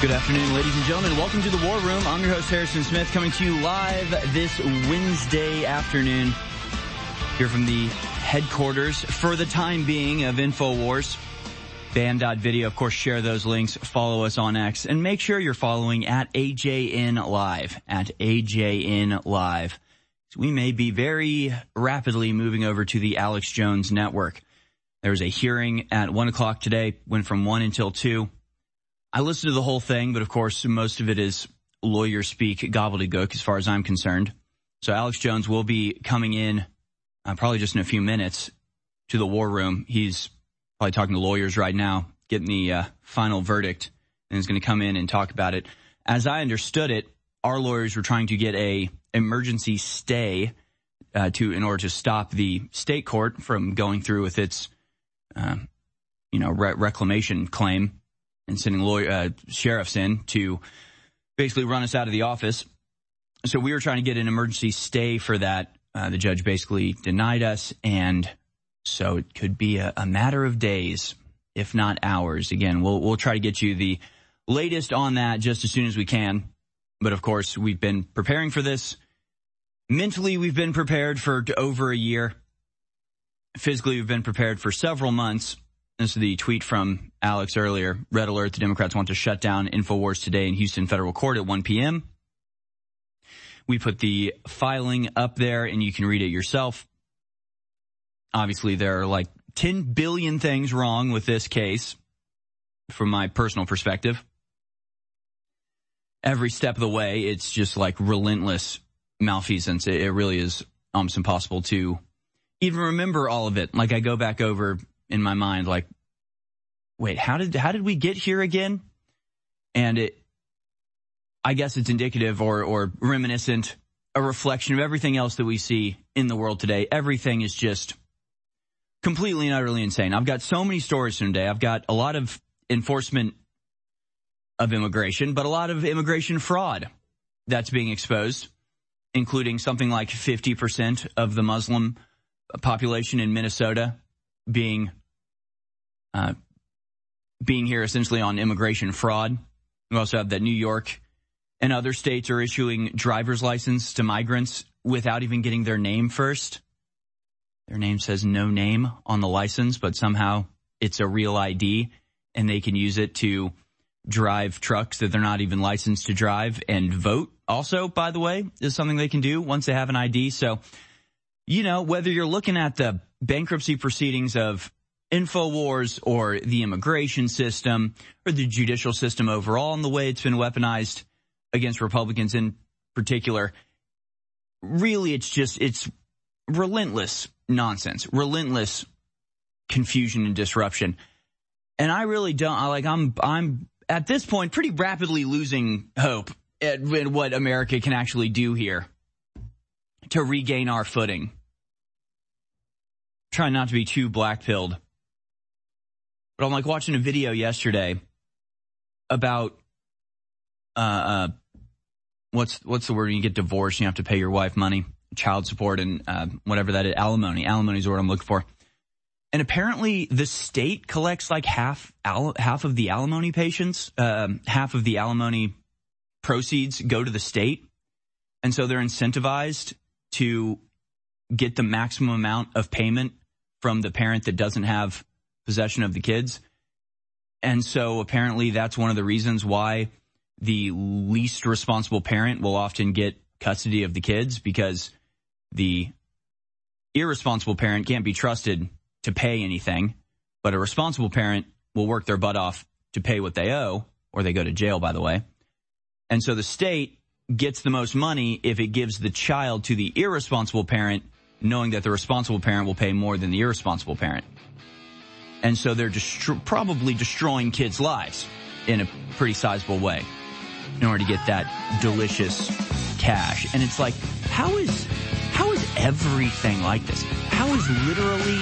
Good afternoon, ladies and gentlemen. Welcome to the War Room. I'm your host, Harrison Smith, coming to you live this Wednesday afternoon here from the headquarters, for the time being, of InfoWars. BAM.video. Of course, share those links. Follow us on X. And make sure you're following at AJN Live. At AJN Live. We may be very rapidly moving over to the Alex Jones Network. There was a hearing at 1 o'clock today. Went from 1 until 2. I listened to the whole thing, but of course, most of it is lawyer speak gobbledygook as far as I'm concerned. So Alex Jones will be coming in probably just in a few minutes to the War Room. He's probably talking to lawyers right now, getting the final verdict, and is going to come in and talk about it. As I understood it, our lawyers were trying to get a emergency stay in order to stop the state court from going through with its reclamation claim, and sending sheriffs in to basically run us out of the office. So we were trying to get an emergency stay for that. The judge basically denied us, and so it could be a matter of days, if not hours. Again, we'll try to get you the latest on that just as soon as we can. But of course, we've been preparing for this. Mentally, we've been prepared for over a year. Physically, we've been prepared for several months. This is the tweet from Alex earlier. Red alert, the Democrats want to shut down InfoWars today in Houston federal court at 1 p.m. We put the filing up there, and you can read it yourself. Obviously, there are like 10 billion things wrong with this case from my personal perspective. Every step of the way, it's just like relentless malfeasance. It really is almost impossible to even remember all of it. Like, I go back over in my mind, like, wait, how did we get here again? And I guess it's indicative or reminiscent, a reflection of everything else that we see in the world today. Everything is just completely and utterly insane. I've got so many stories from today. I've got a lot of enforcement of immigration, but a lot of immigration fraud that's being exposed, including something like 50% of the Muslim population in Minnesota being here essentially on immigration fraud. We also have that New York and other states are issuing driver's license to migrants without even getting their name first. Their name says no name on the license, but somehow it's a real ID, and they can use it to drive trucks that they're not even licensed to drive, and vote also, by the way, is something they can do once they have an ID. So, whether you're looking at the bankruptcy proceedings of InfoWars or the immigration system or the judicial system overall and the way it's been weaponized against Republicans in particular, really it's relentless nonsense, relentless confusion and disruption. And I really I'm at this point pretty rapidly losing hope at what America can actually do here to regain our footing. Trying not to be too black-pilled. But I'm like watching a video yesterday about what's the word when you get divorced and you have to pay your wife money, child support, and whatever that is, alimony. Alimony is the word I'm looking for. And apparently the state collects like half of the alimony patients, half of the alimony proceeds go to the state. And so they're incentivized to get the maximum amount of payment from the parent that doesn't have possession of the kids. And so apparently that's one of the reasons why the least responsible parent will often get custody of the kids, because the irresponsible parent can't be trusted to pay anything, but a responsible parent will work their butt off to pay what they owe, or they go to jail, by the way. And so the state gets the most money if it gives the child to the irresponsible parent, knowing that the responsible parent will pay more than the irresponsible parent. And so they're probably destroying kids' lives in a pretty sizable way in order to get that delicious cash. And it's like, how is everything like this? How is literally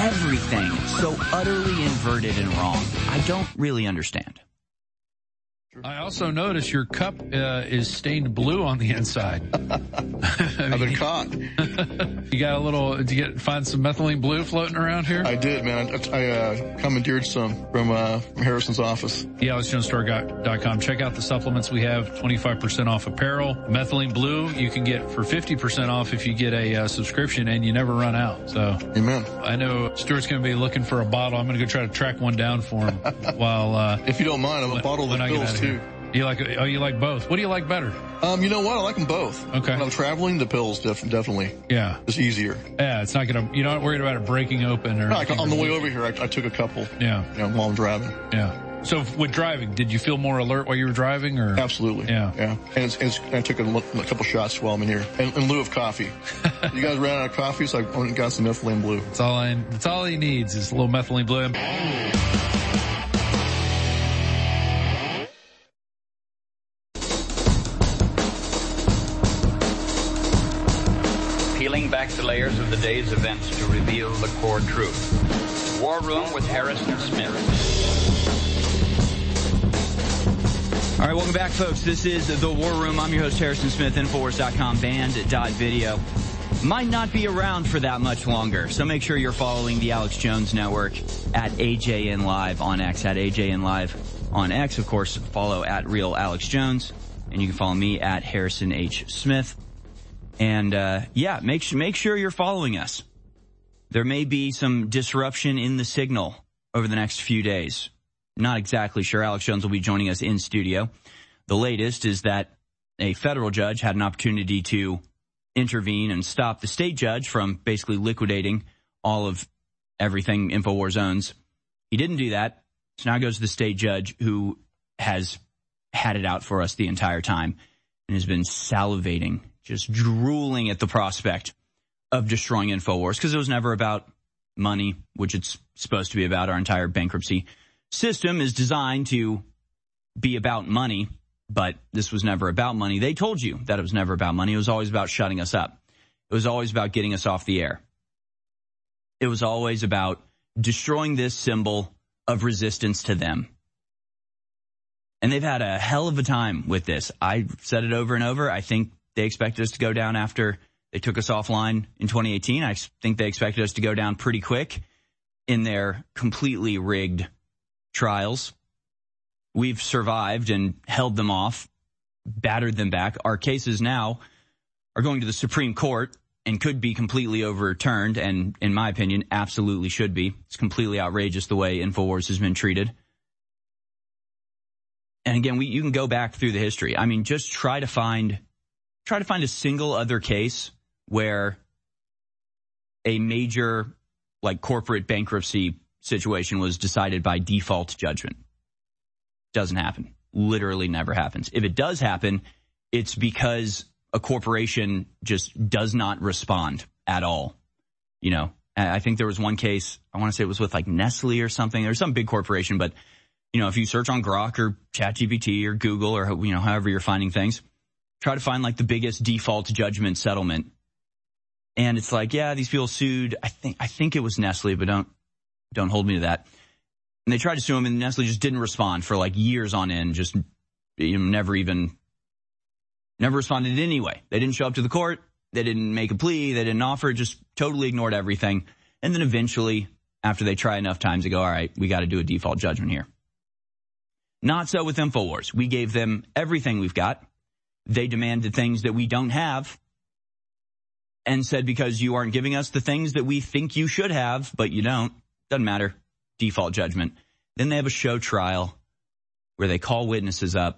everything so utterly inverted and wrong? I don't really understand. I also noticed your cup is stained blue on the inside. I've been caught. You got a little, did you find some methylene blue floating around here? I did, man. I commandeered some from Harrison's office. TheAlexJonesStore.com. Check out the supplements we have, 25% off apparel. Methylene blue you can get for 50% off if you get a subscription, and you never run out. So, amen. I know Stuart's going to be looking for a bottle. I'm going to go try to track one down for him while, if you don't mind, I have a bottle of the pills too. You like both? What do you like better? You know what? I like them both. Okay. When I'm traveling, the pills definitely. Yeah. It's easier. Yeah, it's not you're not worried about it breaking open or. No, on the way over here, I took a couple. Yeah. While I'm driving. Yeah. So with driving, did you feel more alert while you were driving, or? Absolutely. Yeah. Yeah. And I took a couple shots while I'm in here, in lieu of coffee. You guys ran out of coffee, so I went and got some methylene blue. That's all he needs is a little methylene blue. Peeling back the layers of the day's events to reveal the core truth. War Room with Harrison Smith. All right, welcome back, folks. This is The War Room. I'm your host, Harrison Smith, Infowars.com, band.video. Might not be around for that much longer, so make sure you're following the Alex Jones Network at AJN Live on X, at AJN Live on X. Of course, follow at Real Alex Jones, and you can follow me at Harrison H. Smith. And, make sure you're following us. There may be some disruption in the signal over the next few days. Not exactly sure. Alex Jones will be joining us in studio. The latest is that a federal judge had an opportunity to intervene and stop the state judge from basically liquidating all of everything InfoWars owns. He didn't do that. So now goes to the state judge, who has had it out for us the entire time and has been salivating, just drooling at the prospect of destroying InfoWars, because it was never about money, which it's supposed to be about. Our entire bankruptcy system is designed to be about money, but this was never about money. They told you that it was never about money. It was always about shutting us up. It was always about getting us off the air. It was always about destroying this symbol of resistance to them. And they've had a hell of a time with this. I said it over and over. I think they expected us to go down after they took us offline in 2018. I think they expected us to go down pretty quick in their completely rigged trials. We've survived and held them off, battered them back. Our cases now are going to the Supreme Court and could be completely overturned, and in my opinion, absolutely should be. It's completely outrageous the way InfoWars has been treated. And again, you can go back through the history. I mean, just try to find a single other case where a major, corporate bankruptcy situation was decided by default judgment. Doesn't happen. Literally never happens. If it does happen, it's because a corporation just does not respond at all. I think there was one case, I want to say it was with Nestle or something. There's some big corporation, but if you search on Grok or ChatGPT or Google or however you're finding things, try to find the biggest default judgment settlement. And it's these people sued, I think it was Nestle, but don't hold me to that. And they tried to sue him, and Nestle just didn't respond for years on end, just never responded anyway. They didn't show up to the court. They didn't make a plea. They didn't offer, just totally ignored everything. And then eventually, after they try enough times, they go, all right, we got to do a default judgment here. Not so with InfoWars. We gave them everything we've got. They demanded things that we don't have and said, because you aren't giving us the things that we think you should have, but you don't, doesn't matter, default judgment. Then they have a show trial where they call witnesses up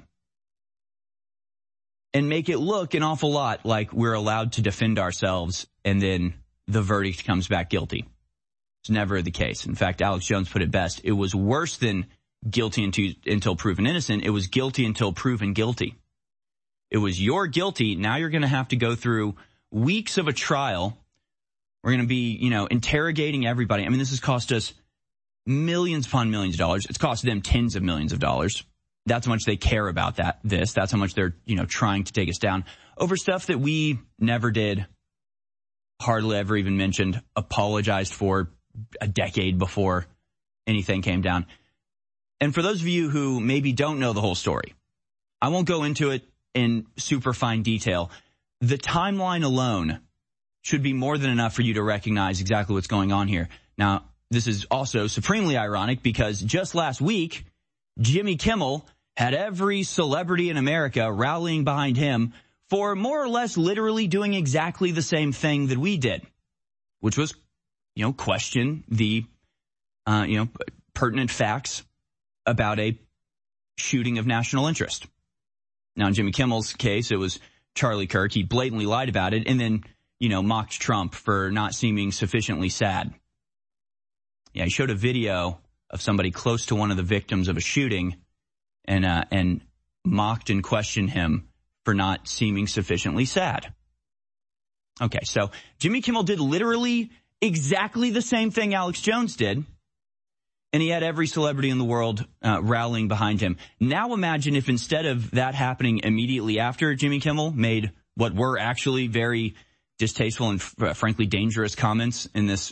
and make it look an awful lot like we're allowed to defend ourselves, and then the verdict comes back guilty. It's never the case. In fact, Alex Jones put it best. It was worse than guilty until proven innocent. It was guilty until proven guilty. It was, you're guilty. Now you're going to have to go through weeks of a trial. We're going to be, interrogating everybody. I mean, this has cost us millions upon millions of dollars. It's cost them tens of millions of dollars. That's how much they care about this. That's how much they're, trying to take us down over stuff that we never did, hardly ever even mentioned, apologized for a decade before anything came down. And for those of you who maybe don't know the whole story, I won't go into it in super fine detail. The timeline alone should be more than enough for you to recognize exactly what's going on here. Now, this is also supremely ironic because just last week, Jimmy Kimmel had every celebrity in America rallying behind him for more or less literally doing exactly the same thing that we did, which was, question the, pertinent facts about a shooting of national interest. Now, in Jimmy Kimmel's case, it was Charlie Kirk. He blatantly lied about it and then, mocked Trump for not seeming sufficiently sad. Yeah, he showed a video of somebody close to one of the victims of a shooting and mocked and questioned him for not seeming sufficiently sad. Okay, so Jimmy Kimmel did literally exactly the same thing Alex Jones did, and he had every celebrity in the world rallying behind him. Now imagine if instead of that happening immediately after Jimmy Kimmel made what were actually very distasteful and frankly dangerous comments in this,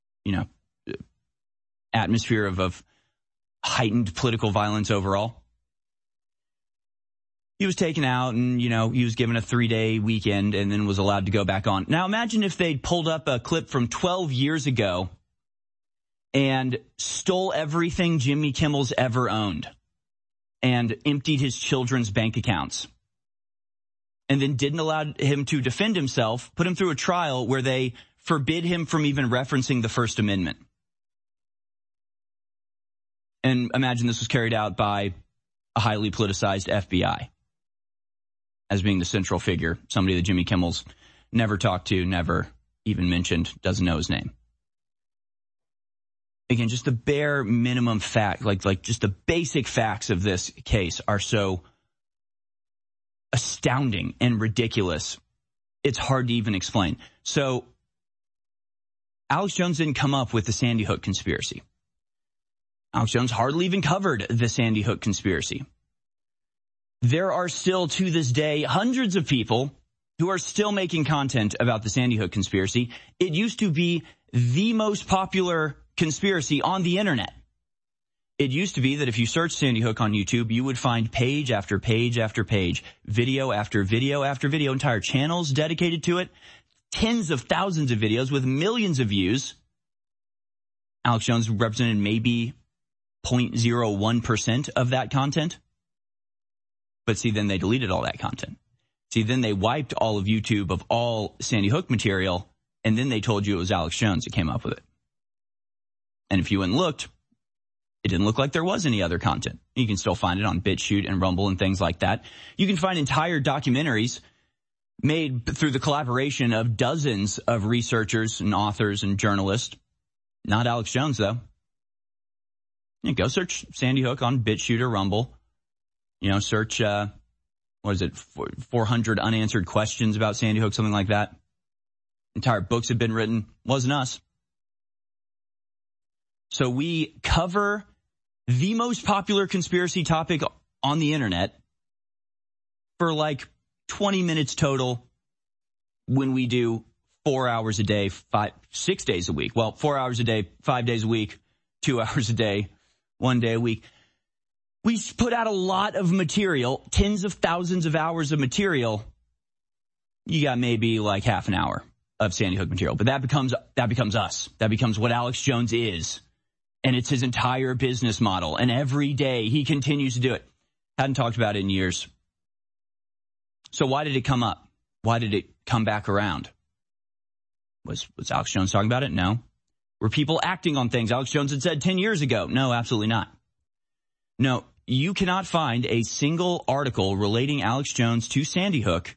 atmosphere of heightened political violence overall. He was taken out and, he was given a 3-day weekend and then was allowed to go back on. Now imagine if they'd pulled up a clip from 12 years ago and stole everything Jimmy Kimmel's ever owned and emptied his children's bank accounts and then didn't allow him to defend himself, put him through a trial where they forbid him from even referencing the First Amendment. And imagine this was carried out by a highly politicized FBI as being the central figure, somebody that Jimmy Kimmel's never talked to, never even mentioned, doesn't know his name. Again, just the bare minimum fact, like just the basic facts of this case are so astounding and ridiculous. It's hard to even explain. So Alex Jones didn't come up with the Sandy Hook conspiracy. Alex Jones hardly even covered the Sandy Hook conspiracy. There are still, to this day, hundreds of people who are still making content about the Sandy Hook conspiracy. It used to be the most popular conspiracy on the internet. It used to be that if you search Sandy Hook on YouTube, you would find page after page after page, video after video after video, entire channels dedicated to it, tens of thousands of videos with millions of views. Alex Jones represented maybe 0.01% of that content. But see, then they deleted all that content. See, then they wiped all of YouTube of all Sandy Hook material, and then they told you it was Alex Jones that came up with it. And if you went and looked, it didn't look like there was any other content. You can still find it on BitChute and Rumble and things like that. You can find entire documentaries made through the collaboration of dozens of researchers and authors and journalists. Not Alex Jones, though. Go search Sandy Hook on BitChute or Rumble. Search, 400 unanswered questions about Sandy Hook, something like that. Entire books have been written. Wasn't us. So we cover the most popular conspiracy topic on the internet for like 20 minutes total when we do 4 hours a day, 6 days a week. Well, 4 hours a day, 5 days a week, 2 hours a day, 1 day a week. We put out a lot of material, tens of thousands of hours of material. You got maybe like half an hour of Sandy Hook material, but that becomes us. That becomes what Alex Jones is. And it's his entire business model. And every day he continues to do it. Hadn't talked about it in years. So why did it come up? Why did it come back around? Was Alex Jones talking about it? No. Were people acting on things Alex Jones had said 10 years ago? No, absolutely not. No, you cannot find a single article relating Alex Jones to Sandy Hook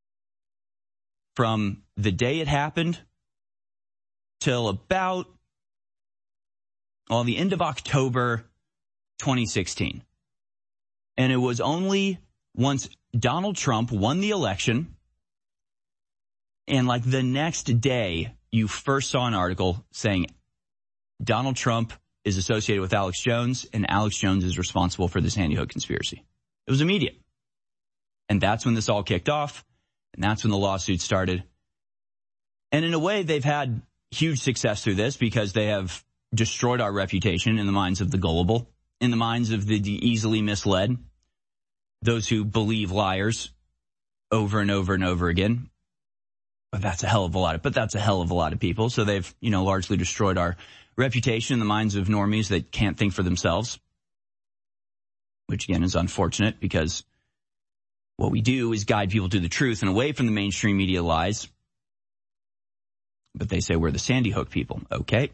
from the day it happened till about, the end of October 2016. And it was only once Donald Trump won the election and like the next day you first saw an article saying Donald Trump is associated with Alex Jones and Alex Jones is responsible for the Sandy Hook conspiracy. It was immediate. And that's when this all kicked off. And that's when the lawsuit started. And in a way, they've had huge success through this because they have destroyed our reputation in the minds of the gullible, in the minds of the easily misled. those who believe liars over and over and over again. But that's a hell of a lot of people. So they've, largely destroyed our reputation in the minds of normies that can't think for themselves, which again is unfortunate because what we do is guide people to the truth and away from the mainstream media lies. But they say we're the Sandy Hook people. Okay.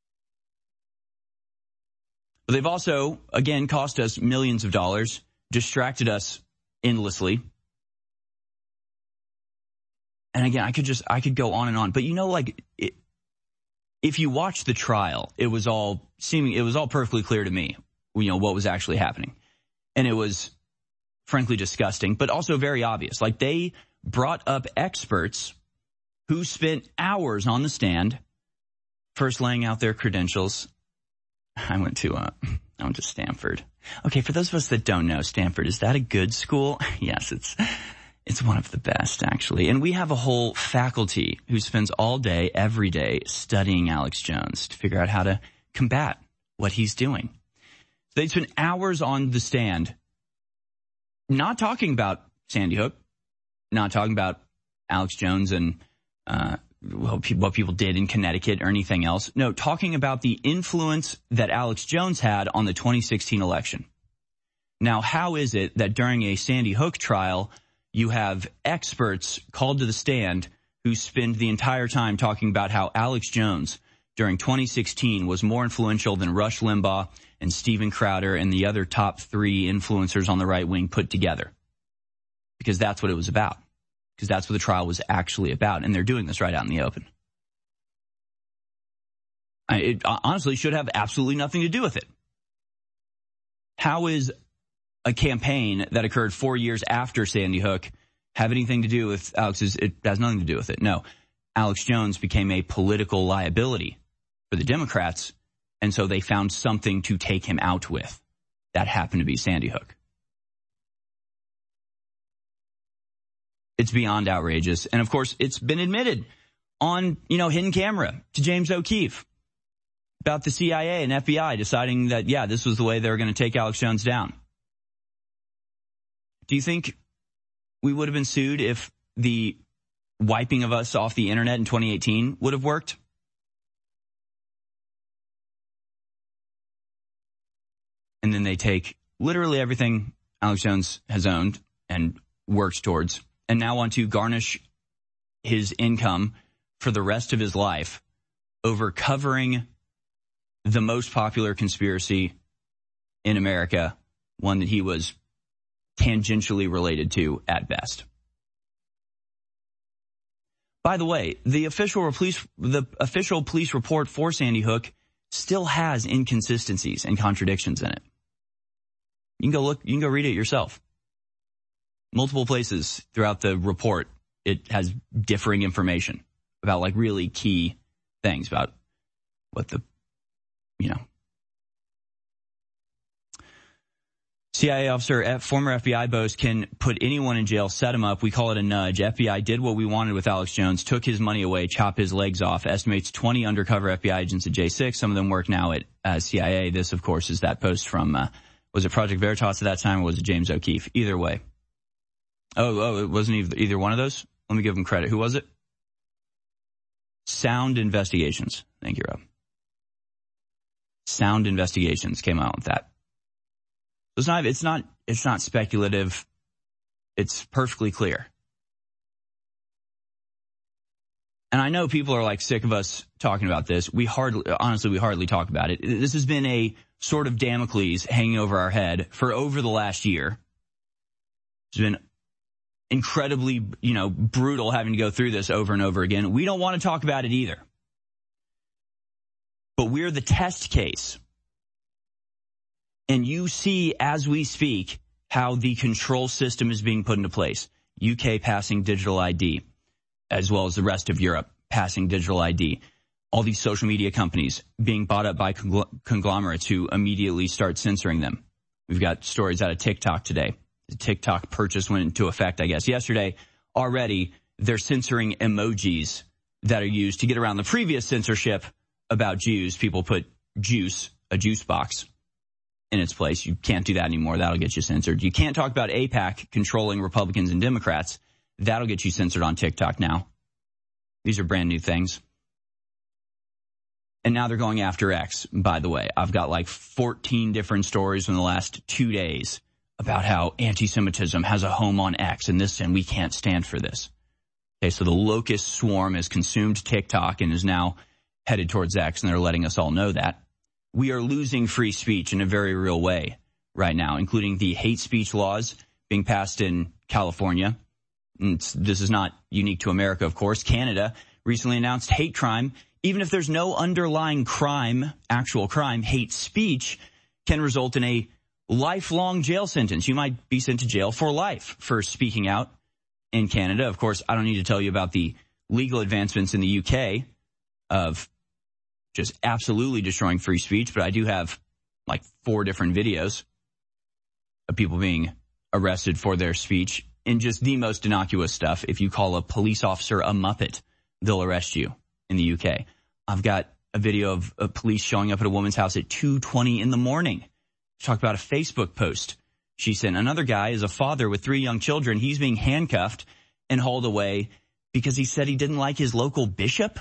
But they've also, again, cost us millions of dollars, distracted us endlessly. And again, I could go on and on. But if you watch the trial, it was all perfectly clear to me, what was actually happening. And it was frankly disgusting, but also very obvious. Like, they brought up experts who spent hours on the stand, first laying out their credentials. I went to Stanford. Okay, for those of us that don't know, Stanford, is that a good school? Yes, it's one of the best, actually. And we have a whole faculty who spends all day, every day, studying Alex Jones to figure out how to combat what he's doing. So they spend hours on the stand, not talking about Sandy Hook, not talking about Alex Jones and what people did in Connecticut or anything else. No, talking about the influence that Alex Jones had on the 2016 election. Now, how is it that during a Sandy Hook trial, you have experts called to the stand who spend the entire time talking about how Alex Jones during 2016 was more influential than Rush Limbaugh and Steven Crowder and the other top 3 influencers on the right wing put together? Because that's what it was about. Because that's what the trial was actually about. And they're doing this right out in the open. It honestly should have absolutely nothing to do with it. How is a campaign that occurred 4 years after Sandy Hook have anything to do with Alex's? It has nothing to do with it. No. Alex Jones became a political liability for the Democrats, and so they found something to take him out with. That happened to be Sandy Hook. It's beyond outrageous. And of course, it's been admitted on, hidden camera to James O'Keefe about the CIA and FBI deciding that, this was the way they were going to take Alex Jones down. Do you think we would have been sued if the wiping of us off the internet in 2018 would have worked? And then they take literally everything Alex Jones has owned and worked towards, and now want to garnish his income for the rest of his life over covering the most popular conspiracy in America, one that he was tangentially related to at best. By the way, the official police report for Sandy Hook still has inconsistencies and contradictions in it. You can go read it yourself. Multiple places throughout the report, it has differing information about really key things about what the, CIA officer, former FBI boss can put anyone in jail, set him up. We call it a nudge. FBI did what we wanted with Alex Jones, took his money away, chopped his legs off. Estimates 20 undercover FBI agents at J6. Some of them work now at CIA. This, of course, is that post from, was it Project Veritas at that time or was it James O'Keefe? Either way. Oh, it wasn't either one of those? Let me give them credit. Who was it? Sound Investigations. Thank you, Rob. Sound Investigations came out with that. It's not speculative. It's perfectly clear. And I know people are sick of us talking about this. We hardly talk about it. This has been a sort of Damocles hanging over our head for over the last year. It's been incredibly, brutal having to go through this over and over again. We don't want to talk about it either. But we're the test case. And you see, as we speak, how the control system is being put into place. UK passing digital ID, as well as the rest of Europe passing digital ID. All these social media companies being bought up by conglomerates who immediately start censoring them. We've got stories out of TikTok today. The TikTok purchase went into effect, I guess, yesterday. Already, they're censoring emojis that are used to get around the previous censorship about Jews. People put juice, a juice box, in its place. You can't do that anymore. That'll get you censored. You can't talk about AIPAC controlling Republicans and Democrats. That'll get you censored on TikTok now. These are brand new things. And now they're going after X, by the way. I've got like 14 different stories in the last 2 days about how anti-Semitism has a home on X and we can't stand for this. Okay, so the locust swarm has consumed TikTok and is now headed towards X, and they're letting us all know that. We are losing free speech in a very real way right now, including the hate speech laws being passed in California. And this is not unique to America, of course. Canada recently announced hate crime. Even if there's no underlying crime, actual crime, hate speech can result in a lifelong jail sentence. You might be sent to jail for life for speaking out in Canada. Of course, I don't need to tell you about the legal advancements in the UK of just absolutely destroying free speech, but I do have like 4 different videos of people being arrested for their speech in just the most innocuous stuff. If you call a police officer a Muppet, they'll arrest you in the UK. I've got a video of police showing up at a woman's house at 2:20 in the morning. Talk about a Facebook post she sent. Another guy is a father with 3 young children. He's being handcuffed and hauled away because he said he didn't like his local bishop.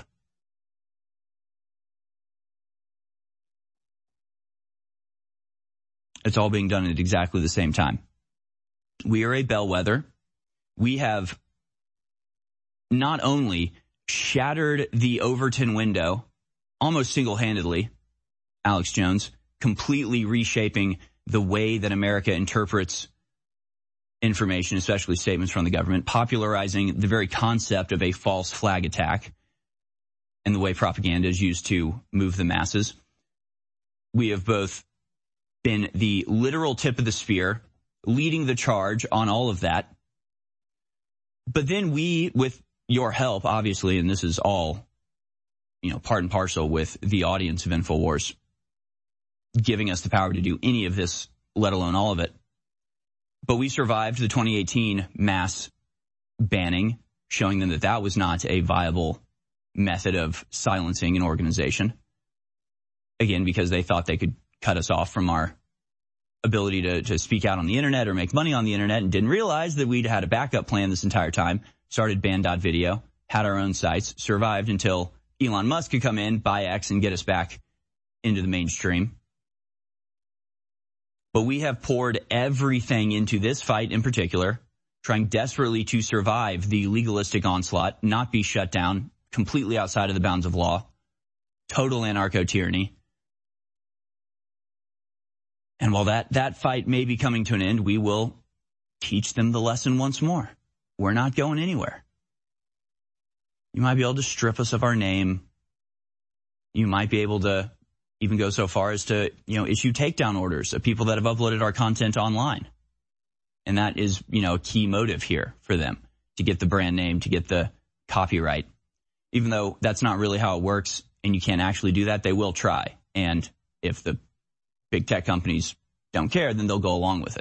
It's all being done at exactly the same time. We are a bellwether. We have not only shattered the Overton window almost single-handedly, Alex Jones, completely reshaping the way that America interprets information, especially statements from the government, popularizing the very concept of a false flag attack and the way propaganda is used to move the masses. We have both been the literal tip of the spear, leading the charge on all of that. But then we, with your help, obviously, and this is all, part and parcel with the audience of InfoWars, giving us the power to do any of this, let alone all of it. But we survived the 2018 mass banning, showing them that that was not a viable method of silencing an organization. Again, because they thought they could cut us off from our ability to speak out on the internet or make money on the internet, and didn't realize that we'd had a backup plan this entire time. Started Band.video, had our own sites, survived until Elon Musk could come in, buy X, and get us back into the mainstream. But we have poured everything into this fight in particular, trying desperately to survive the legalistic onslaught, not be shut down, completely outside of the bounds of law, total anarcho-tyranny. And while that fight may be coming to an end, we will teach them the lesson once more. We're not going anywhere. You might be able to strip us of our name. You might be able to even go so far as to, issue takedown orders of people that have uploaded our content online. And that is, a key motive here for them, to get the brand name, to get the copyright. Even though that's not really how it works and you can't actually do that, they will try. And if the big tech companies don't care, then they'll go along with it.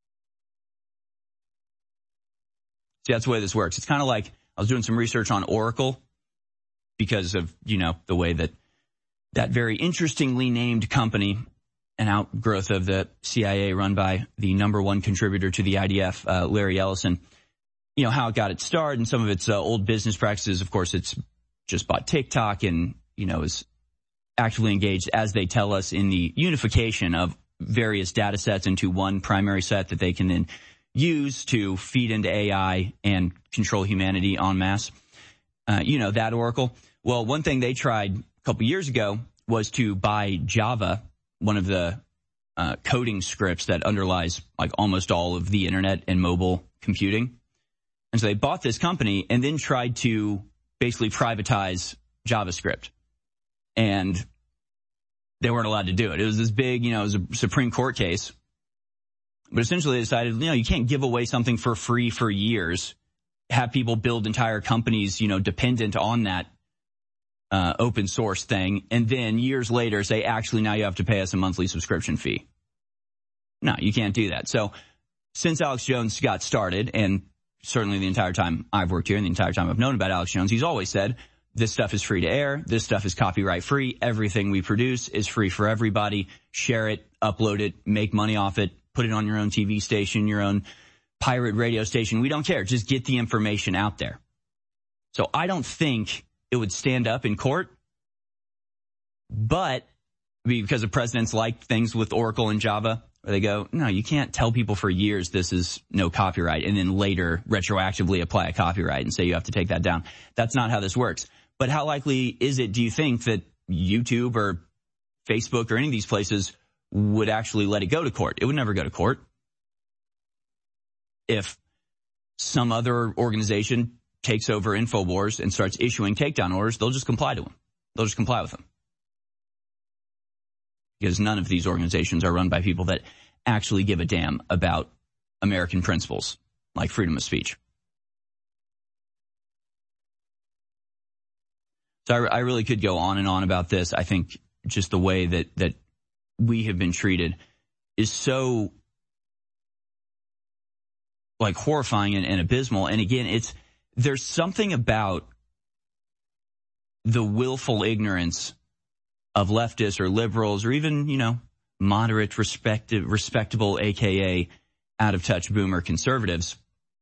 See, that's the way this works. It's kind of like I was doing some research on Oracle because of, the way that very interestingly named company, an outgrowth of the CIA run by the number one contributor to the IDF, Larry Ellison, how it got its start and some of its old business practices. Of course, it's just bought TikTok and, is actively engaged, as they tell us, in the unification of various data sets into one primary set that they can then use to feed into AI and control humanity en masse. That Oracle. Well, one thing they tried a couple years ago was to buy Java, one of the coding scripts that underlies like almost all of the internet and mobile computing. And so they bought this company and then tried to basically privatize JavaScript. And they weren't allowed to do it. It was this big, it was a Supreme Court case. But essentially they decided, you can't give away something for free for years, have people build entire companies, dependent on that open source thing, and then years later say, actually, now you have to pay us a monthly subscription fee. No, you can't do that. So since Alex Jones got started, and certainly the entire time I've worked here and the entire time I've known about Alex Jones, he's always said, this stuff is free to air. This stuff is copyright free. Everything we produce is free for everybody. Share it, upload it, make money off it, put it on your own TV station, your own pirate radio station. We don't care. Just get the information out there. So I don't think it would stand up in court, but because the presidents like things with Oracle and Java, where they go, no, you can't tell people for years this is no copyright and then later retroactively apply a copyright and say you have to take that down. That's not how this works. But how likely is it, do you think, that YouTube or Facebook or any of these places would actually let it go to court? It would never go to court. If some other organization takes over InfoWars and starts issuing takedown orders, they'll just comply to them. They'll just comply with them. Because none of these organizations are run by people that actually give a damn about American principles like freedom of speech. So I really could go on and on about this. I think just the way that we have been treated is so like horrifying and abysmal. And again, there's something about the willful ignorance of leftists or liberals or even, moderate, respectable, aka out of touch boomer conservatives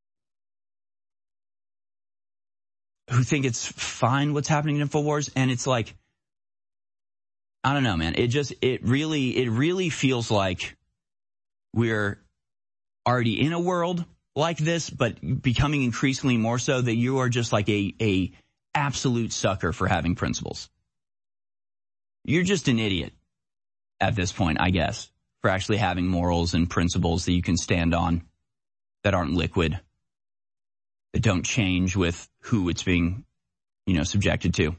who think it's fine what's happening in InfoWars. And it's like, I don't know, man. It really feels like we're already in a world like this, but becoming increasingly more so, that you are just like a absolute sucker for having principles. You're just an idiot at this point, I guess, for actually having morals and principles that you can stand on, that aren't liquid, that don't change with who it's being, subjected to.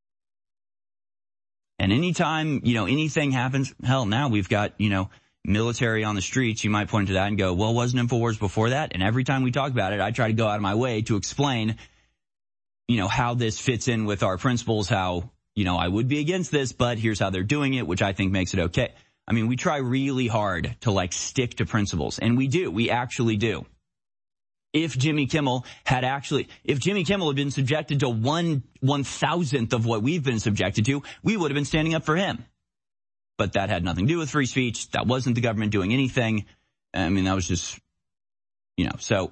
And anytime, anything happens, hell, now we've got, military on the streets. You might point to that and go, well, wasn't InfoWars before that? And every time we talk about it, I try to go out of my way to explain, how this fits in with our principles, how, I would be against this, but here's how they're doing it, which I think makes it okay. I mean, we try really hard to stick to principles, and we actually do. If Jimmy Kimmel had been subjected to 1/1000th of what we've been subjected to, we would have been standing up for him. But that had nothing to do with free speech. That wasn't the government doing anything. I mean, that was just, so,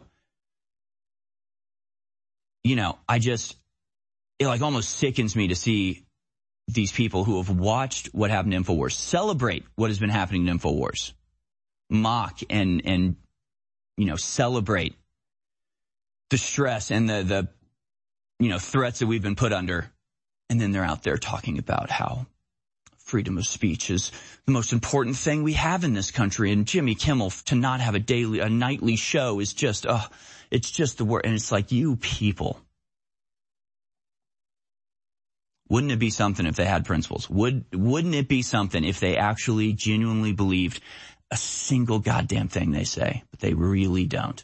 it almost sickens me to see these people who have watched what happened to InfoWars celebrate what has been happening to InfoWars, mock and celebrate the stress and the threats that we've been put under. And then they're out there talking about how freedom of speech is the most important thing we have in this country. And Jimmy Kimmel to not have a nightly show is just, it's just the word. And it's like, you people. Wouldn't it be something if they had principles? Wouldn't it be something if they actually genuinely believed a single goddamn thing they say, but they really don't?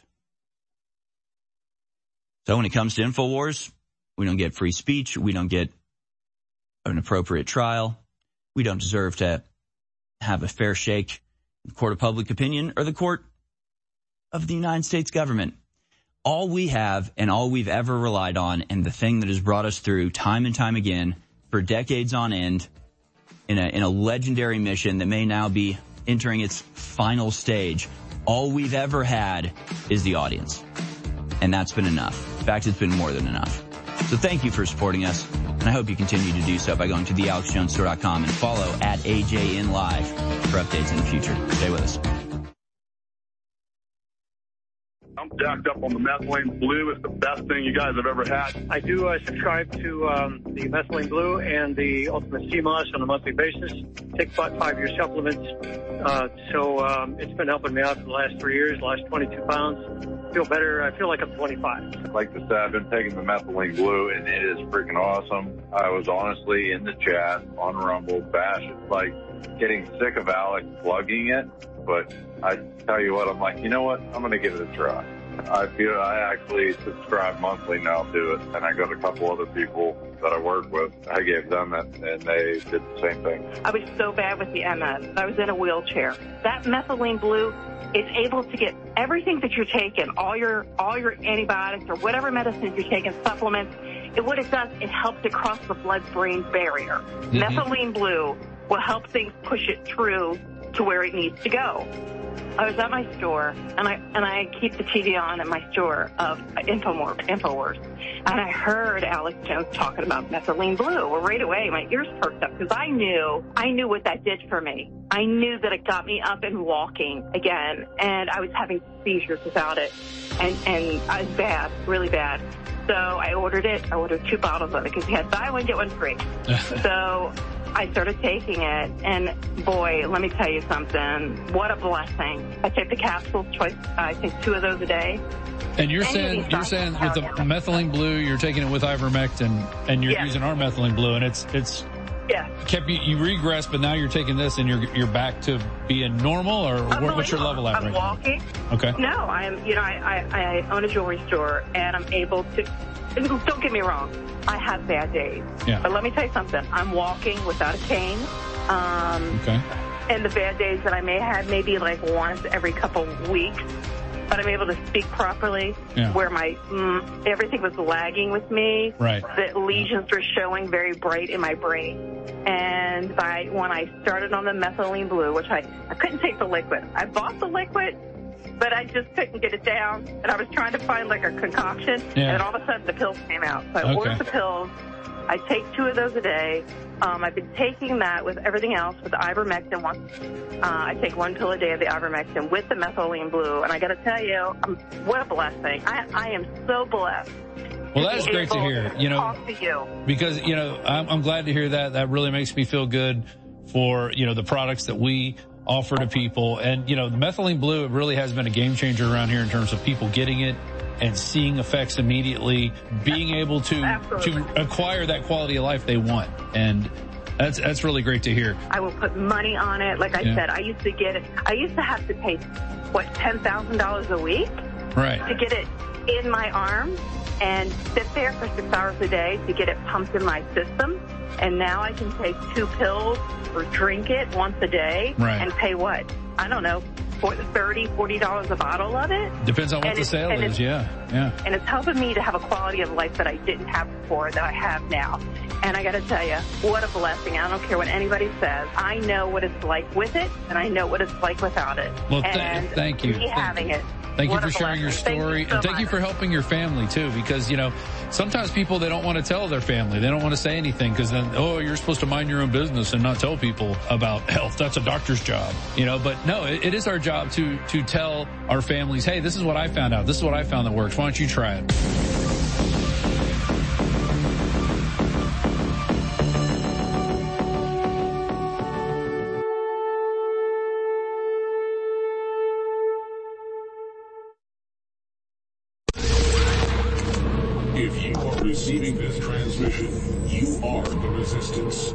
So when it comes to InfoWars, we don't get free speech. We don't get an appropriate trial. We don't deserve to have a fair shake in the court of public opinion or the court of the United States government. All we have and all we've ever relied on, and the thing that has brought us through time and time again for decades on end in a legendary mission that may now be entering its final stage, all we've ever had is the audience. And that's been enough. In fact, it's been more than enough. So thank you for supporting us, and I hope you continue to do so by going to thealexjonesstore.com and follow @AJNLive for updates in the future. Stay with us. I'm jacked up on the methylene blue. It's the best thing you guys have ever had. I do subscribe to the methylene blue and the Ultimate CMOS on a monthly basis. Take about 5-year supplements. So it's been helping me out for the last 3 years, last 22 pounds. Feel better. I feel like I'm 25. Like I said, I've been taking the methylene blue, and it is freaking awesome. I was honestly in the chat on Rumble, bashing, getting sick of Alex plugging it. But I tell you what, I'm like, you know what? I'm going to give it a try. I actually subscribe monthly now to it, and I got a couple other people that I work with. I gave them it, and they did the same thing. I was so bad with the MS. I was in a wheelchair. That methylene blue is able to get everything that you're taking, all your antibiotics or whatever medicines you're taking, supplements. What it does, it helps it cross the blood-brain barrier. Mm-hmm. Methylene blue will help things push it through to where it needs to go. I was at my store, and I keep the TV on at my store of InfoWars, and I heard Alex Jones talking about methylene blue. Well, right away, my ears perked up because I knew what that did for me. I knew that it got me up and walking again, and I was having seizures without it, and I was bad, really bad. So I ordered it. I ordered 2 bottles of it because he had buy one, get one free. So I started taking it, and boy, let me tell you something. What a blessing. I take the capsules twice, I think 2 of those a day. And you're saying with the methylene blue, you're taking it with ivermectin, and you're using our methylene blue, and it's kept you regress, but now you're taking this and you're back to being normal, or what's your level at right now? I'm walking. Okay. No, I own a jewelry store, and I'm able to, don't get me wrong, I have bad days. Yeah. But let me tell you something. I'm walking without a cane. Okay. And the bad days that I may have, maybe like once every couple weeks, but I'm able to speak properly, where my everything was lagging with me. Right. The lesions were showing very bright in my brain. And when I started on the methylene blue, which I couldn't take the liquid. I bought the liquid, but I just couldn't get it down. And I was trying to find like a concoction, and then all of a sudden the pills came out. So I ordered the pills. I take 2 of those a day. I've been taking that with everything else, with the ivermectin. I take 1 pill a day of the ivermectin with the methylene blue. And I got to tell you, what a blessing. I am so blessed. Well, that is great to hear. Talk to you. Because, I'm glad to hear that. That really makes me feel good for, the products that we offer to people. And, the methylene blue, it really has been a game changer around here in terms of people getting it and seeing effects immediately, being able to acquire that quality of life they want. And that's really great to hear. I will put money on it. Like I said, I used to have to pay, $10,000 a week? Right. To get it in my arm and sit there for 6 hours a day to get it pumped in my system. And now I can take 2 pills or drink it once a day and pay what? I don't know. $30, $40 a bottle of it. Depends on what the sale is, yeah. And it's helping me to have a quality of life that I didn't have before that I have now. And I got to tell you, what a blessing. I don't care what anybody says. I know what it's like with it, and I know what it's like without it. Well, thank you. Having it. Thank you for sharing your story, and thank you for helping your family too, because, sometimes people, they don't want to tell their family. They don't want to say anything because then, you're supposed to mind your own business and not tell people about health. That's a doctor's job, but no, it is our job to tell our families, hey, this is what I found out. This is what I found that works. Why don't you try it? If you are receiving this transmission, you are the resistance.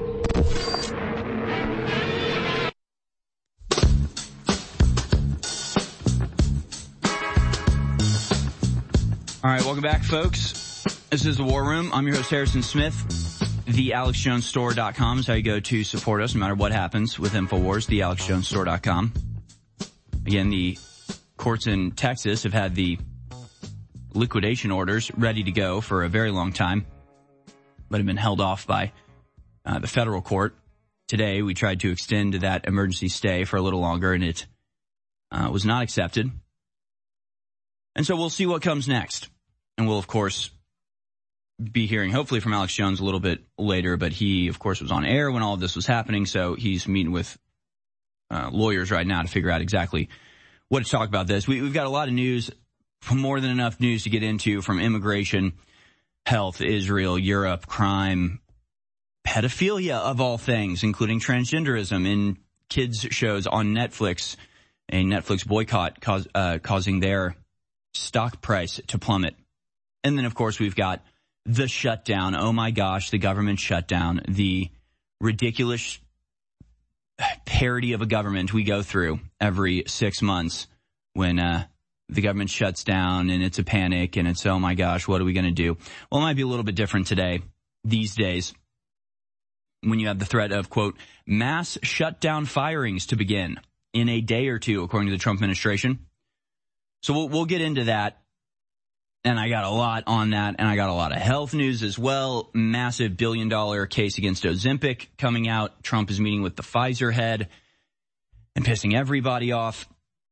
All right, welcome back, folks. This is the War Room. I'm your host, Harrison Smith. TheAlexJonesStore.com is how you go to support us no matter what happens with InfoWars, TheAlexJonesStore.com. Again, the courts in Texas have had the liquidation orders ready to go for a very long time, but have been held off by the federal court. Today, we tried to extend that emergency stay for a little longer, and it was not accepted. And so we'll see what comes next. And we'll, of course, be hearing hopefully from Alex Jones a little bit later, but he, of course, was on air when all of this was happening, so he's meeting with lawyers right now to figure out exactly what to talk about this. We've got a lot of news, more than enough news to get into, from immigration, health, Israel, Europe, crime, pedophilia of all things, including transgenderism in kids shows on Netflix, a Netflix boycott causing their stock price to plummet. And then, of course, we've got the shutdown. Oh, my gosh, the government shutdown, the ridiculous parody of a government we go through every 6 months when the government shuts down and it's a panic and it's, oh, my gosh, what are we going to do? Well, it might be a little bit different today, these days, when you have the threat of, quote, mass shutdown firings to begin in a day or two, according to the Trump administration. So we'll get into that. And I got a lot on that, and I got a lot of health news as well. Massive billion-dollar case against Ozempic coming out. Trump is meeting with the Pfizer head. and pissing everybody off.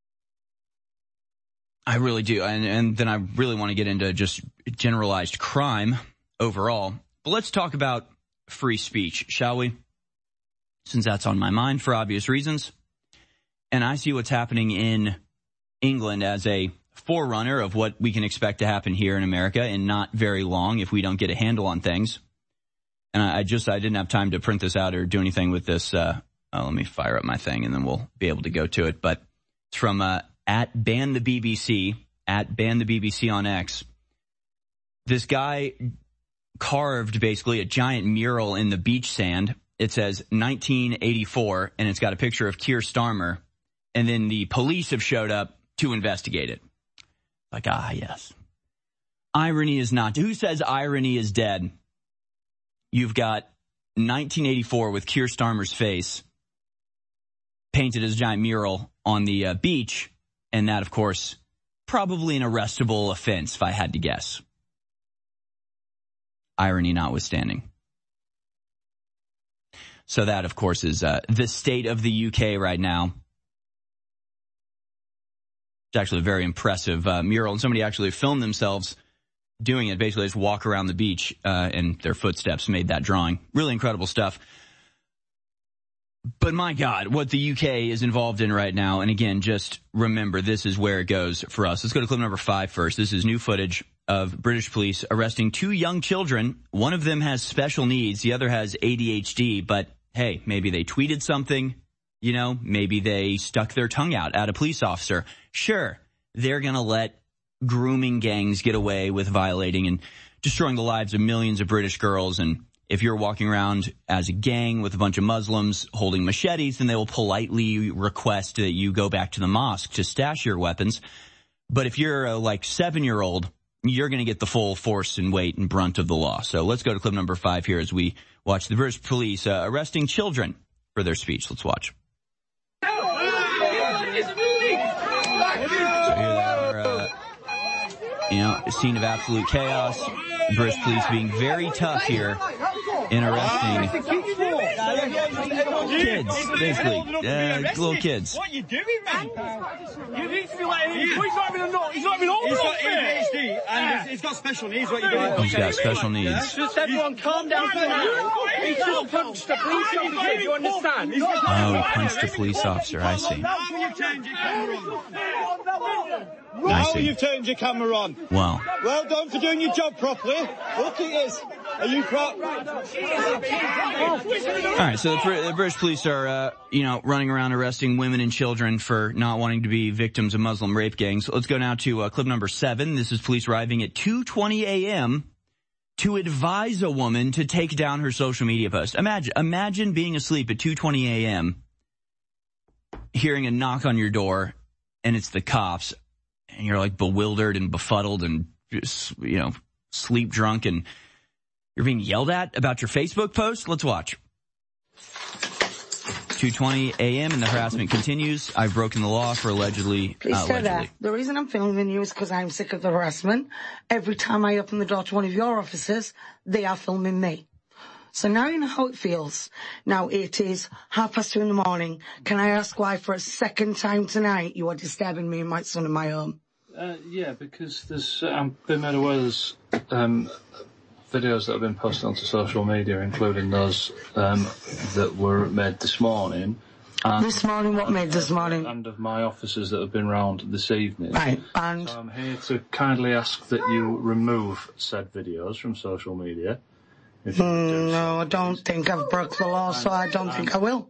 I really do. And then I really want to get into just generalized crime overall. But let's talk about free speech, shall we? Since that's on my mind for obvious reasons. And I see what's happening in England as a forerunner of what we can expect to happen here in America in not very long if we don't get a handle on things. And I didn't have time to print this out or do anything with this. Let me fire up my thing and then we'll be able to go to it. But it's from at Ban the BBC on X. This guy carved basically a giant mural in the beach sand. It says 1984 and it's got a picture of Keir Starmer. And then the police have showed up to investigate it. Like, yes. Irony is not. Who says irony is dead? You've got 1984 with Keir Starmer's face painted as a giant mural on the beach. And that, of course, probably an arrestable offense, if I had to guess. Irony notwithstanding. So that, of course, is the state of the UK right now. It's actually a very impressive mural. And somebody actually filmed themselves doing it. Basically, just walk around the beach and their footsteps made that drawing. Really incredible stuff. But my God, what the UK is involved in right now, and again, just remember, this is where it goes for us. Let's go to clip number 5 first. This is new footage of British police arresting 2 young children. One of them has special needs. The other has ADHD. But hey, maybe they tweeted something. You know, maybe they stuck their tongue out at a police officer. Sure, they're going to let grooming gangs get away with violating and destroying the lives of millions of British girls. And if you're walking around as a gang with a bunch of Muslims holding machetes, then they will politely request that you go back to the mosque to stash your weapons. But if you're a 7-year-old, you're going to get the full force and weight and brunt of the law. So let's go to clip number 5 here as we watch the British police arresting children for their speech. Let's watch. So here they are, a scene of absolute chaos. British police being very tough here in arresting kids, basically, little kids. What are you doing, man? You need to be letting him. He's not even old enough. He's got ADHD and he's got special needs. What are you doing? He's got special needs. Just everyone calm down for now. He just punched a police officer. Do you understand? Oh, he punched a police officer. I see. Now you've turned your camera on. Wow. Well done for doing your job properly. Look at this. Are you proud? All right, so the British police are, running around arresting women and children for not wanting to be victims of Muslim rape gangs. Let's go now to clip number 7. This is police arriving at 2:20 a.m. to advise a woman to take down her social media post. Imagine being asleep at 2:20 a.m., hearing a knock on your door, and it's the cops, and you're bewildered and befuddled and just, sleep drunk, and you're being yelled at about your Facebook post. Let's watch. 2:20 a.m. and the harassment continues. I've broken the law for allegedly. Please stay there. The reason I'm filming you is because I'm sick of the harassment. Every time I open the door to one of your offices, they are filming me. So now you know how it feels. Now it is 2:30 in the morning. Can I ask why for a second time tonight you are disturbing me and my son in my home? Yeah, because there's, I've been made aware there's videos that have been posted onto social media, including those that were made this morning. This morning? What made this morning? And of my officers that have been round this evening. Right, and? So I'm here to kindly ask that you remove said videos from social media. No, I don't think I've broke the law, so I don't think I will.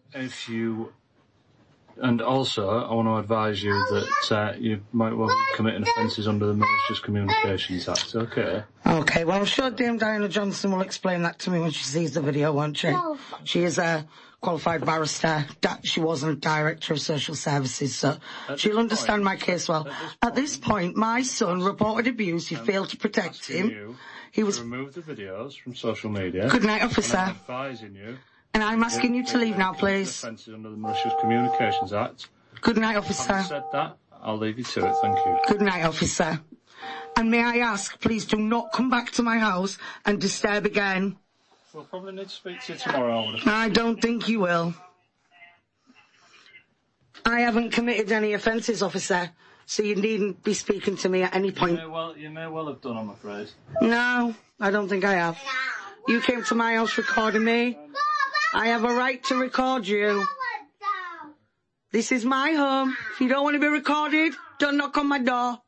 And also, I want to advise you that you might well be committing offences under the Malicious Communications Act, okay? Okay, well, I'm sure Dame Diana Johnson will explain that to me when she sees the video, won't she? She is a qualified barrister. She wasn't a director of social services, so she'll understand my case well. At this point, my son reported abuse. You failed to protect him. He was... Remove the videos from social media. Good night, officer. I'm advising you. And I'm asking you to leave now, please. Offences under the Malicious Communications Act. Good night, officer. Having said that, I'll leave you to it. Thank you. Good night, officer. And may I ask, please do not come back to my house and disturb again. We'll probably need to speak to you tomorrow. I don't think you will. I haven't committed any offences, officer, so you needn't be speaking to me at any point. You may well have done, I'm afraid. No, I don't think I have. You came to my house recording me. I have a right to record you. This is my home. If you don't want to be recorded, don't knock on my door.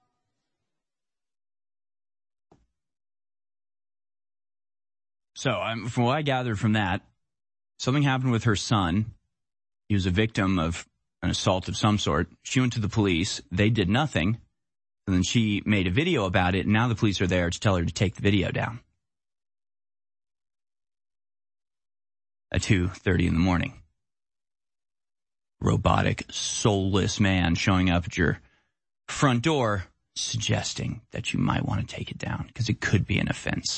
So, from what I gathered from that, something happened with her son. He was a victim of an assault of some sort. She went to the police. They did nothing. And then she made a video about it, and now the police are there to tell her to take the video down. At 2:30 in the morning. Robotic, soulless man showing up at your front door, suggesting that you might want to take it down, because it could be an offense.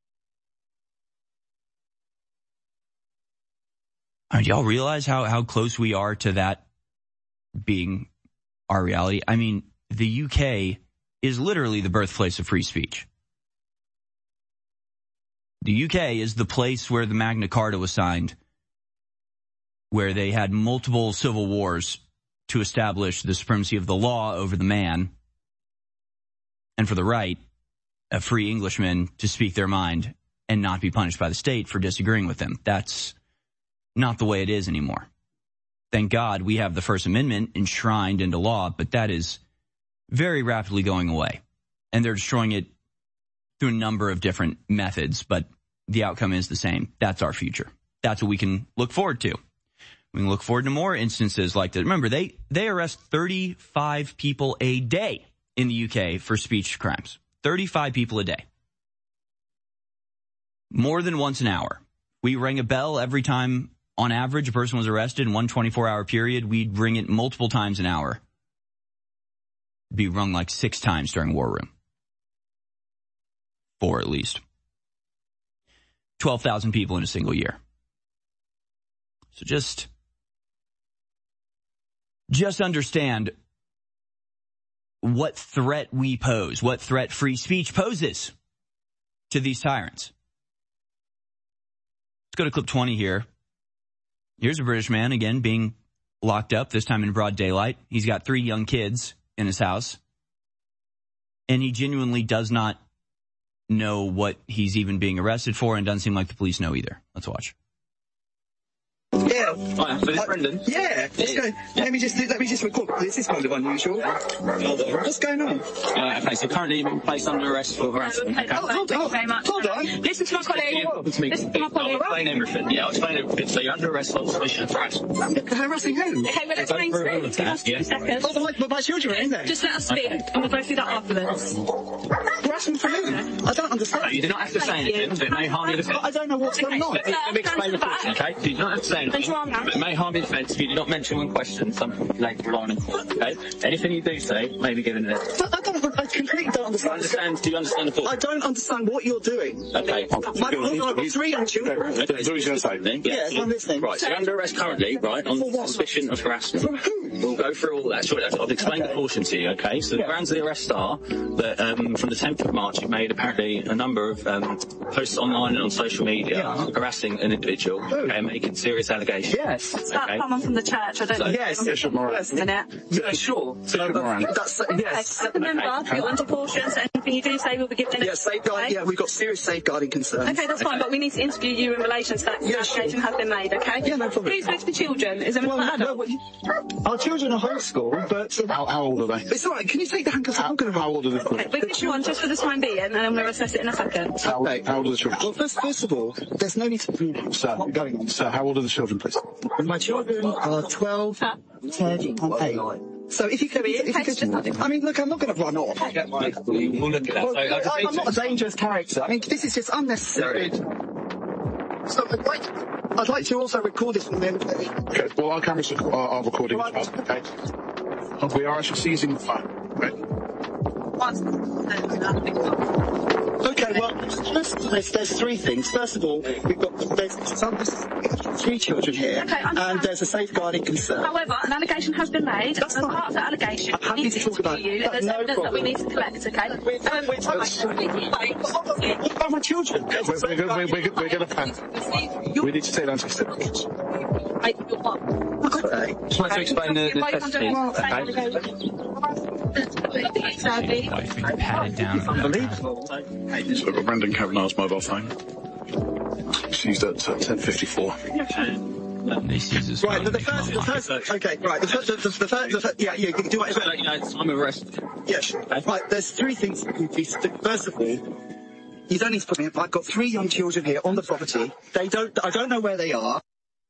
Do y'all realize how close we are to that being our reality? I mean, the UK is literally the birthplace of free speech. The UK is the place where the Magna Carta was signed, where they had multiple civil wars to establish the supremacy of the law over the man, and for the right of free Englishmen to speak their mind and not be punished by the state for disagreeing with them. That's not the way it is anymore. Thank God we have the First Amendment enshrined into law, but that is very rapidly going away. And they're destroying it through a number of different methods, but the outcome is the same. That's our future. That's what we can look forward to. We can look forward to more instances like that. Remember, they arrest 35 people a day in the UK for speech crimes. 35 people a day. More than once an hour. We rang a bell every time, on average, a person was arrested in one 24-hour period. We'd ring it multiple times an hour. It'd be rung like 6 times during War Room. 4 at least. 12,000 people in a single year. So just understand what threat we pose, what threat free speech poses to these tyrants. Let's go to clip 20 here. Here's a British man, again, being locked up, this time in broad daylight. He's got 3 young kids in his house. And he genuinely does not know what he's even being arrested for, and doesn't seem like the police know either. Let's watch. Yeah. Hi, so this Brendan? Yeah. Let's go. Let me just record. This is kind of unusual. What's going on? Okay, so currently you've been placed under arrest for harassment. Okay. Hold on. Listen to my colleague. I'll explain everything. Yeah, I'll explain everything. So you're under arrest on suspicion of harassment. Harassing who? Okay, well, let's explain through. Give us 2 seconds. But my children are in there. Just let us speak, and we'll go through that afterwards. Harassment for who? I don't understand. No, you do not have to say anything, but it may harm your defence. I don't know what's going on. Let me explain the question, okay? You do not have to say anything. It may harm your defence if you do not mention one question, something later rely on court, okay? Anything you do say may be given an I completely don't understand. Do you understand the thought? I don't understand what you're doing. Okay. I've got 3 young children. That's what he's going to say. Yes, I'm listening. Right, so you're under arrest currently, right, on suspicion of harassment. From who? We'll go through all that. Sure, I've explained the portion to you, okay? So the grounds of the arrest are that from the 10th of March, you've made apparently a number of posts online and on social media harassing an individual and making serious allegations. Yes. Is that someone from the church? I don't know. Yes. Bishop Moran. Isn't it? Yeah, sure. That's, yes. Okay, remember, you're under caution, so anything you do say will be given. Yeah, safeguard. Yeah, we've got serious safeguarding concerns. Okay, that's fine, but we need to interview you in relation to that application has been made, okay? Yeah, no problem. Please go to the children. Is there our children are homeschooled, but... How old are they? It's all right. Can you take the handcuffs off? How old are they? Okay, we'll get you on just for the time being, and then we'll assess it in a second. How old are the children? Well, first of all, there's no need to... Sir, going on. Sir, how old are the children, please? My children are 12, 10, and 8. So if you could, I mean, look, I'm not going to run off. We'll look at that. Well, I'm not a dangerous character. I mean, this is just unnecessary. So I'd like to also record this from the other day. Okay, well, our cameras are recording as well, okay? We are actually seizing the phone, okay? Okay, well, there's three things. First of all, there's 3 children here, and there's a safeguarding concern. However, an allegation has been made. As part of that allegation, I'm happy to talk about it. there's evidence that we need to collect, okay? What about my children? We're going to pan. We need to take down some certificates. Just wanted to explain the necessity. Wife being patted down. Unbelievable. So I've got Brendan Kavanagh's mobile phone. Seized at 10:54. They seize his Right, phone. the first, okay, right, the first, yeah, you can do what I'm arrested. Yes, right, there's 3 things you need to do. First of all, you don't need to put me in. I've got 3 young children here on the property. I don't know where they are.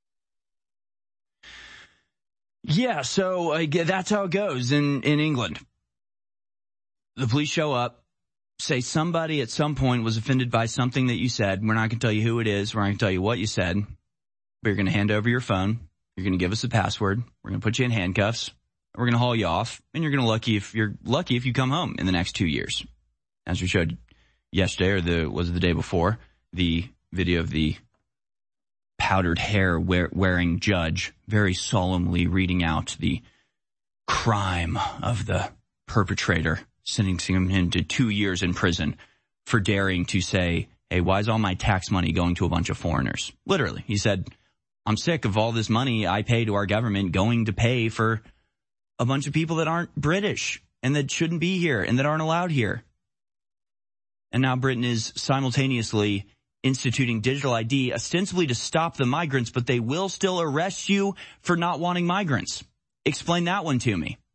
Yeah, so that's how it goes in England. The police show up, say somebody at some point was offended by something that you said. We're not going to tell you who it is. We're not going to tell you what you said. But you're going to hand over your phone. You're going to give us a password. We're going to put you in handcuffs. We're going to haul you off. And you're lucky if you come home in the next 2 years. As we showed yesterday, or was it the day before, the video of the powdered hair wearing judge very solemnly reading out the crime of the perpetrator, sentencing him into 2 years in prison for daring to say, hey, why is all my tax money going to a bunch of foreigners? Literally, he said, I'm sick of all this money I pay to our government going to pay for a bunch of people that aren't British and that shouldn't be here and that aren't allowed here. And now Britain is simultaneously instituting digital ID ostensibly to stop the migrants, but they will still arrest you for not wanting migrants. Explain that one to me.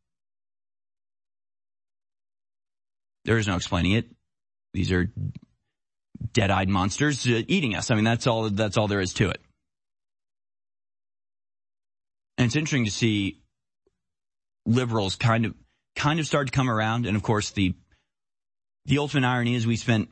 There is no explaining it. These are dead-eyed monsters eating us. I mean, that's all there is to it. And it's interesting to see liberals kind of start to come around. And of course, the ultimate irony is we spent,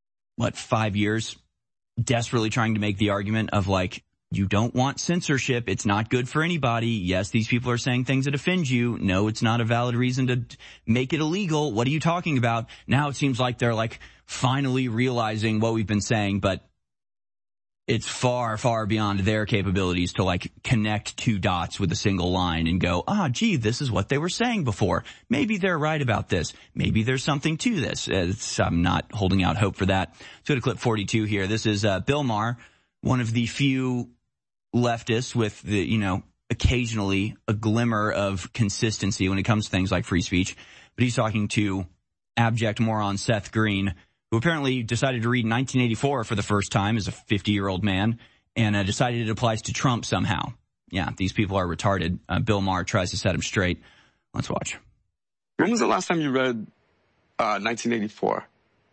5 years desperately trying to make the argument of you don't want censorship. It's not good for anybody. Yes, these people are saying things that offend you. No, it's not a valid reason to make it illegal. What are you talking about? Now it seems like they're finally realizing what we've been saying, but it's far, far beyond their capabilities to connect 2 dots with a single line and go, gee, this is what they were saying before. Maybe they're right about this. Maybe there's something to this. I'm not holding out hope for that. Let's go to clip 42 here. This is Bill Maher, one of the few leftists with occasionally a glimmer of consistency when it comes to things like free speech. But he's talking to abject moron Seth Green, who apparently decided to read 1984 for the first time as a 50-year-old man and decided it applies to Trump somehow. Yeah, these people are retarded. Bill Maher tries to set him straight. Let's watch. When was the last time you read 1984?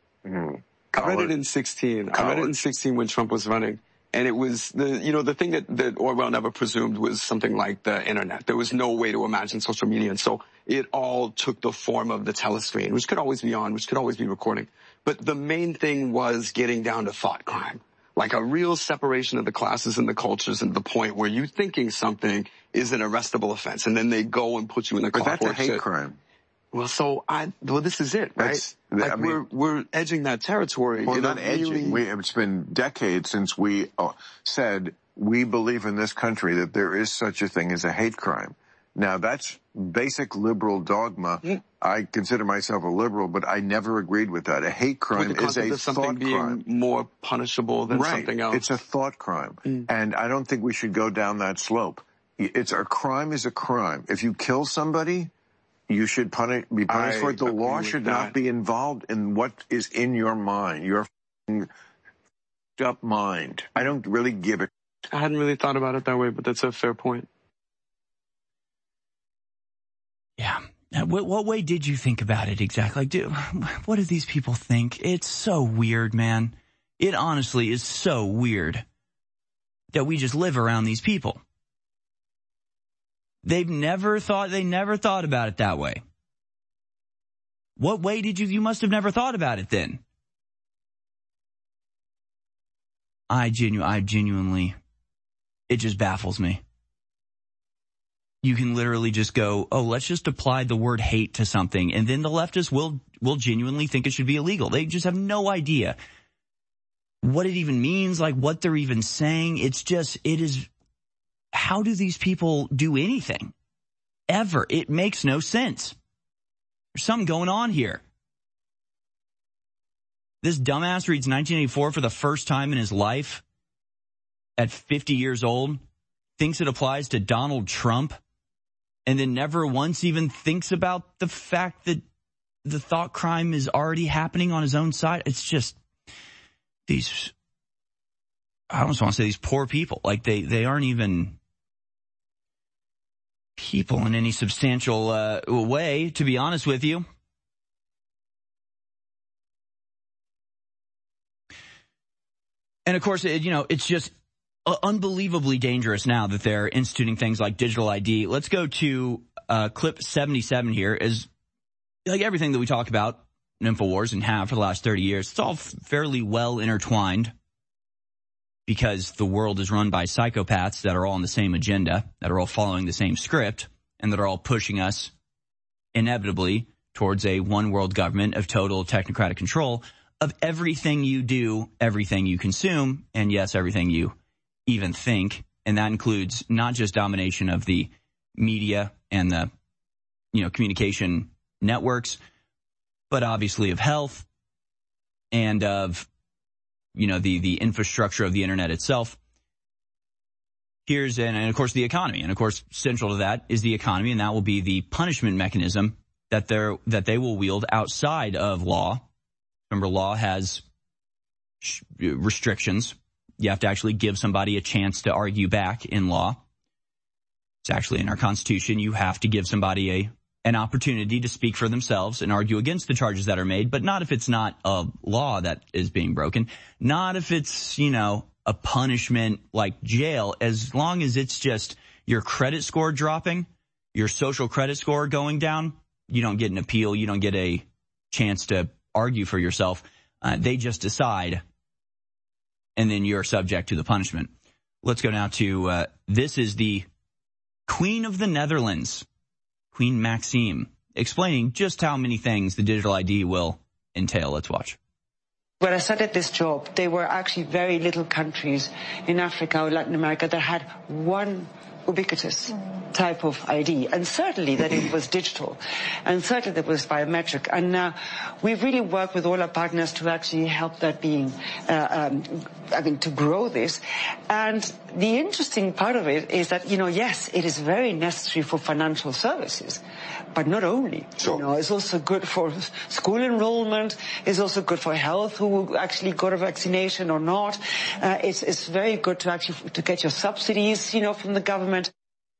I read it in 16. I read it in 16 when Trump was running. And it was the thing that Orwell never presumed was something like the internet. There was no way to imagine social media. And so it all took the form of the telescreen, which could always be on, which could always be recording. But the main thing was getting down to thought crime, like a real separation of the classes and the cultures, and the point where you thinking something is an arrestable offense. And then they go and put you in the clockwork. But that's a hate crime. Well, this is it, right? We're edging that territory. Well, not edging. It's been decades since we said we believe in this country that there is such a thing as a hate crime. Now, that's basic liberal dogma. I consider myself a liberal, but I never agreed with that. A hate crime is a thought crime. More punishable than something else. It's a thought crime. And I don't think we should go down that slope. A crime is a crime. If you kill somebody, you should be punished for it. The law should not be involved in what is in your mind, your up mind. I don't really give it. I hadn't really thought about it that way, but that's a fair point. Yeah. What way did you think about it exactly? What do these people think? It's so weird, man. It honestly is so weird that we just live around these people. They never thought about it that way. What way did you must have never thought about it then? I genuinely, it just baffles me. you can literally just go, oh, let's just apply the word hate to something. And then the leftists will genuinely think it should be illegal. They just have no idea what it even means, like what they're even saying. How do these people do anything? Ever. It makes no sense. There's something going on here. This dumbass reads 1984 for the first time in his life at 50 years old, thinks it applies to Donald Trump, and then never once even thinks about the fact that the thought crime is already happening on his own side. It's just I almost want to say these poor people. Like they aren't even people in any substantial way, to be honest with you. And of course, it's just unbelievably dangerous now that they're instituting things like digital ID. Let's go to clip 77 here. Is like everything that we talk about in InfoWars and have for the last 30 years. It's all fairly well intertwined because the world is run by psychopaths that are all on the same agenda, that are all following the same script, and that are all pushing us inevitably towards a one world government of total technocratic control of everything you do, everything you consume, and yes, everything you even think. And that includes not just domination of the media and the, communication networks, but obviously of health and of, the infrastructure of the internet itself. And of course the economy. And of course, central to that is the economy, and that will be the punishment mechanism that they will wield outside of law. Remember, law has restrictions. You have to actually give somebody a chance to argue back in law. It's actually in our Constitution. You have to give somebody an opportunity to speak for themselves and argue against the charges that are made, but not if it's not a law that is being broken. Not if it's, a punishment like jail, as long as it's just your credit score dropping, your social credit score going down. You don't get an appeal. You don't get a chance to argue for yourself. They just decide, and then you're subject to the punishment. Let's go now to, this is the Queen of the Netherlands, Queen Maxime, explaining just how many things the digital ID will entail. Let's watch. When I started this job, there were actually very little countries in Africa or Latin America that had one ubiquitous type of ID, and certainly that it was digital, and certainly that it was biometric. And we've really worked with all our partners to actually help that being, to grow this. And the interesting part of it is that, yes, it is very necessary for financial services, but not only. Sure. It's also good for school enrollment. It's also good for health, who actually got a vaccination or not. It's very good to get your subsidies, from the government.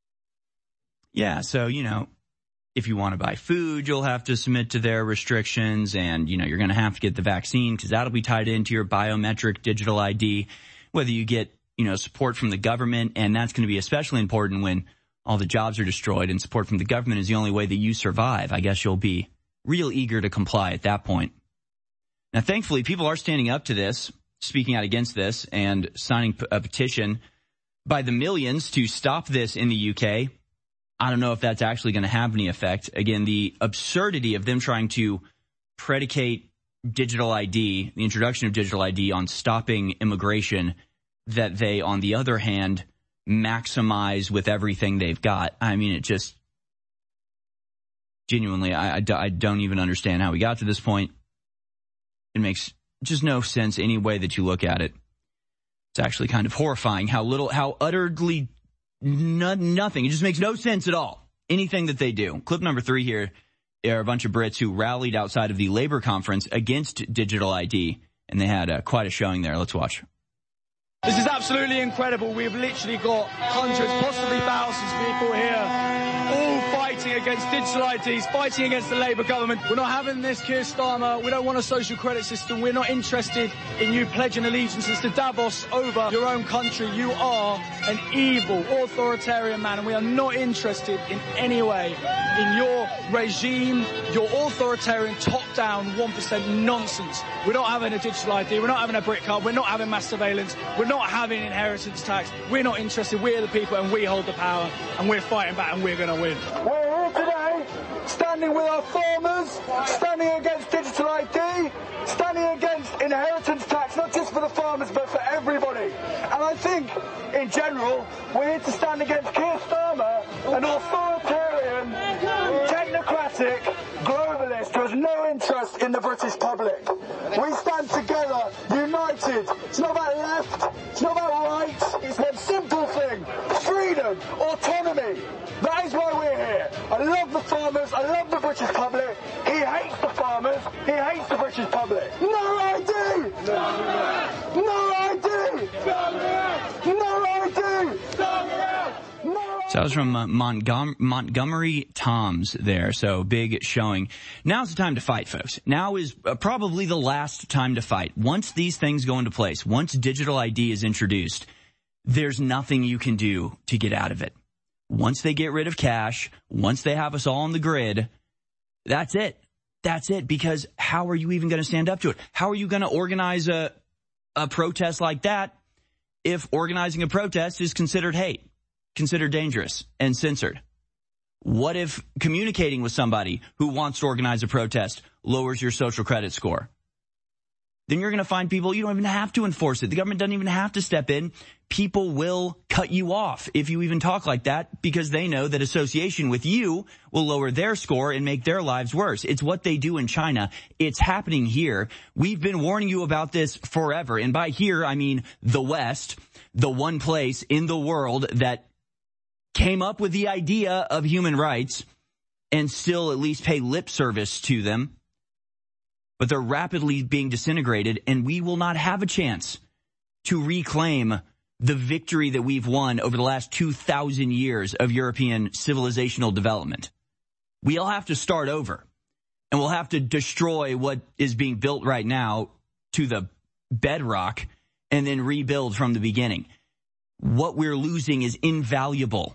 Yeah, so, if you want to buy food, you'll have to submit to their restrictions, and, you're going to have to get the vaccine because that'll be tied into your biometric digital ID, whether you get, support from the government, and that's going to be especially important when all the jobs are destroyed, and support from the government is the only way that you survive. I guess you'll be real eager to comply at that point. Now, thankfully, people are standing up to this, speaking out against this, and signing a petition by the millions to stop this in the UK. I don't know if that's actually going to have any effect. Again, the absurdity of them trying to predicate digital ID, the introduction of digital ID, on stopping immigration, that they, on the other hand, maximize with everything they've got. I mean, it just genuinely, I don't even understand how we got to this point. It makes just no sense any way that you look at it. It's actually kind of horrifying how utterly nothing. It just makes no sense at all. Anything that they do. Clip number 3 here are a bunch of Brits who rallied outside of the Labour conference against digital ID, and they had quite a showing there. Let's watch. This is absolutely incredible. We've literally got hundreds, possibly thousands of people here, all fighting fighting against digital IDs, fighting against the Labour government. We're not having this, Keir Starmer. We don't want a social credit system. We're not interested in you pledging allegiances to Davos over your own country. You are an evil, authoritarian man, and we are not interested in any way in your regime, your authoritarian, top-down, 1% nonsense. We're not having a digital ID. We're not having a brick card. We're not having mass surveillance. We're not having inheritance tax. We're not interested. We're the people, and we hold the power, and we're fighting back, and we're going to win. We're here today, standing with our farmers, standing against digital ID, standing against inheritance tax, not just for the farmers, but for everybody. And I think, in general, we're here to stand against Keir Starmer, an authoritarian, technocratic globalist who has no interest in the British public. We stand together, united. It's not about left, it's not about right, it's one simple thing: freedom, autonomy. That is why we're here. I love the farmers, I love the British public. He hates the farmers, he hates the British public. No ID! No ID! No ID! So that was from Montgomery Toms there. So big showing. Now's the time to fight, folks. Now is probably the last time to fight. Once these things go into place, once digital ID is introduced, there's nothing you can do to get out of it. Once they get rid of cash, once they have us all on the grid, that's it. That's it. Because how are you even going to stand up to it? How are you going to organize a protest like that if organizing a protest is considered hate, considered dangerous, and censored? What if communicating with somebody who wants to organize a protest lowers your social credit score? Then you're going to find people, you don't even have to enforce it. The government doesn't even have to step in. People will cut you off if you even talk like that, because they know that association with you will lower their score and make their lives worse. It's what they do in China. It's happening here. We've been warning you about this forever. And by here, I mean the West, the one place in the world that came up with the idea of human rights and still at least pay lip service to them. But they're rapidly being disintegrated, and we will not have a chance to reclaim the victory that we've won over the last 2,000 years of European civilizational development. We'll have to start over, and we'll have to destroy what is being built right now to the bedrock and then rebuild from the beginning. What we're losing is invaluable.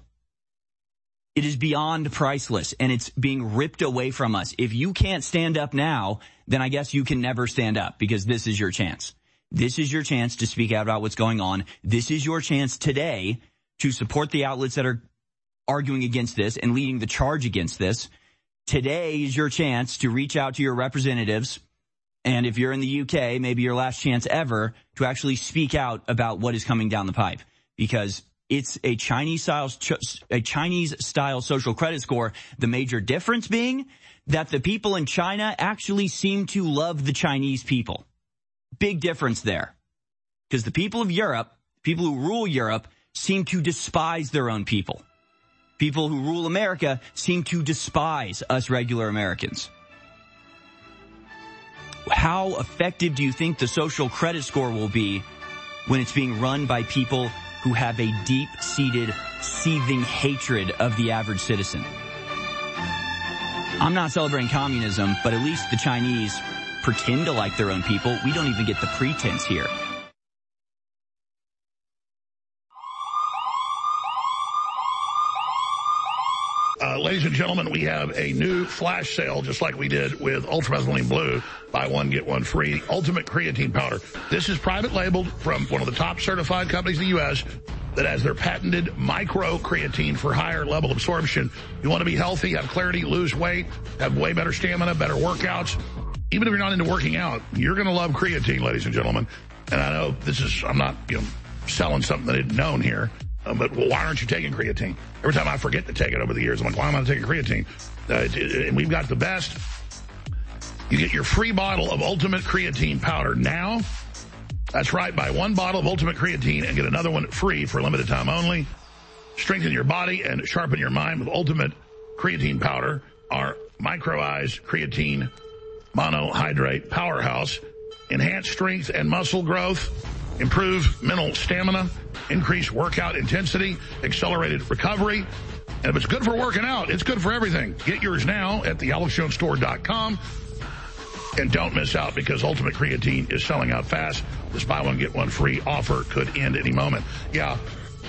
It is beyond priceless, and it's being ripped away from us. If you can't stand up now, then I guess you can never stand up, because this is your chance. This is your chance to speak out about what's going on. This is your chance today to support the outlets that are arguing against this and leading the charge against this. Today is your chance to reach out to your representatives, and if you're in the UK, maybe your last chance ever to actually speak out about what is coming down the pipe, because it's a Chinese-style social credit score. The major difference being that the people in China actually seem to love the Chinese people. Big difference there. Because the people of Europe, people who rule Europe, seem to despise their own people. People who rule America seem to despise us regular Americans. How effective do you think the social credit score will be when it's being run by people who have a deep-seated, seething hatred of the average citizen? I'm not celebrating communism, but at least the Chinese pretend to like their own people. We don't even get the pretense here. Ladies and gentlemen, we have a new flash sale, just like we did with Ultramethylene Blue. Buy one, get one free. Ultimate Creatine Powder. This is private labeled from one of the top certified companies in the U.S. that has their patented micro creatine for higher level absorption. You want to be healthy, have clarity, lose weight, have way better stamina, better workouts. Even if you're not into working out, you're going to love creatine, ladies and gentlemen. And I know I'm not, selling something that isn't known here. But why aren't you taking creatine? Every time I forget to take it over the years, I'm like, why am I taking creatine? And we've got the best. You get your free bottle of Ultimate Creatine Powder now. That's right. Buy one bottle of Ultimate Creatine and get another one free for a limited time only. Strengthen your body and sharpen your mind with Ultimate Creatine Powder, our micro-eyes creatine monohydrate powerhouse. Enhance strength and muscle growth. improve mental stamina, increase workout intensity, accelerated recovery. And if it's good for working out, it's good for everything. Get yours now at thealexjonesstore.com. And don't miss out because Ultimate Creatine is selling out fast. This buy one, get one free offer could end any moment. Yeah.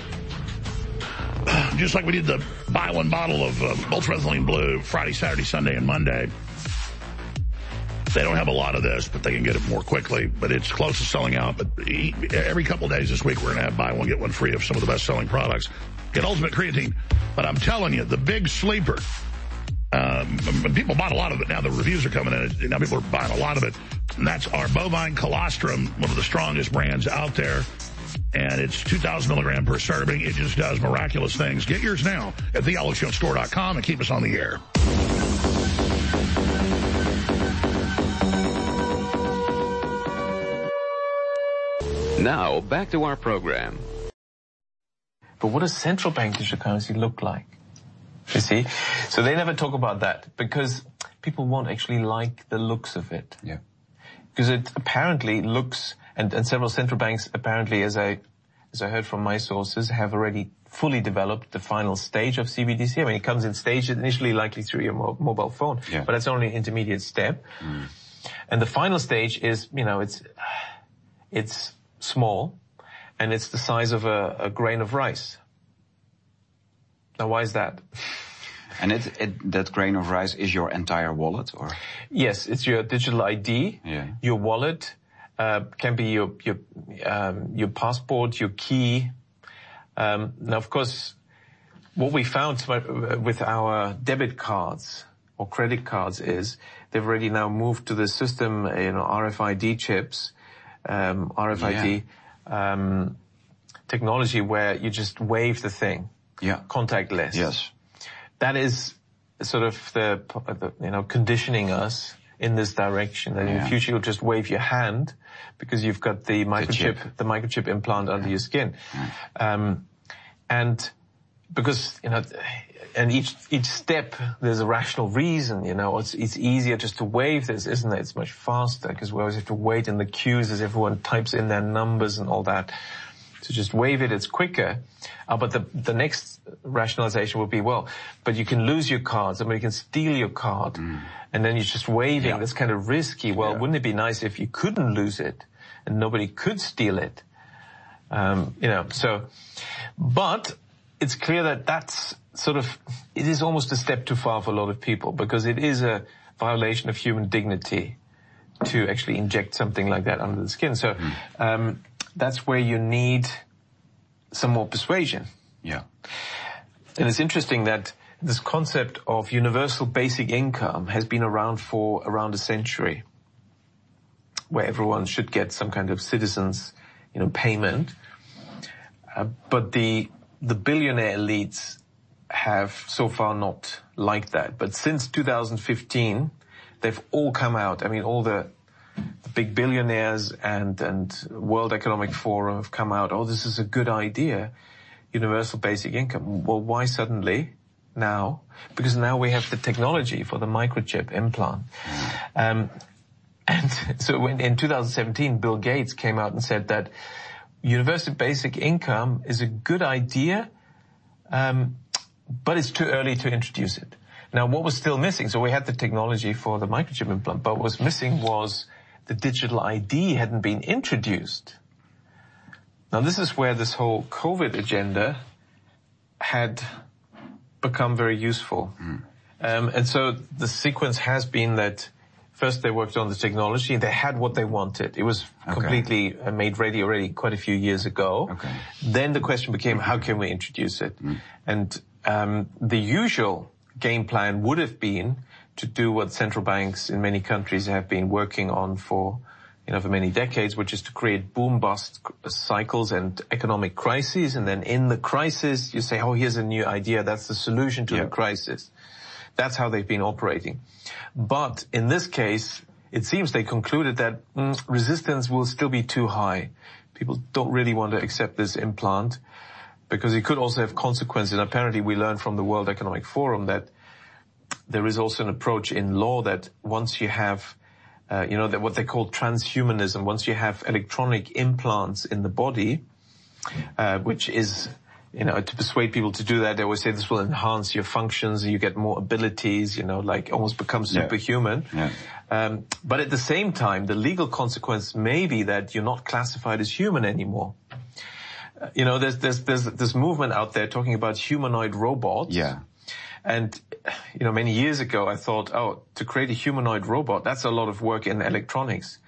Just like we did the buy one bottle of Ultramethylene Blue Friday, Saturday, Sunday, and Monday. They don't have a lot of this, but they can get it more quickly. But it's close to selling out. But every couple of days this week, we're going to have buy one, get one free of some of the best-selling products. Get Ultimate Creatine. But I'm telling you, the big sleeper, people bought a lot of it. Now the reviews are coming in. Now people are buying a lot of it. And that's our bovine colostrum, one of the strongest brands out there. And it's 2,000 milligram per serving. It just does miraculous things. Get yours now at thealexjonesstore.com and keep us on the air. Now, back to our program. But what does central bank digital currency look like? You see? So they never talk about that because people won't actually like the looks of it. Yeah. Because it apparently looks, and several central banks apparently, as I heard from my sources, have already fully developed the final stage of CBDC. I mean, it comes in stages, initially likely through your mobile phone, but that's only an intermediate step. And the final stage is, it's small, and it's the size of a grain of rice. Now, why is that? And that grain of rice is your entire wallet, or? Yes, it's your digital ID, your wallet, can be your passport, your key. Now, of course, what we found with our debit cards or credit cards is they've already now moved to the system, RFID chips, RFID technology where you just wave the thing, contactless. Yes, that is sort of the conditioning us in this direction. That in the future you'll just wave your hand because you've got the microchip implant under your skin, and because and each step there's a rational reason. It's easier just to wave this, isn't it? It's much faster because we always have to wait in the queues as everyone types in their numbers and all that. So just wave it, it's quicker. But the next rationalization would be, but you can lose your card. Somebody can steal your card. And then you're just waving. That's kind of risky. Wouldn't it be nice if you couldn't lose it and nobody could steal it? But it's clear that that's it is almost a step too far for a lot of people because it is a violation of human dignity to actually inject something like that under the skin. So, that's where you need some more persuasion. Yeah. And it's interesting that this concept of universal basic income has been around for around a century, where everyone should get some kind of citizens, payment. But the billionaire elites have so far not liked that. But since 2015, they've all come out. I mean, all the big billionaires and World Economic Forum have come out, this is a good idea, universal basic income. Well, why suddenly now? Because now we have the technology for the microchip implant. And so in 2017, Bill Gates came out and said that universal basic income is a good idea, but it's too early to introduce it. Now, what was still missing? So we had the technology for the microchip implant, but what was missing was the digital ID hadn't been introduced. Now, this is where this whole COVID agenda had become very useful. And so the sequence has been that first they worked on the technology. They had what they wanted. It was completely made ready already quite a few years ago. Then the question became, how can we introduce it? And the usual game plan would have been to do what central banks in many countries have been working on for many decades, which is to create boom-bust cycles and economic crises. And then in the crisis, you say, here's a new idea. That's the solution to the crisis. That's how they've been operating. But in this case, it seems they concluded that resistance will still be too high. People don't really want to accept this implant because it could also have consequences. And apparently we learned from the World Economic Forum that there is also an approach in law that once you have what they call transhumanism. Once you have electronic implants in the body, which is, to persuade people to do that, they always say this will enhance your functions, you get more abilities, like almost become superhuman. Yeah. But at the same time, the legal consequence may be that you're not classified as human anymore. There's this movement out there talking about humanoid robots. Yeah. And, many years ago I thought, to create a humanoid robot, that's a lot of work in electronics.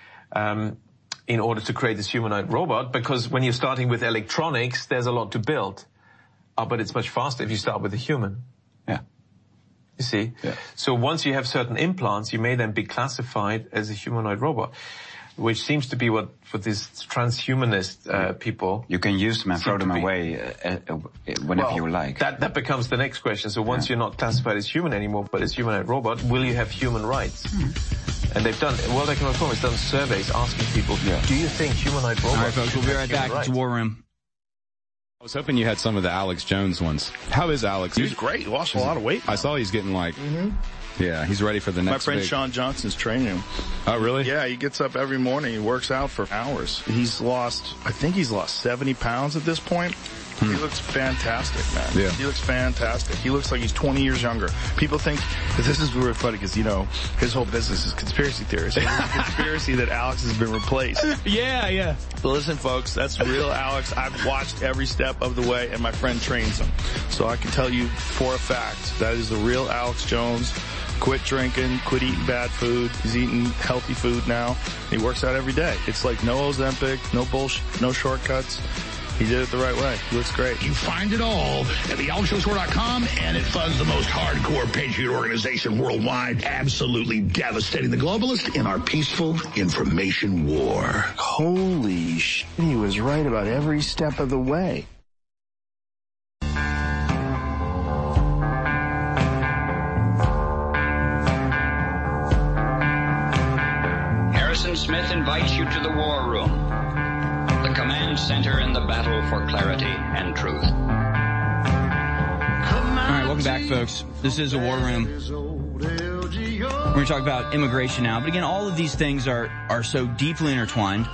In order to create this humanoid robot, because when you're starting with electronics, there's a lot to build. But it's much faster if you start with a human. Yeah. You see? Yeah. So once you have certain implants, you may then be classified as a humanoid robot, which seems to be what these transhumanist people... You can use them and throw them away whenever you like. That becomes the next question. So once you're not classified as human anymore, but as humanoid robot, will you have human rights? And they've done, World Economic Forum has done surveys asking people, do you think humanoid robots... All right, folks, we'll be right back. It's War Room. I was hoping you had some of the Alex Jones ones. How is Alex? He's great. He lost a lot of weight. I saw he's getting yeah, he's ready for the next My friend Sean Johnson's training him. Oh, really? Yeah, he gets up every morning. He works out for hours. I think he's lost 70 pounds at this point. He looks fantastic, man. Yeah. He looks fantastic. He looks like he's 20 years younger. People think, this is really funny because, his whole business is conspiracy theories. So there's a conspiracy that Alex has been replaced. Yeah. But listen, folks, that's real Alex. I've watched every step of the way, and my friend trains him. So I can tell you for a fact, that is the real Alex Jones. Quit drinking, quit eating bad food. He's eating healthy food now. He works out every day. It's like no Ozempic, no bullshit, no shortcuts. He did it the right way. He looks great. You find it all at thealexjoneshow.com, and it funds the most hardcore patriot organization worldwide, absolutely devastating the globalists in our peaceful information war. Holy shit, he was right about every step of the way. Harrison Smith invites you to the War Room, the command center in the battle for clarity and truth. All right, welcome back, folks. This is a War Room. We're going to talk about immigration now, but again, all of these things are so deeply intertwined.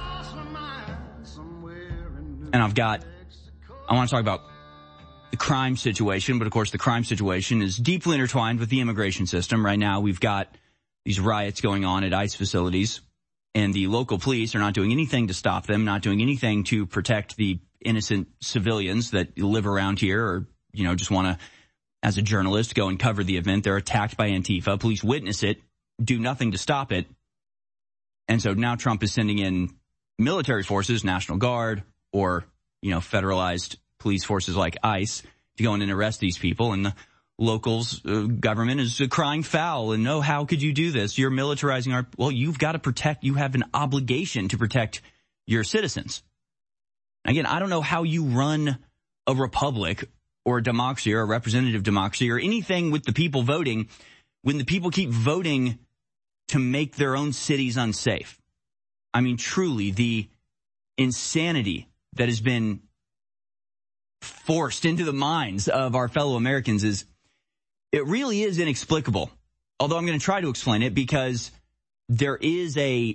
And I want to talk about the crime situation, but of course the crime situation is deeply intertwined with the immigration system. Right now we've got these riots going on at ICE facilities, and the local police are not doing anything to stop them, not doing anything to protect the innocent civilians that live around here or, just want to, as a journalist, go and cover the event. They're attacked by Antifa. Police witness it, do nothing to stop it. And so now Trump is sending in military forces, National Guard, or, federalized police forces like ICE to go in and arrest these people. And the locals, government is crying foul. And no, how could you do this? You're militarizing you've got to you have an obligation to protect your citizens. Again, I don't know how you run a republic or a democracy or a representative democracy or anything with the people voting when the people keep voting to make their own cities unsafe. I mean, truly, the insanity that has been forced into the minds of our fellow Americans it really is inexplicable. Although I'm going to try to explain it because there is a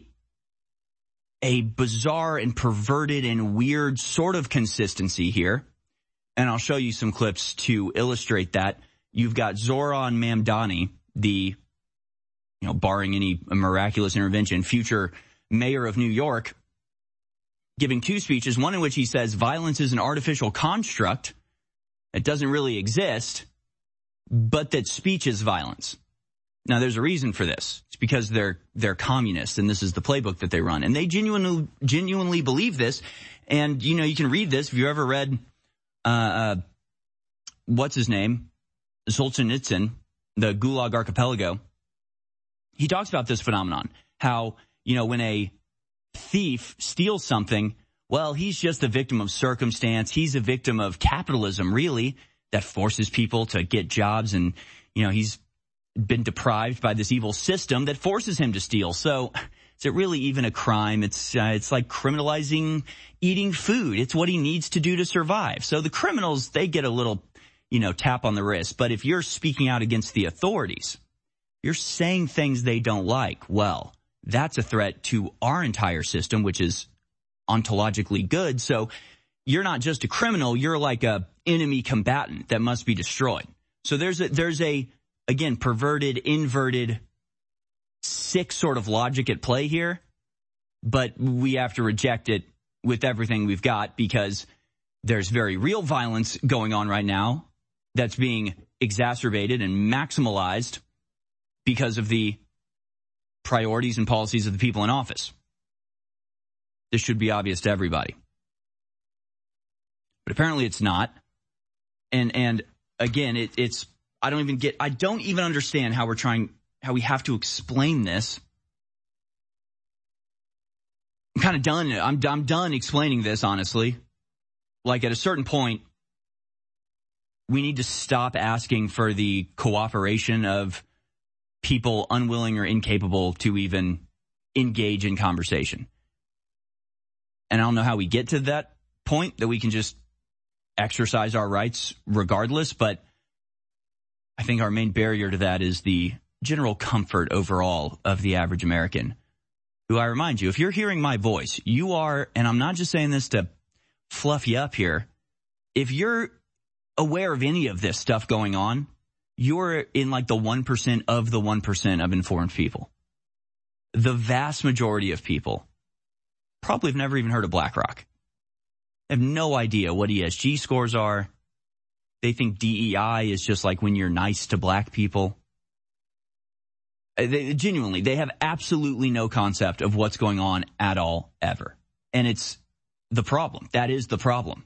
bizarre and perverted and weird sort of consistency here. And I'll show you some clips to illustrate that. You've got Zoran Mamdani, the, barring any miraculous intervention, future mayor of New York, giving two speeches, one in which he says violence is an artificial construct that doesn't really exist, but that speech is violence. Now, there's a reason for this. It's because they're communists, and this is the playbook that they run. And they genuinely believe this. And, you can read this. If you ever read, what's his name? Solzhenitsyn, the Gulag Archipelago. He talks about this phenomenon. How, when a thief steals something, well, he's just a victim of circumstance. He's a victim of capitalism, really, that forces people to get jobs. And, he's been deprived by this evil system that forces him to steal. So is it really even a crime? It's like criminalizing eating food. It's what he needs to do to survive. So the criminals, they get a little, tap on the wrist. But if you're speaking out against the authorities, you're saying things they don't like, well, that's a threat to our entire system, which is ontologically good. So you're not just a criminal, you're like a enemy combatant that must be destroyed. So there's a again, perverted, inverted, sick sort of logic at play here, but we have to reject it with everything we've got because there's very real violence going on right now that's being exacerbated and maximalized because of the priorities and policies of the people in office. This should be obvious to everybody. But apparently it's not. And again, it's I don't even understand how we have to explain this. I'm kind of done. I'm done explaining this, honestly. Like at a certain point, we need to stop asking for the cooperation of people unwilling or incapable to even engage in conversation. And I don't know how we get to that point that we can just exercise our rights regardless, but I think our main barrier to that is the general comfort overall of the average American, who I remind you, if you're hearing my voice, you are, and I'm not just saying this to fluff you up here, if you're aware of any of this stuff going on, you're in like the 1% of the 1% of informed people. The vast majority of people probably have never even heard of BlackRock. They have no idea what ESG scores are. They think DEI is just like when you're nice to black people. They have absolutely no concept of what's going on at all, ever. And it's the problem. That is the problem.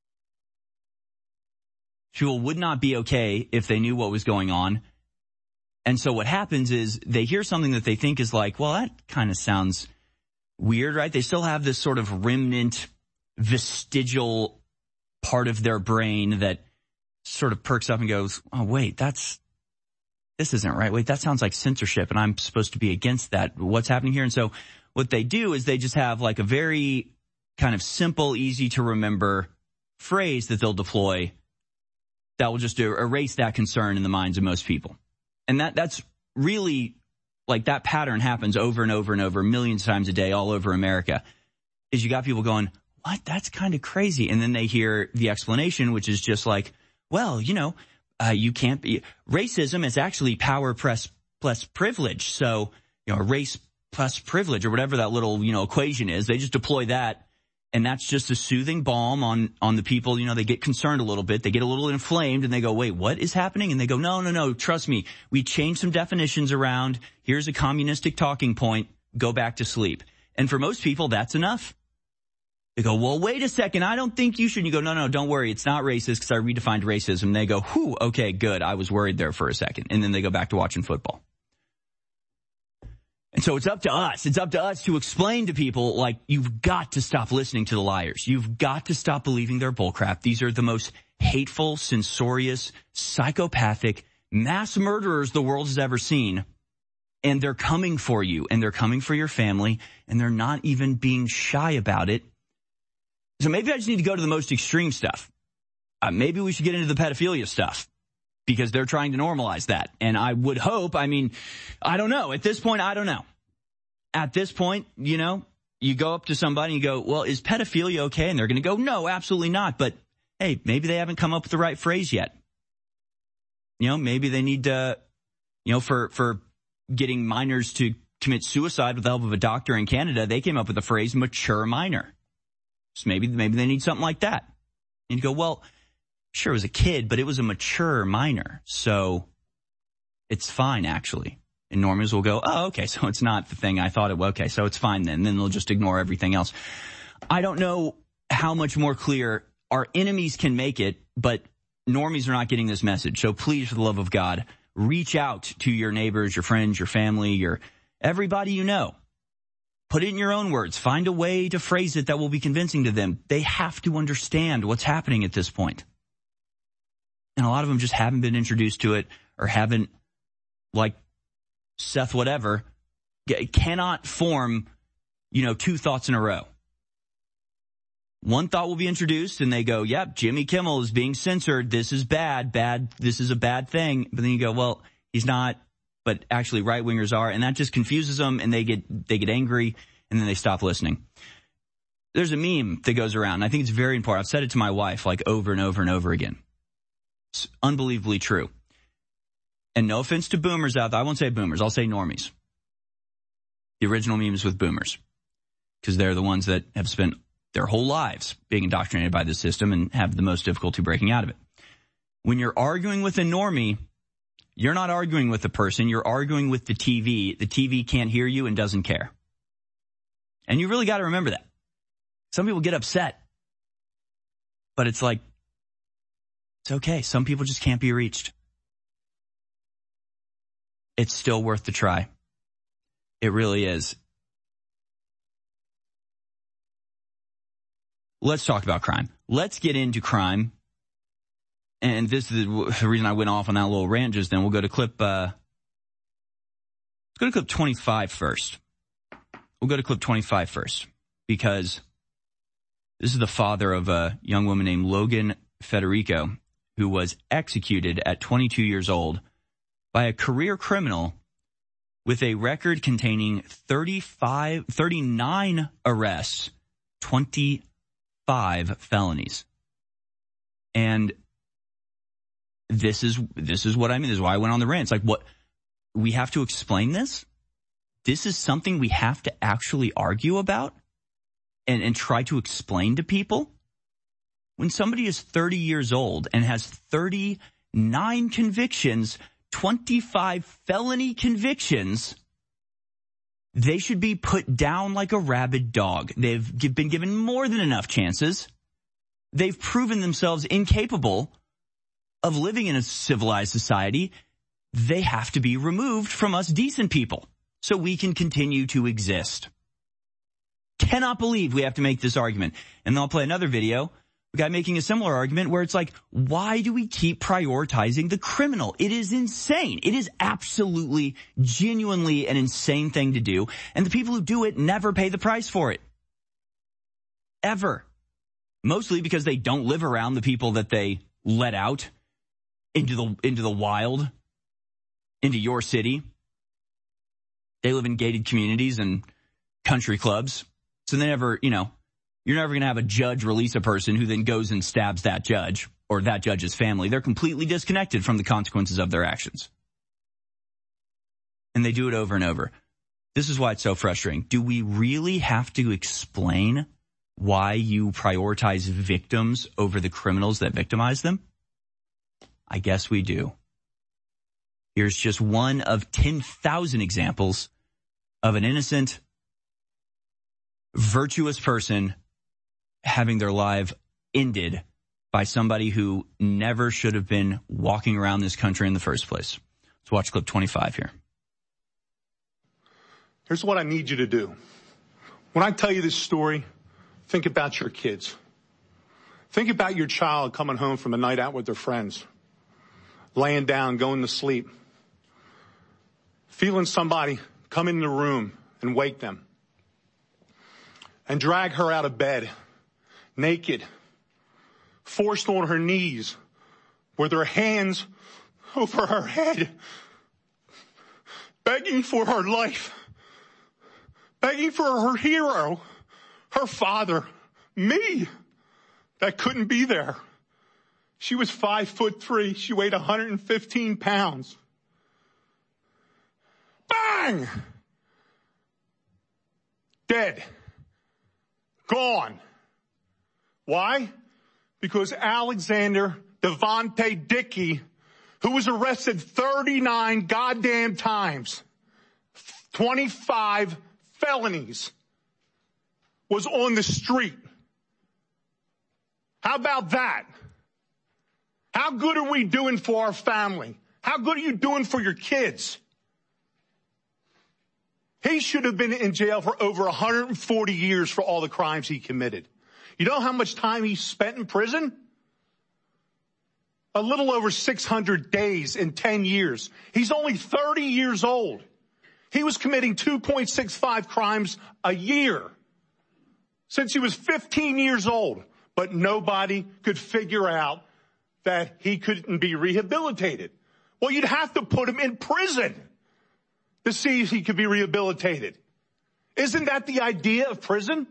People would not be okay if they knew what was going on. And so what happens is they hear something that they think is like, well, that kind of sounds weird, right? They still have this sort of remnant, vestigial part of their brain that sort of perks up and goes, oh, wait, this isn't right. Wait, that sounds like censorship, and I'm supposed to be against that. What's happening here? And so what they do is they just have like a very kind of simple, easy to remember phrase that they'll deploy that will just erase that concern in the minds of most people. And that's really like that pattern happens over and over and over millions of times a day all over America, is you got people going, what? That's kind of crazy. And then they hear the explanation, which is just like, well, you can't be. Racism is actually power plus privilege. So, race plus privilege or whatever that little, equation is. They just deploy that. And that's just a soothing balm on the people. They get concerned a little bit. They get a little inflamed and they go, wait, what is happening? And they go, no, trust me. We changed some definitions around. Here's a communistic talking point. Go back to sleep. And for most people, that's enough. They go, well, wait a second. I don't think you should. And you go, no, don't worry. It's not racist because I redefined racism. And they go, whew, okay, good. I was worried there for a second. And then they go back to watching football. And so it's up to us. It's up to us to explain to people, like, you've got to stop listening to the liars. You've got to stop believing their bullcrap. These are the most hateful, censorious, psychopathic mass murderers the world has ever seen. And they're coming for you, and they're coming for your family, and they're not even being shy about it. So maybe I just need to go to the most extreme stuff. Maybe we should get into the pedophilia stuff because they're trying to normalize that. And I would hope, I don't know. At this point, I don't know. At this point, you go up to somebody and you go, well, is pedophilia okay? And they're going to go, no, absolutely not. But hey, maybe they haven't come up with the right phrase yet. Maybe they need to, for getting minors to commit suicide with the help of a doctor in Canada, they came up with the phrase mature minor. So maybe they need something like that. And you go, well, sure, it was a kid, but it was a mature minor. So it's fine, actually. And normies will go, oh, okay, so it's not the thing I thought it was. Okay, so it's fine then. Then they'll just ignore everything else. I don't know how much more clear our enemies can make it, but normies are not getting this message. So please, for the love of God, reach out to your neighbors, your friends, your family, everybody you know. Put it in your own words. Find a way to phrase it that will be convincing to them. They have to understand what's happening at this point. And a lot of them just haven't been introduced to it or haven't, like Seth whatever, cannot form, two thoughts in a row. One thought will be introduced and they go, yep, Jimmy Kimmel is being censored. This is bad. This is a bad thing. But then you go, well, he's not but actually right-wingers are, and that just confuses them, and they get angry, and then they stop listening. There's a meme that goes around, and I think it's very important. I've said it to my wife like over and over and over again. It's unbelievably true. And no offense to boomers out there. I won't say boomers. I'll say normies. The original meme is with boomers, because they're the ones that have spent their whole lives being indoctrinated by the system and have the most difficulty breaking out of it. When you're arguing with a normie, you're not arguing with the person. You're arguing with the TV. The TV can't hear you and doesn't care. And you really got to remember that. Some people get upset, but it's like, it's okay. Some people just can't be reached. It's still worth the try. It really is. Let's talk about crime. Let's get into crime. And this is the reason I went off on that little rant just then. We'll go to clip, let's go to clip 25 first. We'll go to clip 25 first, because this is the father of a young woman named Logan Federico, who was executed at 22 years old by a career criminal with a record containing 39 arrests, 25 felonies. And this is what I mean. This is why I went on the rant. It's like, what, we have to explain this? This is something we have to actually argue about and try to explain to people? When somebody is 30 years old and has 39 convictions, 25 felony convictions, they should be put down like a rabid dog. They've been given more than enough chances. They've proven themselves incapable of living in a civilized society. They have to be removed from us decent people so we can continue to exist. Cannot believe we have to make this argument. And then I'll play another video, a guy making a similar argument where it's like, why do we keep prioritizing the criminal? It is insane. It is absolutely, genuinely an insane thing to do. And the people who do it never pay the price for it. Ever. Mostly because they don't live around the people that they let out into the wild, into your city. They live in gated communities and country clubs. So they never, you're never going to have a judge release a person who then goes and stabs that judge or that judge's family. They're completely disconnected from the consequences of their actions. And they do it over and over. This is why it's so frustrating. Do we really have to explain why you prioritize victims over the criminals that victimize them? I guess we do. Here's just one of 10,000 examples of an innocent, virtuous person having their life ended by somebody who never should have been walking around this country in the first place. Let's watch clip 25 here. Here's what I need you to do. When I tell you this story, think about your kids. Think about your child coming home from a night out with their friends, laying down, going to sleep, feeling somebody come in the room and wake them and drag her out of bed, naked, forced on her knees, with her hands over her head, begging for her life, begging for her hero, her father, me, that couldn't be there. She was 5'3". She weighed 115 pounds. Bang! Dead. Gone. Why? Because Alexander Devontae Dickey, who was arrested 39 goddamn times, 25 felonies, was on the street. How about that? How good are we doing for our family? How good are you doing for your kids? He should have been in jail for over 140 years for all the crimes he committed. You know how much time he spent in prison? A little over 600 days in 10 years. He's only 30 years old. He was committing 2.65 crimes a year since he was 15 years old. But nobody could figure out that he couldn't be rehabilitated. Well, you'd have to put him in prison. to see if he could be rehabilitated. Isn't that the idea of prison?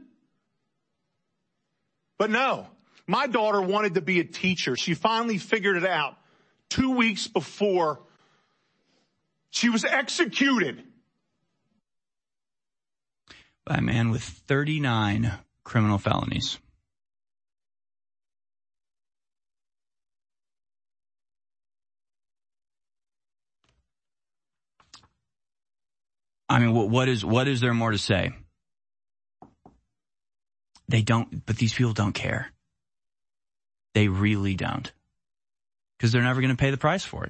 But no, my daughter wanted to be a teacher. She finally figured it out 2 weeks before she was executed. By a man with 39 criminal felonies. I mean, what is there more to say? They don't, but these people don't care. They really don't. Because they're never going to pay the price for it.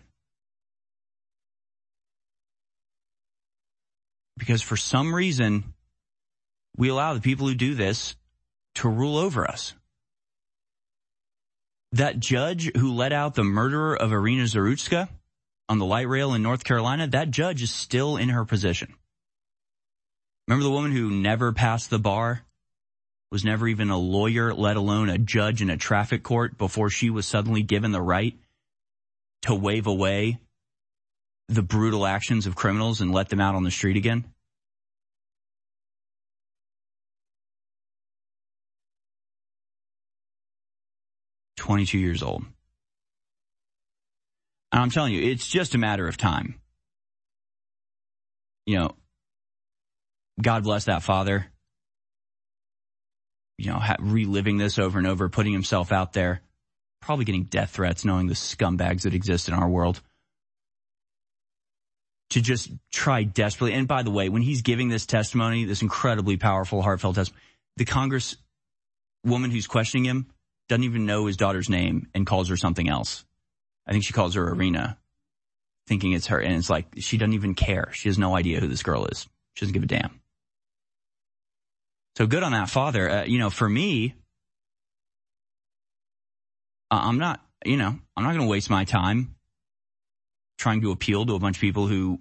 Because for some reason, we allow the people who do this to rule over us. That judge who let out the murderer of Irina Zarutska on the light rail in North Carolina, that judge is still in her position. Remember the woman who never passed the bar? Was never even a lawyer, let alone a judge in a traffic court before she was suddenly given the right to wave away the brutal actions of criminals and let them out on the street again? "22 years old. And I'm telling you, it's just a matter of time. You know, God bless that father. You know, reliving this over and over, putting himself out there, probably getting death threats, knowing the scumbags that exist in our world. To just try desperately. And by the way, when he's giving this testimony, this incredibly powerful, heartfelt testimony, the congresswoman who's questioning him doesn't even know his daughter's name and calls her something else. I think she calls her Irina, thinking it's her. And it's like, she doesn't even care. She has no idea who this girl is. She doesn't give a damn. So good on that father. For me, I'm not going to waste my time trying to appeal to a bunch of people who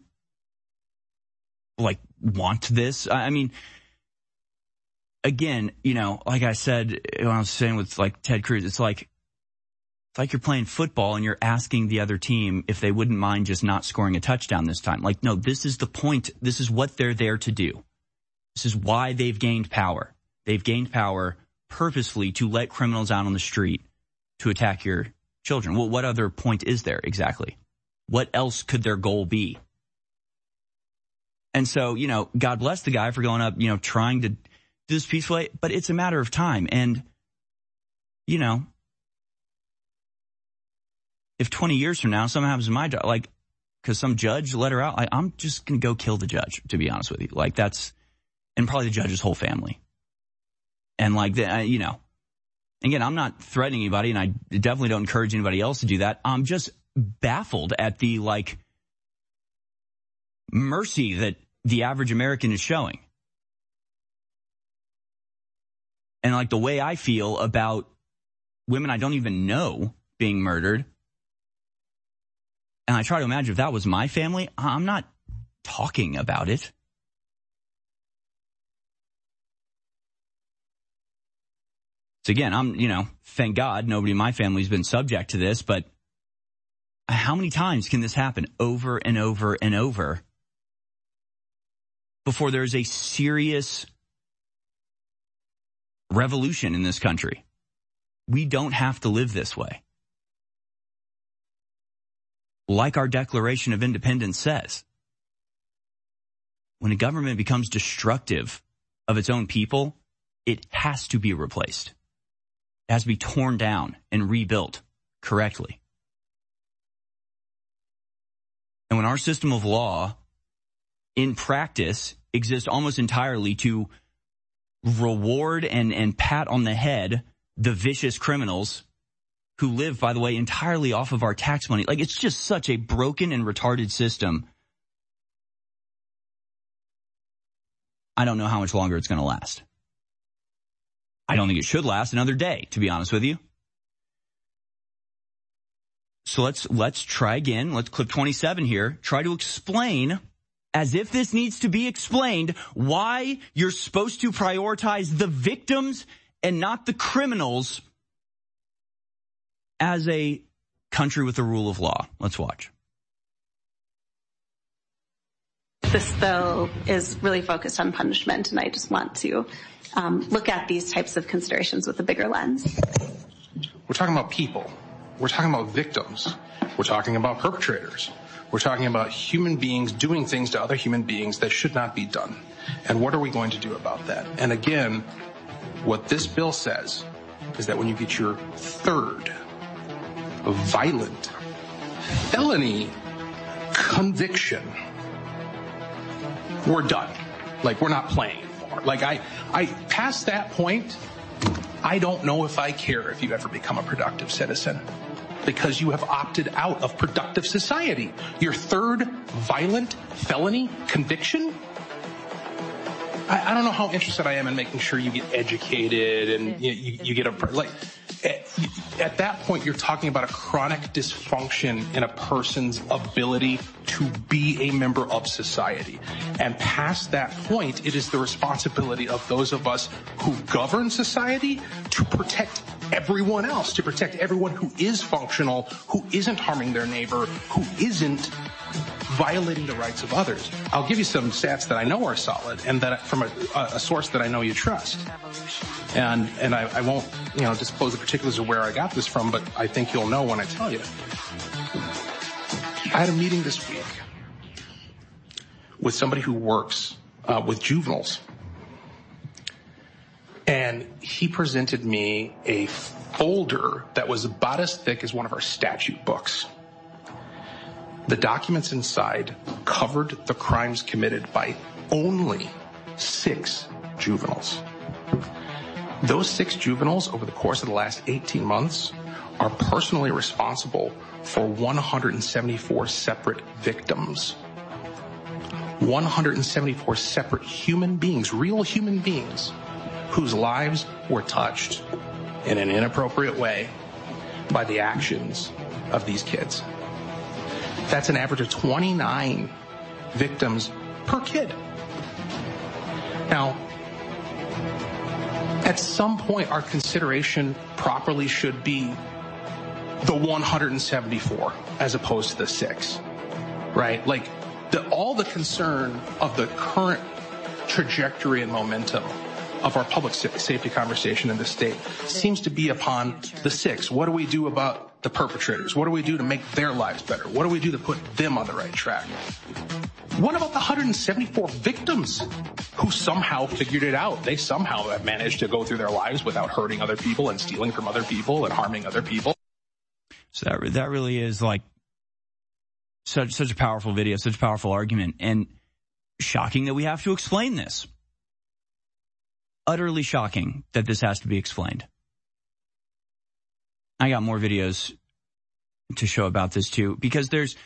want this. I mean, again, like I said, when I was saying with Ted Cruz, it's like you're playing football and you're asking the other team if they wouldn't mind just not scoring a touchdown this time. No, this is the point. This is what they're there to do. This is why they've gained power. They've gained power purposefully to let criminals out on the street to attack your children. Well, what other point is there exactly? What else could their goal be? And so, God bless the guy for going up, trying to do this peacefully, but it's a matter of time. And, if 20 years from now something happens to my job, because some judge let her out, I'm just going to go kill the judge, to be honest with you. And probably the judge's whole family. And again, I'm not threatening anybody, and I definitely don't encourage anybody else to do that. I'm just baffled at the, mercy that the average American is showing. And, the way I feel about women I don't even know being murdered. And I try to imagine if that was my family, I'm not talking about it. So again, thank God nobody in my family's been subject to this, but how many times can this happen over and over and over before there's a serious revolution in this country? We don't have to live this way. Like our Declaration of Independence says, when a government becomes destructive of its own people, it has to be replaced. It has to be torn down and rebuilt correctly. And when our system of law, in practice, exists almost entirely to reward and pat on the head the vicious criminals who live, by the way, entirely off of our tax money. It's just such a broken and retarded system. I don't know how much longer it's going to last. I don't think it should last another day, to be honest with you. So let's try again. Let's clip 27 here. Try to explain, as if this needs to be explained, why you're supposed to prioritize the victims and not the criminals as a country with the rule of law. Let's watch. this bill is really focused on punishment, and I just want to look at these types of considerations with a bigger lens. We're talking about people. We're talking about victims. We're talking about perpetrators. We're talking about human beings doing things to other human beings that should not be done. And what are we going to do about that? And again, what this bill says is that when you get your third violent felony conviction, we're done. Like, we're not playing anymore. Like, I past that point, I don't know if I care if you ever become a productive citizen, because you have opted out of productive society. Your third violent felony conviction? I don't know how interested I am in making sure you get educated and you get at that point, you're talking about a chronic dysfunction in a person's ability to be a member of society. And past that point, it is the responsibility of those of us who govern society to protect everyone else, to protect everyone who is functional, who isn't harming their neighbor, who isn't violating the rights of others. I'll give you some stats that I know are solid and that from a source that I know you trust. And I won't, disclose the particulars of where I got this from, but I think you'll know when I tell you. I had a meeting this week with somebody who works with juveniles. And he presented me a folder that was about as thick as one of our statute books. The documents inside covered the crimes committed by only 6 juveniles. Those 6 juveniles over the course of the last 18 months are personally responsible for 174 separate victims. 174 separate human beings, real human beings, whose lives were touched in an inappropriate way by the actions of these kids. That's an average of 29 victims per kid. Now, at some point, our consideration properly should be the 174 as opposed to the 6, right? Like, all the concern of the current trajectory and momentum of our public safety conversation in the state seems to be upon the 6. What do we do about the perpetrators? What do we do to make their lives better? What do we do to put them on the right track? What about the 174 victims who somehow figured it out? They somehow have managed to go through their lives without hurting other people and stealing from other people and harming other people. So that really is like such a powerful video, such a powerful argument, and shocking that we have to explain this. Utterly shocking that this has to be explained. I got more videos to show about this too, because there's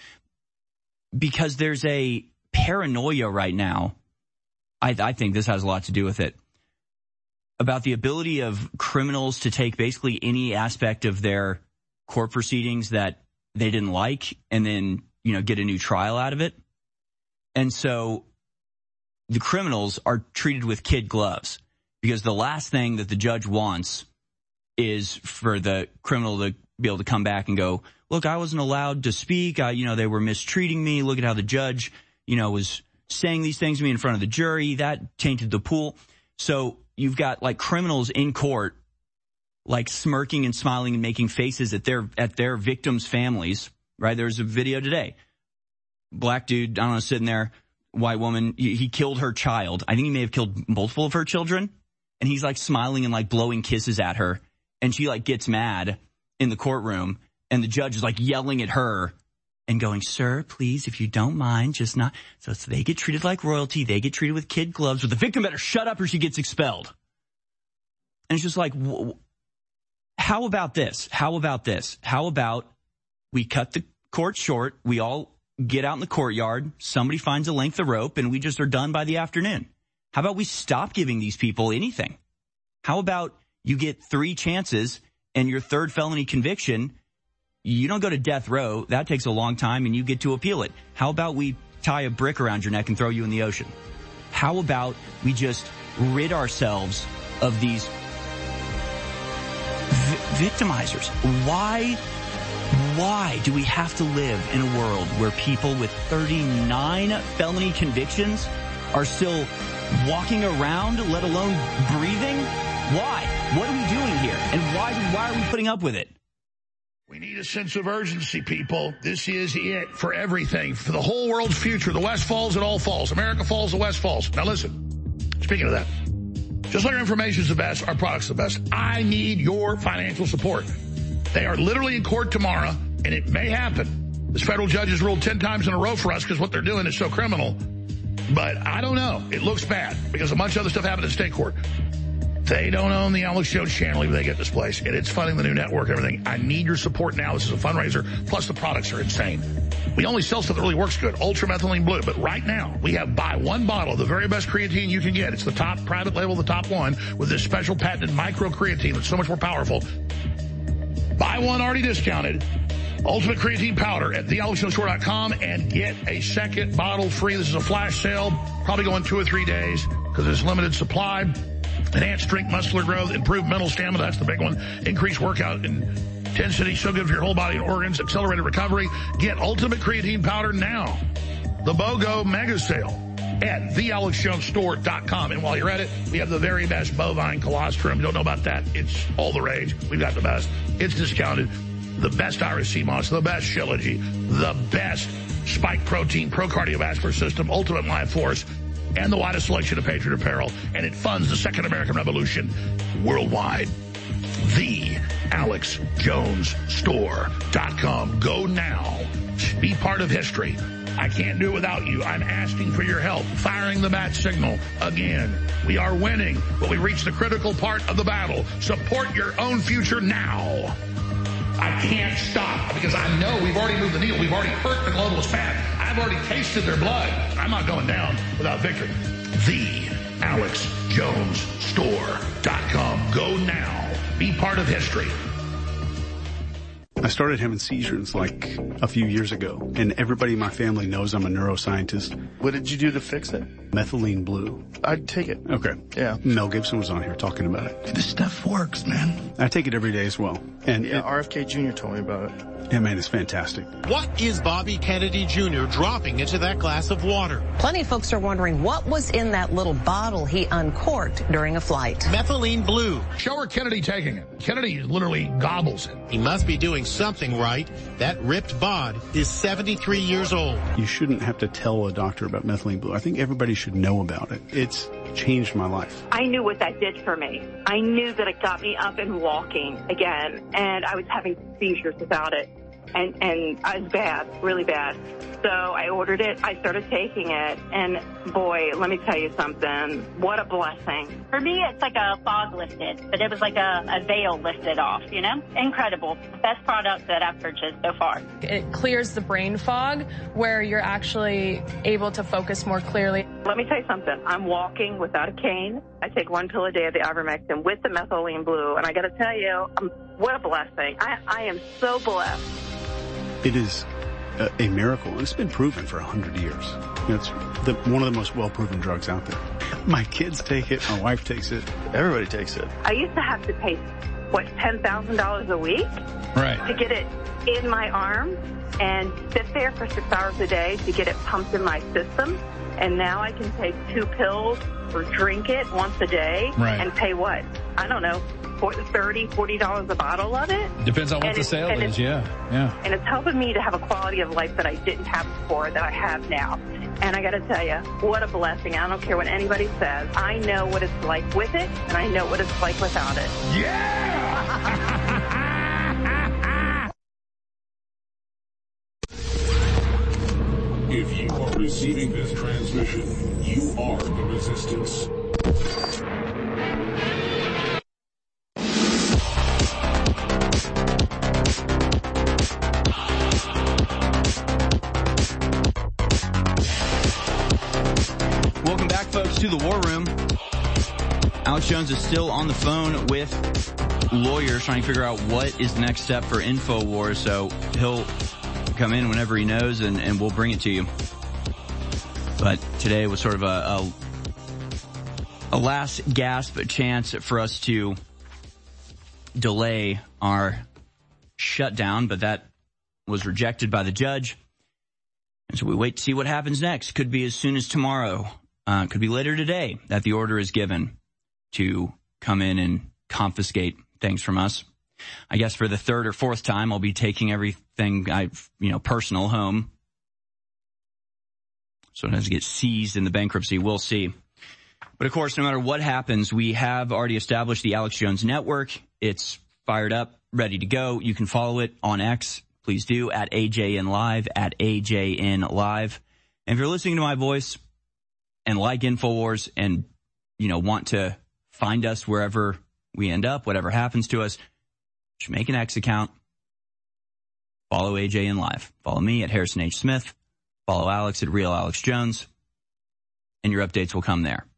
a paranoia right now. I think this has a lot to do with it, about the ability of criminals to take basically any aspect of their court proceedings that they didn't like and then, get a new trial out of it. And so the criminals are treated with kid gloves, because the last thing that the judge wants is for the criminal to be able to come back and go, look, I wasn't allowed to speak. They were mistreating me. Look at how the judge, was saying these things to me in front of the jury. That tainted the pool. So you've got like criminals in court, like smirking and smiling and making faces at their victims' families, right? There's a video today. Black dude, I don't know, sitting there, white woman, he killed her child. I think he may have killed multiple of her children. And he's like smiling and like blowing kisses at her. And she like gets mad in the courtroom. And the judge is like yelling at her and going, sir, please, if you don't mind, just not. So they get treated like royalty. They get treated with kid gloves. But the victim better shut up or she gets expelled. And it's just like, how about this? How about this? How about we cut the court short? We all get out in the courtyard. Somebody finds a length of rope and we just are done by the afternoon. How about we stop giving these people anything? How about you get 3 chances and your third felony conviction, you don't go to death row. That takes a long time and you get to appeal it. How about we tie a brick around your neck and throw you in the ocean? How about we just rid ourselves of these victimizers? Why Why do we have to live in a world where people with 39 felony convictions are still walking around, let alone breathing? Why? What are we doing here? And why are we putting up with it? We need a sense of urgency, people. This is it for everything, for the whole world's future. The West falls, it all falls. America falls, the West falls. Now listen, speaking of that, just like our information is the best, our product's the best. I need your financial support. They are literally in court tomorrow, and it may happen. This federal judge has ruled 10 times in a row for us because what they're doing is so criminal. But I don't know. It looks bad because a bunch of other stuff happened in state court. They don't own the Alex Jones channel even they get this place. And it's funding the new network and everything. I need your support now. This is a fundraiser. Plus the products are insane. We only sell stuff that really works good. Ultramethylene Blue. But right now, we have buy one bottle of the very best creatine you can get. It's the top private label, the top one, with this special patented micro creatine that's so much more powerful. Buy one already discounted. Ultimate Creatine Powder at thealexjonesstore.com and get a second bottle free. This is a flash sale. Probably going 2 or 3 days because there's limited supply. Enhanced strength, muscular growth, improved mental stamina. That's the big one. Increased workout intensity. So good for your whole body and organs. Accelerated recovery. Get Ultimate Creatine Powder now. The BOGO Mega Sale at thealexjonesstore.com. And while you're at it, we have the very best bovine colostrum. You don't know about that. It's all the rage. We've got the best. It's discounted. The best Irish sea moss, the best Shilajit, the best spike protein, pro cardiovascular system, ultimate life force, and the widest selection of Patriot apparel. And it funds the Second American Revolution worldwide. TheAlexJonesStore.com. Go now. Be part of history. I can't do it without you. I'm asking for your help. Firing the bat signal again. We are winning, but we reached the critical part of the battle. Support your own future now. I can't stop because I know we've already moved the needle. We've already hurt the globalist path. I've already tasted their blood. I'm not going down without victory. TheAlexJonesStore.com. Go now. Be part of history. I started having seizures like a few years ago, and everybody in my family knows I'm a neuroscientist. What did you do to fix it? Methylene Blue. I'd take it. Okay. Yeah. Mel Gibson was on here talking about it. This stuff works, man. I take it every day as well. And yeah, RFK Jr. told me about it. Yeah, man, it's fantastic. What is Bobby Kennedy Jr. dropping into that glass of water? Plenty of folks are wondering what was in that little bottle he uncorked during a flight. Methylene Blue. Show her Kennedy taking it. Kennedy literally gobbles it. He must be doing something right. That ripped bod is 73 years old. You shouldn't have to tell a doctor about Methylene Blue. I think everybody should know about it. It's changed my life. I knew what that did for me. I knew that it got me up and walking again, and I was having seizures without it. And I was bad, really bad. So I ordered it. I started taking it. And boy, let me tell you something. What a blessing. For me, it's like a fog lifted, but it was like a veil lifted off, you know? Incredible. Best product that I've purchased so far. It clears the brain fog where you're actually able to focus more clearly. Let me tell you something. I'm walking without a cane. I take 1 pill a day of the ivermectin with the methylene blue. And I got to tell you, what a blessing. I am so blessed. It is a miracle, and it's been proven for 100 years. It's one of the most well-proven drugs out there. My kids take it. My wife takes it. Everybody takes it. I used to have to pay, $10,000 a week? Right. To get it in my arm and sit there for 6 hours a day to get it pumped in my system. And now I can take 2 pills or drink it once a day and pay what? I don't know, $30, $40 a bottle of it. Depends on what the sale is, yeah. And it's helping me to have a quality of life that I didn't have before that I have now. And I got to tell you, what a blessing. I don't care what anybody says. I know what it's like with it, and I know what it's like without it. Yeah! If you are receiving this transmission, you are the resistance. Welcome back, folks, to the War Room. Alex Jones is still on the phone with lawyers trying to figure out what is the next step for InfoWars, so he'll come in whenever he knows, and we'll bring it to you. But today was sort of a last gasp chance for us to delay our shutdown, but that was rejected by the judge. And so we wait to see what happens next. Could be as soon as tomorrow. Could be later today that the order is given to come in and confiscate things from us. I guess for the third or fourth time, I'll be taking everything personal home. So it doesn't get seized in the bankruptcy. We'll see. But of course, no matter what happens, we have already established the Alex Jones Network. It's fired up, ready to go. You can follow it on X. Please do, at AJN Live, at AJN Live. And if you're listening to my voice and like InfoWars and, want to find us wherever we end up, whatever happens to us, just make an X account. Follow AJN Live. Follow me at Harrison H. Smith. Follow Alex at Real Alex Jones. And your updates will come there.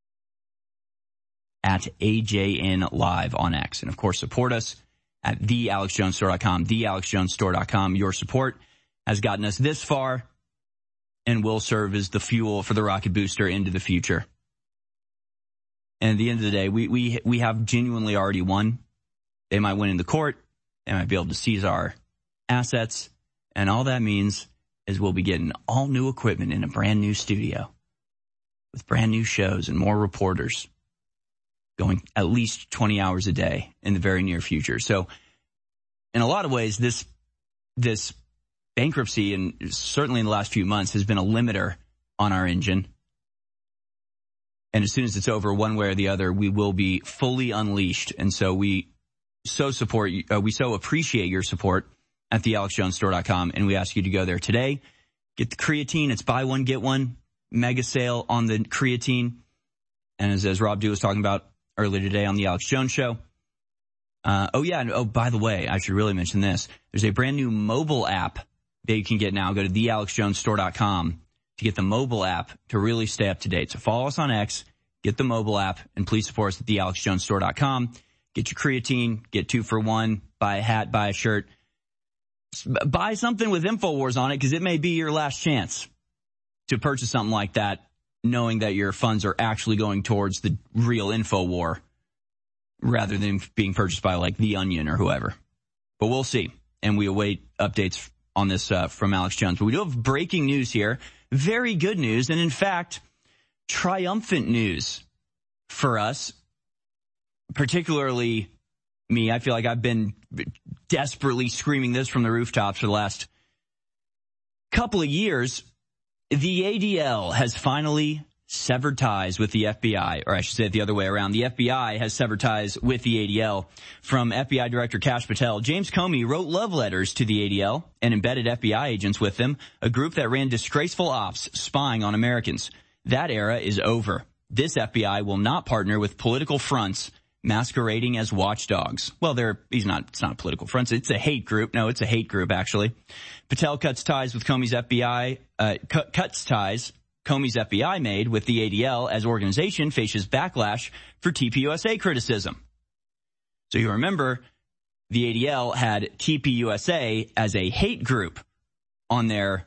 At AJN Live on X. And of course, support us at thealexjonesstore.com, thealexjonesstore.com. Your support has gotten us this far and will serve as the fuel for the rocket booster into the future. And at the end of the day, we have genuinely already won. They might win in the court. They might be able to seize our assets. And all that means is we'll be getting all new equipment in a brand new studio with brand new shows and more reporters going at least 20 hours a day in the very near future. So in a lot of ways, this bankruptcy, and certainly in the last few months, has been a limiter on our engine. And as soon as it's over, one way or the other, we will be fully unleashed. And so we so appreciate your support at thealexjonesstore.com, and we ask you to go there today. Get the creatine. It's buy one, get one. Mega sale on the creatine. And as Rob Dew was talking about earlier today on the Alex Jones Show. By the way, I should really mention this. There's a brand new mobile app that you can get now. Go to thealexjonesstore.com to get the mobile app to really stay up to date. So follow us on X, get the mobile app, and please support us at thealexjonesstore.com. Get your creatine, get 2 for 1, buy a hat, buy a shirt. Buy something with InfoWars on it, because it may be your last chance to purchase something like that, knowing that your funds are actually going towards the real InfoWar rather than being purchased by like The Onion or whoever. But we'll see. And we await updates on this from Alex Jones. But we do have breaking news here. Very good news. And in fact, triumphant news for us, particularly me. I feel like I've been desperately screaming this from the rooftops for the last couple of years. The ADL has finally severed ties with the FBI, or I should say it the other way around. The FBI has severed ties with the ADL. From FBI Director Kash Patel, James Comey wrote love letters to the ADL and embedded FBI agents with them, a group that ran disgraceful ops spying on Americans. That era is over. This FBI will not partner with political fronts masquerading as watchdogs. Well, it's not a political front. It's a hate group. No, it's a hate group, actually. Patel cuts ties with Comey's FBI, Comey's FBI made with the ADL as organization faces backlash for TPUSA criticism. So you remember the ADL had TPUSA as a hate group on their,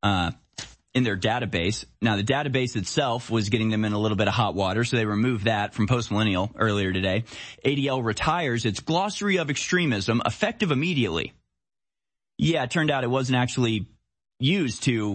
in their database. Now, the database itself was getting them in a little bit of hot water, so they removed that from Postmillennial earlier today. ADL retires its glossary of extremism, effective immediately. Yeah, it turned out it wasn't actually used to,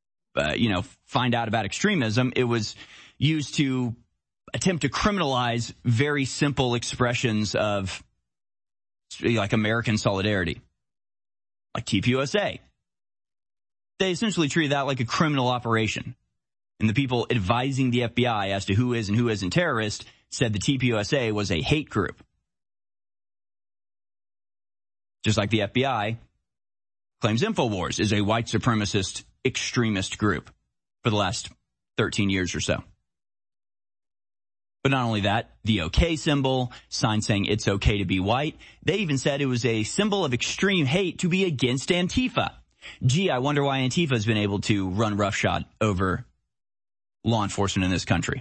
find out about extremism. It was used to attempt to criminalize very simple expressions of, like, American solidarity, like TPUSA. They essentially treated that like a criminal operation. And the people advising the FBI as to who is and who isn't terrorist said the TPUSA was a hate group. Just like the FBI claims InfoWars is a white supremacist extremist group for the last 13 years or so. But not only that, the OK symbol, sign saying it's okay to be white. They even said it was a symbol of extreme hate to be against Antifa. Gee, I wonder why Antifa has been able to run roughshod over law enforcement in this country.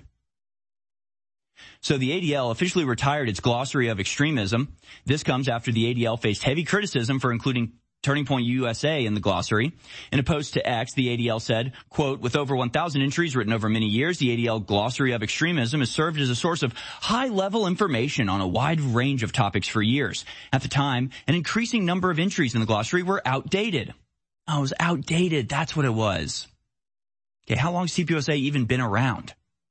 So the ADL officially retired its glossary of extremism. This comes after the ADL faced heavy criticism for including Turning Point USA in the glossary. In a post to X, the ADL said, quote, with over 1,000 entries written over many years, the ADL glossary of extremism has served as a source of high-level information on a wide range of topics for years. At the time, an increasing number of entries in the glossary were outdated. Oh, it was outdated. That's what it was. Okay, how long has TPUSA even been around?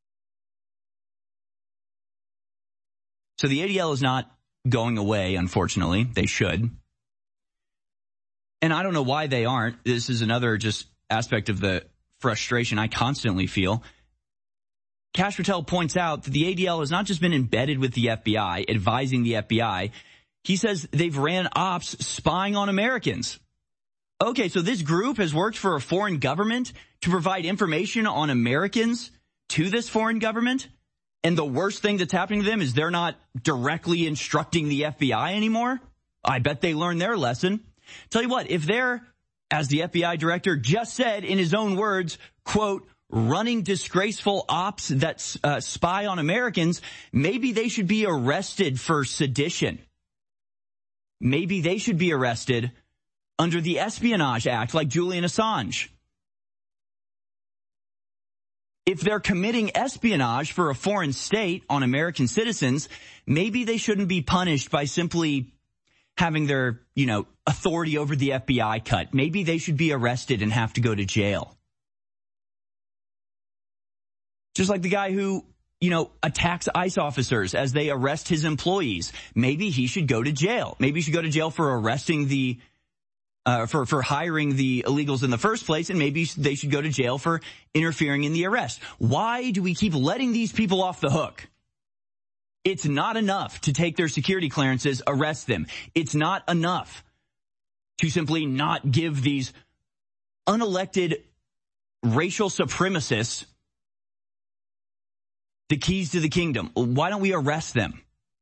So the ADL is not going away, unfortunately. They should. And I don't know why they aren't. This is another just aspect of the frustration I constantly feel. Kash Patel points out that the ADL has not just been embedded with the FBI, advising the FBI. He says they've ran ops spying on Americans. Okay, so this group has worked for a foreign government to provide information on Americans to this foreign government? And the worst thing that's happening to them is they're not directly instructing the FBI anymore? I bet they learned their lesson. Tell you what, if they're, as the FBI director just said in his own words, quote, running disgraceful ops that spy on Americans, maybe they should be arrested for sedition. Maybe they should be arrested under the Espionage Act like Julian Assange. If they're committing espionage for a foreign state on American citizens, maybe they shouldn't be punished by simply having their, authority over the FBI cut. Maybe they should be arrested and have to go to jail. Just like the guy who, attacks ICE officers as they arrest his employees. Maybe he should go to jail. Maybe he should go to jail for arresting for hiring the illegals in the first place, and maybe they should go to jail for interfering in the arrest. Why do we keep letting these people off the hook? It's not enough to take their security clearances, arrest them. It's not enough to simply not give these unelected racial supremacists the keys to the kingdom. Why don't we arrest them?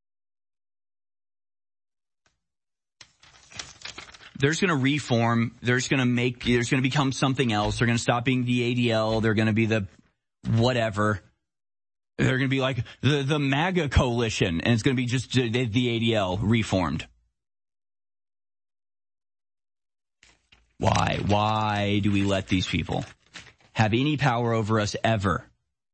They're just going to reform. They're just going to become something else. They're going to stop being the ADL. They're going to be the whatever. They're going to be like the MAGA coalition, and it's going to be just the ADL reformed. Why? Why do we let these people have any power over us ever?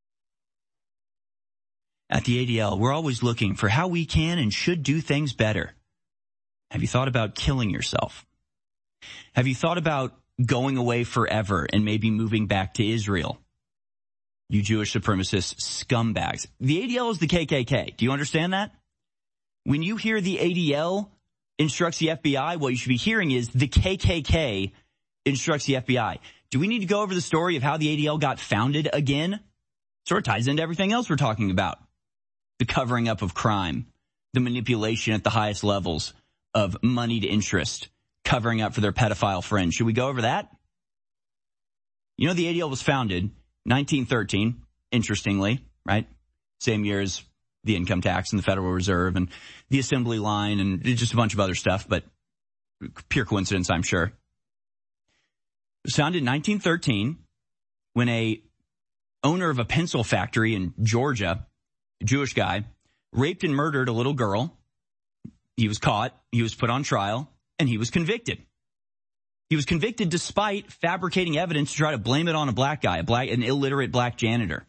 At the ADL, we're always looking for how we can and should do things better. Have you thought about killing yourself? Have you thought about going away forever and maybe moving back to Israel? You Jewish supremacist scumbags. The ADL is the KKK. Do you understand that? When you hear the ADL instructs the FBI, what you should be hearing is the KKK instructs the FBI. Do we need to go over the story of how the ADL got founded again? Sort of ties into everything else we're talking about. The covering up of crime, the manipulation at the highest levels of moneyed interest, covering up for their pedophile friends. Should we go over that? The ADL was founded 1913, interestingly, right? Same year as the income tax and the Federal Reserve and the assembly line and just a bunch of other stuff, but pure coincidence, I'm sure. It was founded in 1913 when a owner of a pencil factory in Georgia, a Jewish guy, raped and murdered a little girl. He was caught, he was put on trial, and he was convicted. He was convicted despite fabricating evidence to try to blame it on a black guy, an illiterate black janitor.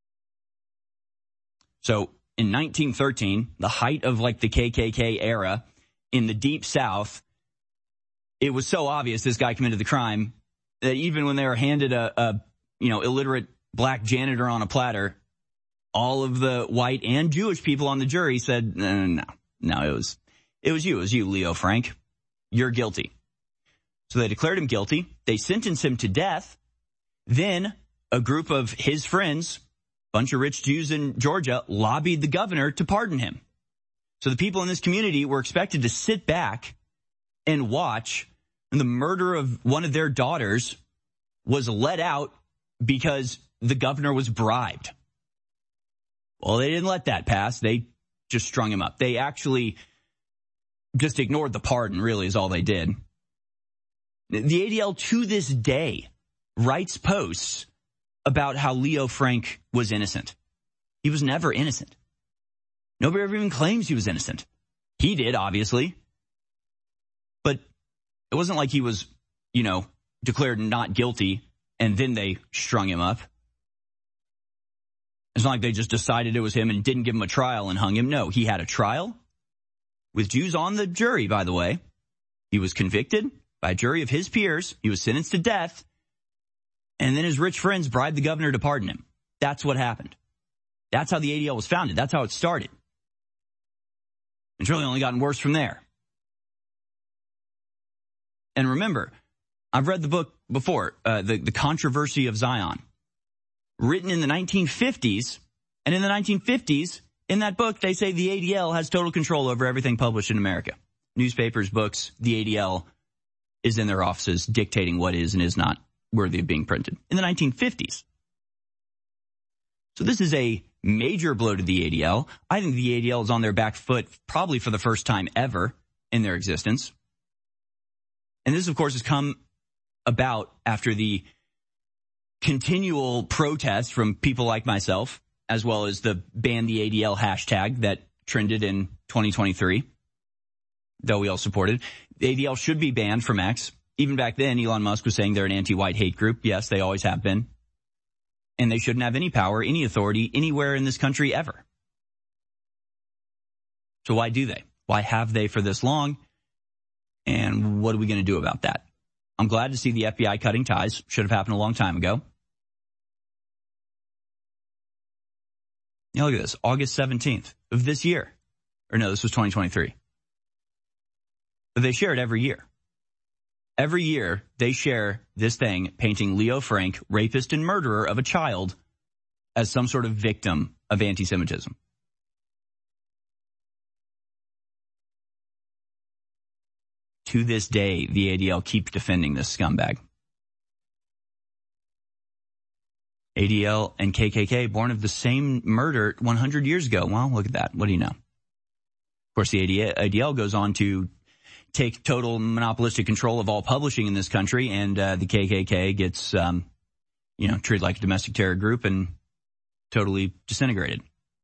So in 1913, the height of the KKK era in the Deep South, it was so obvious this guy committed the crime that even when they were handed a illiterate black janitor on a platter, all of the white and Jewish people on the jury said, no, it was you, Leo Frank. You're guilty. So they declared him guilty. They sentenced him to death. Then a group of his friends, bunch of rich Jews in Georgia, lobbied the governor to pardon him. So the people in this community were expected to sit back and watch the murder of one of their daughters was let out because the governor was bribed. Well, they didn't let that pass. They just strung him up. They actually just ignored the pardon, really, is all they did. The ADL to this day writes posts about how Leo Frank was innocent. He was never innocent. Nobody ever even claims he was innocent. He did, obviously. But It wasn't like he was, declared not guilty and then they strung him up. It's not like they just decided it was him and didn't give him a trial and hung him. No, he had a trial with Jews on the jury, by the way. He was convicted by a jury of his peers. He was sentenced to death. And then his rich friends bribed the governor to pardon him. That's what happened. That's how the ADL was founded. That's how it started. It's really only gotten worse from there. And remember, I've read the book before, The Controversy of Zion, written in the 1950s. And in the 1950s, in that book, they say the ADL has total control over everything published in America. Newspapers, books, the ADL is in their offices dictating what is and is not worthy of being printed. In the 1950s. So this is a major blow to the ADL. I think the ADL is on their back foot probably for the first time ever in their existence. And this, of course, has come about after the continual protests from people like myself, as well as the ban the ADL hashtag that trended in 2023, though we all supported. The ADL should be banned from X. Even back then, Elon Musk was saying they're an anti-white hate group. Yes, they always have been. And they shouldn't have any power, any authority anywhere in this country ever. So why do they? Why have they for this long? And what are we going to do about that? I'm glad to see the FBI cutting ties. Should have happened a long time ago. Look at this. August 17th of this year. Or no, this was 2023. But they share it every year. Every year, they share this thing painting Leo Frank, rapist and murderer of a child, as some sort of victim of anti-Semitism. To this day, the ADL keeps defending this scumbag. ADL and KKK, born of the same murder 100 years ago. Well, look at that. What do you know? Of course, the ADL goes on to take total monopolistic control of all publishing in this country, and the KKK gets, treated like a domestic terror group and totally disintegrated.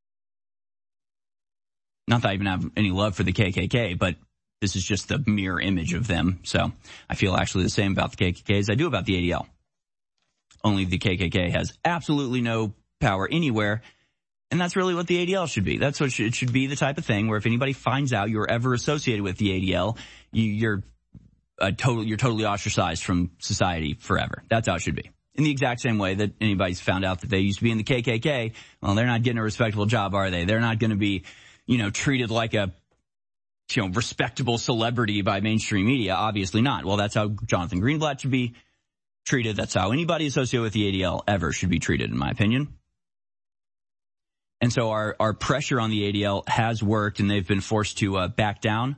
Not that I even have any love for the KKK, but this is just the mirror image of them. So I feel actually the same about the KKK as I do about the ADL. Only the KKK has absolutely no power anywhere. And that's really what the ADL should be. That's what it should be, the type of thing where if anybody finds out you're ever associated with the ADL, you're totally ostracized from society forever. That's how it should be. In the exact same way that anybody's found out that they used to be in the KKK, well, they're not getting a respectable job, are they? They're not going to be, treated like a, respectable celebrity by mainstream media. Obviously not. Well, that's how Jonathan Greenblatt should be treated. That's how anybody associated with the ADL ever should be treated, in my opinion. And so our pressure on the ADL has worked, and they've been forced to back down.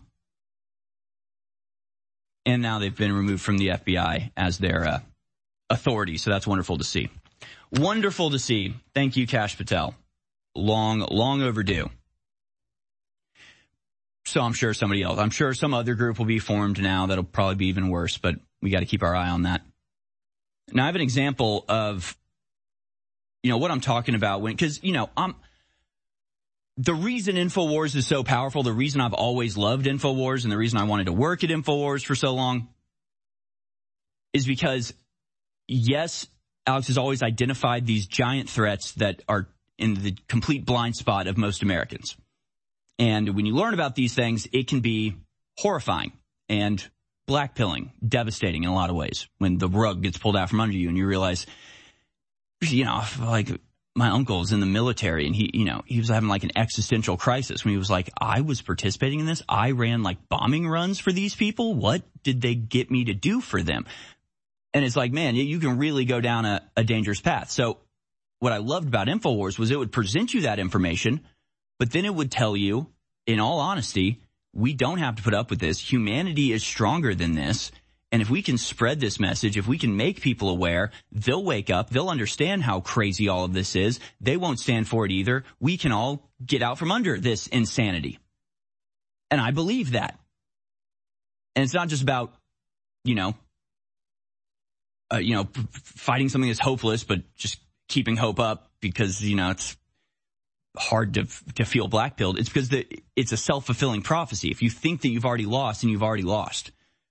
And now they've been removed from the FBI as their authority. So that's wonderful to see. Wonderful to see. Thank you, Kash Patel. Long overdue. So I'm sure some other group will be formed now that'll probably be even worse, but we got to keep our eye on that. Now, I have an example of, what I'm talking about because the reason InfoWars is so powerful, the reason I've always loved InfoWars and the reason I wanted to work at InfoWars for so long is because, yes, Alex has always identified these giant threats that are in the complete blind spot of most Americans. And when you learn about these things, it can be horrifying and blackpilling, devastating in a lot of ways when the rug gets pulled out from under you and you realize, like my uncle is in the military and he was having like an existential crisis when he was like, I was participating in this. I ran like bombing runs for these people. What did they get me to do for them? And it's like, man, you can really go down a dangerous path. So what I loved about InfoWars was it would present you that information, but then it would tell you, in all honesty, we don't have to put up with this. Humanity is stronger than this. And if we can spread this message, if we can make people aware, they'll wake up. They'll understand how crazy all of this is. They won't stand for it either. We can all get out from under this insanity. And I believe that. And it's not just about, fighting something that's hopeless, but just keeping hope up because, it's hard to feel blackpilled. It's because it's a self-fulfilling prophecy. If you think that you've already lost, then you've already lost.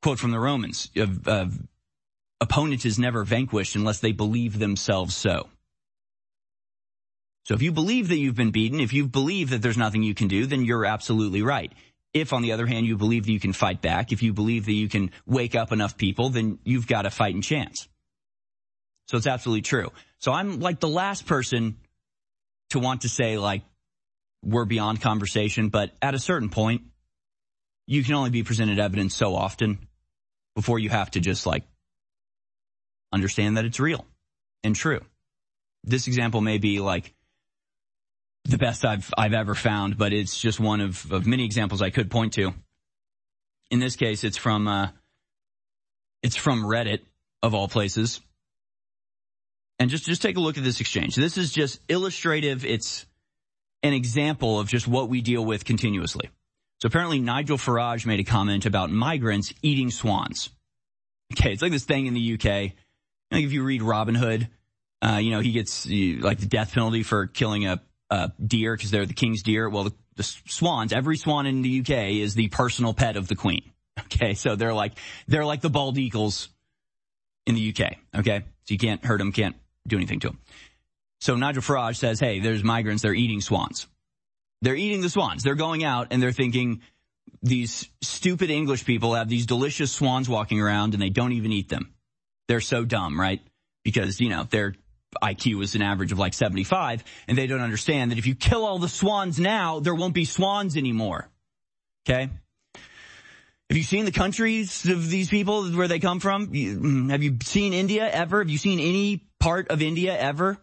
Quote from the Romans, opponent is never vanquished unless they believe themselves so. So if you believe that you've been beaten, if you believe that there's nothing you can do, then you're absolutely right. If, on the other hand, you believe that you can fight back, if you believe that you can wake up enough people, then you've got a fighting chance. So it's absolutely true. So I'm like the last person to want to say, like, we're beyond conversation, but at a certain point, you can only be presented evidence so often before you have to just, like, understand that it's real and true. This example may be, like, the best I've ever found, but it's just one of many examples I could point to. In this case, it's from Reddit, of all places. And just take a look at this exchange. This is just illustrative. It's an example of just what we deal with continuously. So apparently Nigel Farage made a comment about migrants eating swans. Okay, it's like this thing in the UK. Like if you read Robin Hood, he gets like the death penalty for killing a deer because they're the king's deer. Well, the swans, every swan in the UK is the personal pet of the queen. Okay, so they're like the bald eagles in the UK. Okay, so you can't hurt them, can't do anything to them. So Nigel Farage says, hey, there's migrants, they're eating swans. They're eating the swans. They're going out and they're thinking these stupid English people have these delicious swans walking around and they don't even eat them. They're so dumb, right? Because, their IQ is an average of like 75, and they don't understand that if you kill all the swans now, there won't be swans anymore. Okay? Have you seen the countries of these people, where they come from? Have you seen India ever? Have you seen any part of India ever?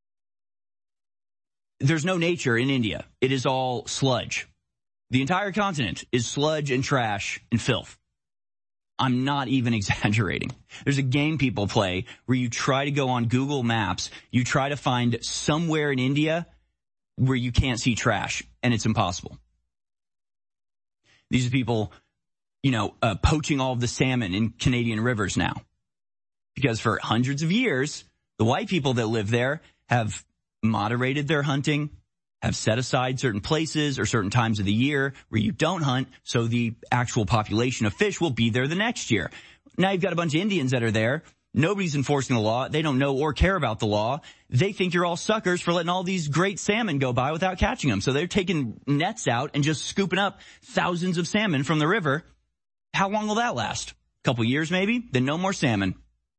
There's no nature in India. It is all sludge. The entire continent is sludge and trash and filth. I'm not even exaggerating. There's a game people play where you try to go on Google Maps, you try to find somewhere in India where you can't see trash, and it's impossible. These are people, poaching all of the salmon in Canadian rivers now. Because for hundreds of years, the white people that live there have moderated their hunting, have set aside certain places or certain times of the year where you don't hunt, so the actual population of fish will be there the next year. Now you've got a bunch of Indians that are there. Nobody's enforcing the law. They don't know or care about the law. They think you're all suckers for letting all these great salmon go by without catching them. So they're taking nets out and just scooping up thousands of salmon from the river. How long will that last? A couple years maybe? Then no more salmon.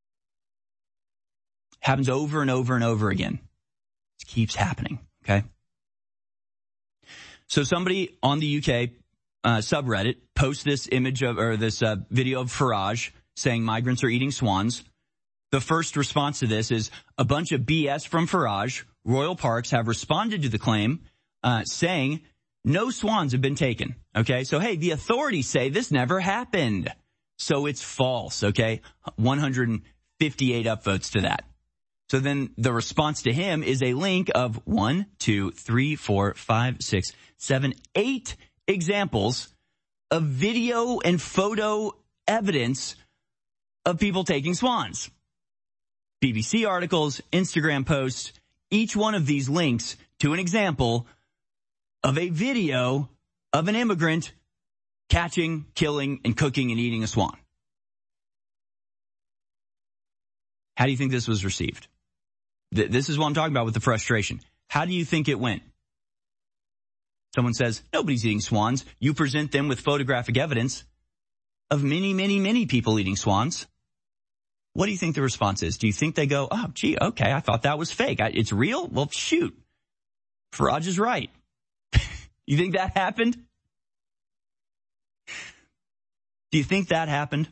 Happens over and over and over again. It keeps happening, okay? So somebody on the UK subreddit posts this image this video of Farage saying migrants are eating swans. The first response to this is a bunch of BS from Farage. Royal Parks have responded to the claim, saying no swans have been taken. Okay, so hey, the authorities say this never happened, so it's false. Okay, 158 upvotes to that. So then the response to him is a link of 1, 2, 3, 4, 5, 6, 7, 8 examples of video and photo evidence of people taking swans. BBC articles, Instagram posts, each one of these links to an example of a video of an immigrant catching, killing, and cooking and eating a swan. How do you think this was received? This is what I'm talking about with the frustration. How do you think it went? Someone says, nobody's eating swans. You present them with photographic evidence of many, many, many people eating swans. What do you think the response is? Do you think they go, oh, gee, okay, I thought that was fake. It's real? Well, shoot. Farage is right. You think that happened? Do you think that happened?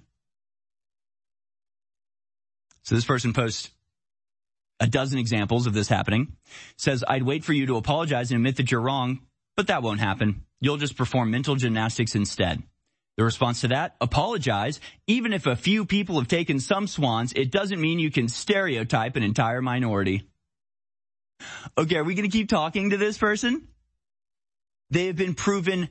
So this person posts a dozen examples of this happening. Says, I'd wait for you to apologize and admit that you're wrong, but that won't happen. You'll just perform mental gymnastics instead. The response to that, apologize. Even if a few people have taken some swans, it doesn't mean you can stereotype an entire minority. Okay, are we going to keep talking to this person? They have been proven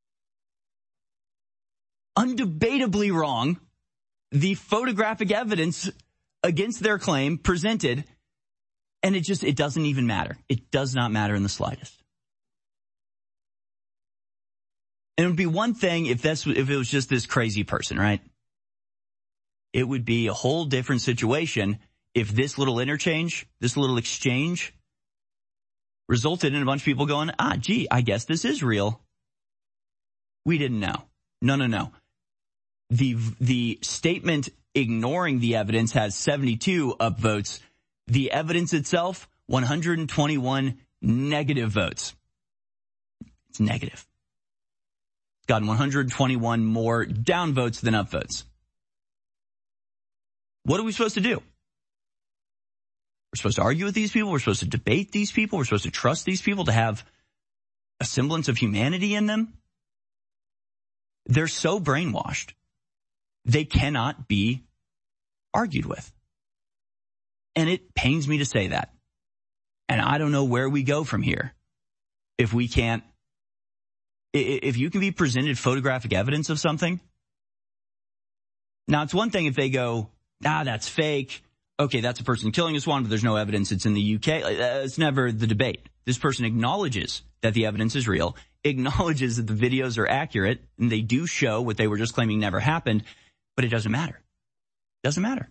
undebatably wrong. The photographic evidence against their claim presented, and it doesn't even matter. It does not matter in the slightest. And it would be one thing if it was just this crazy person, right? it would be a whole different situation if this little interchange, this little exchange resulted in a bunch of people going, gee, I guess this is real. We didn't know. No. The statement ignoring the evidence has 72 upvotes. The evidence itself, 121 negative votes. It's negative. It's gotten 121 more downvotes than upvotes. What are we supposed to do? We're supposed to argue with these people. We're supposed to debate these people. We're supposed to trust these people to have a semblance of humanity in them. They're so brainwashed. They cannot be argued with. And it pains me to say that. And I don't know where we go from here. If you can be presented photographic evidence of something. Now, it's one thing if they go, that's fake. Okay, that's a person killing us one, but there's no evidence it's in the UK. It's never the debate. This person acknowledges that the evidence is real, acknowledges that the videos are accurate, and they do show what they were just claiming never happened, but it doesn't matter. It doesn't matter.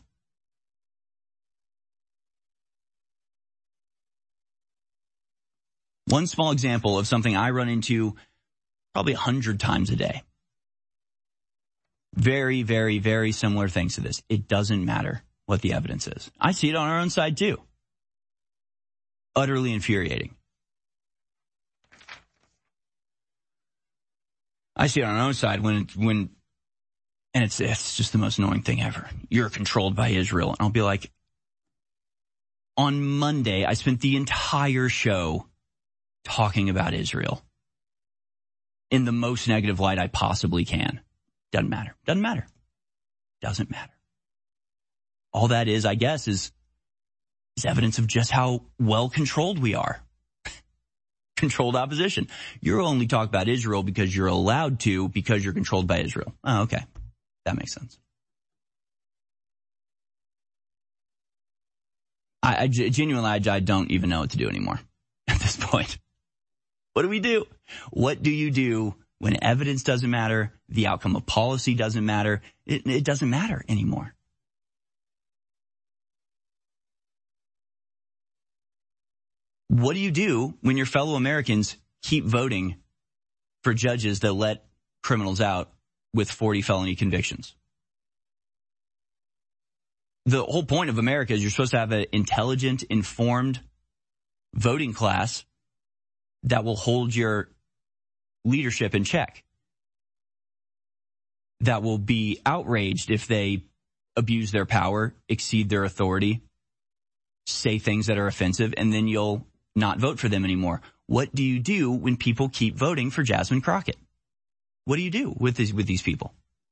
One small example of something I run into probably 100 times a day. Very, very, very similar things to this. It doesn't matter what the evidence is. I see it on our own side too. Utterly infuriating. I see it on our own side when and it's just the most annoying thing ever. You're controlled by Israel. And I'll be like, on Monday, I spent the entire show talking about Israel in the most negative light I possibly can. Doesn't matter. Doesn't matter. Doesn't matter. All that is, I guess, is evidence of just how well controlled we are. Controlled opposition. You're only talking about Israel because you're allowed to, because you're controlled by Israel. Oh, okay. That makes sense. I genuinely, I don't even know what to do anymore at this point. What do we do? What do you do when evidence doesn't matter? The outcome of policy doesn't matter. It doesn't matter anymore. What do you do when your fellow Americans keep voting for judges that let criminals out with 40 felony convictions? The whole point of America is you're supposed to have an intelligent, informed voting class that will hold your leadership in check, that will be outraged if they abuse their power, exceed their authority, say things that are offensive, and then you'll not vote for them anymore. What do you do when people keep voting for Jasmine Crockett? What do you do with these people?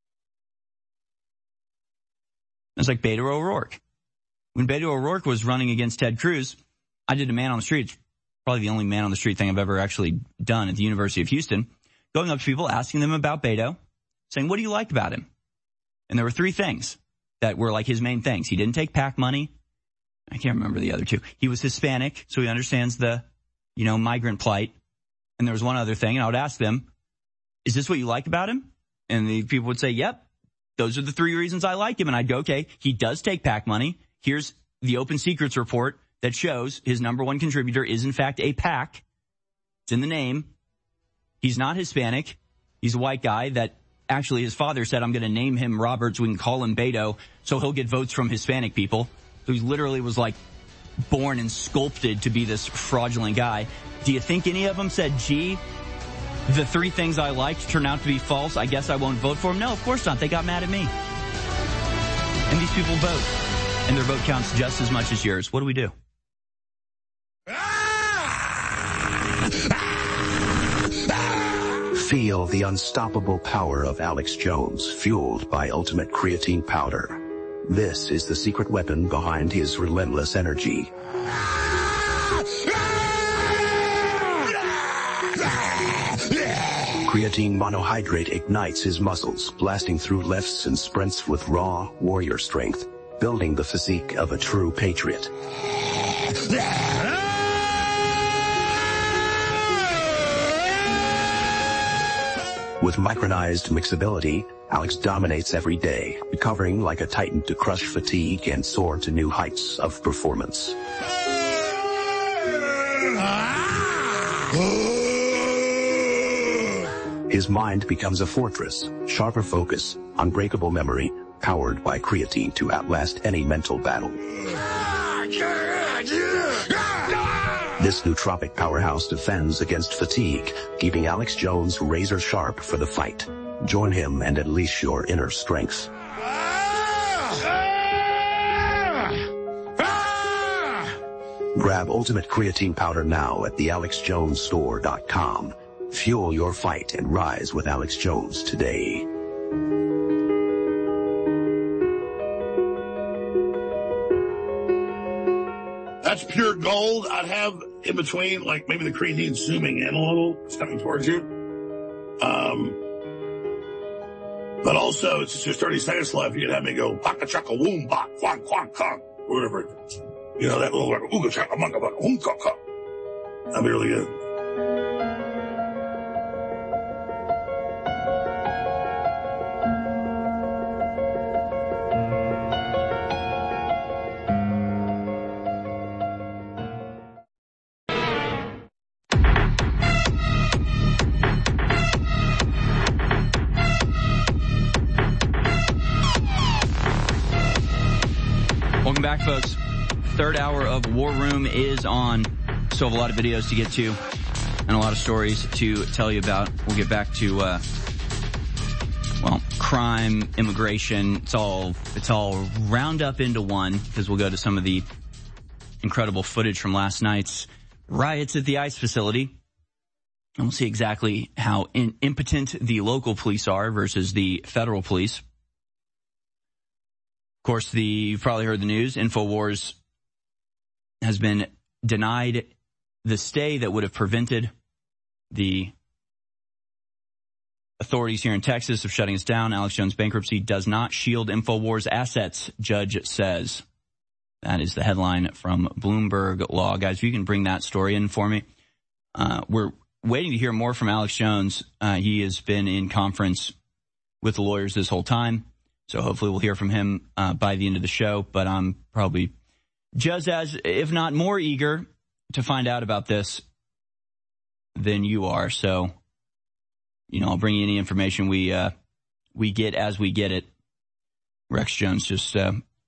It's like Beto O'Rourke. When Beto O'Rourke was running against Ted Cruz, I did a man on the street. It's probably the only man on the street thing I've ever actually done at the University of Houston. Going up to people, asking them about Beto, saying, what do you like about him? And there were three things that were like his main things. He didn't take PAC money. I can't remember the other two. He was Hispanic, so he understands the, migrant plight. And there was one other thing, and I would ask them, is this what you like about him? And the people would say, yep, those are the three reasons I like him. And I'd go, okay, he does take PAC money. Here's the Open Secrets report that shows his number one contributor is in fact a PAC. It's in the name. He's not Hispanic. He's a white guy that actually his father said, I'm going to name him Robert so we can call him Beto so he'll get votes from Hispanic people. So he literally was like born and sculpted to be this fraudulent guy. Do you think any of them said, gee, the three things I liked turn out to be false, I guess I won't vote for him? No, of course not. They got mad at me. And these people vote. And their vote counts just as much as yours. What do we do? Feel the unstoppable power of Alex Jones, fueled by Ultimate Creatine Powder. This is the secret weapon behind his relentless energy. Creatine monohydrate ignites his muscles, blasting through lefts and sprints with raw warrior strength, building the physique of a true patriot. With micronized mixability, Alex dominates every day, recovering like a titan to crush fatigue and soar to new heights of performance. His mind becomes a fortress, sharper focus, unbreakable memory, powered by creatine to outlast any mental battle. This nootropic powerhouse defends against fatigue, keeping Alex Jones razor sharp for the fight. Join him and unleash your inner strength. Grab Ultimate Creatine Powder now at thealexjonesstore.com. Fuel your fight and rise with Alex Jones today. That's pure gold. I'd have in between, like maybe the creatine zooming in a little. It's coming towards you. But also, it's just 30 seconds left. You can have me go, baka chaka woom bak, quang quang kong, whatever it is. You know, that little, like, ooga chaka manga baka, woom kong kong. That'd be really good. Welcome back, folks. Third hour of War Room is on. Still have a lot of videos to get to and a lot of stories to tell you about. We'll get back to, crime, immigration. It's all round up into one because we'll go to some of the incredible footage from last night's riots at the ICE facility. And we'll see exactly how impotent the local police are versus the federal police. Of course, you've probably heard the news. InfoWars has been denied the stay that would have prevented the authorities here in Texas of shutting us down. Alex Jones' bankruptcy does not shield InfoWars assets, judge says. That is the headline from Bloomberg Law. Guys, if you can bring that story in for me. We're waiting to hear more from Alex Jones. He has been in conference with the lawyers this whole time. So hopefully we'll hear from him by the end of the show. But I'm probably just as, if not more eager to find out about this than you are. So, I'll bring you any information we get as we get it. Rex Jones just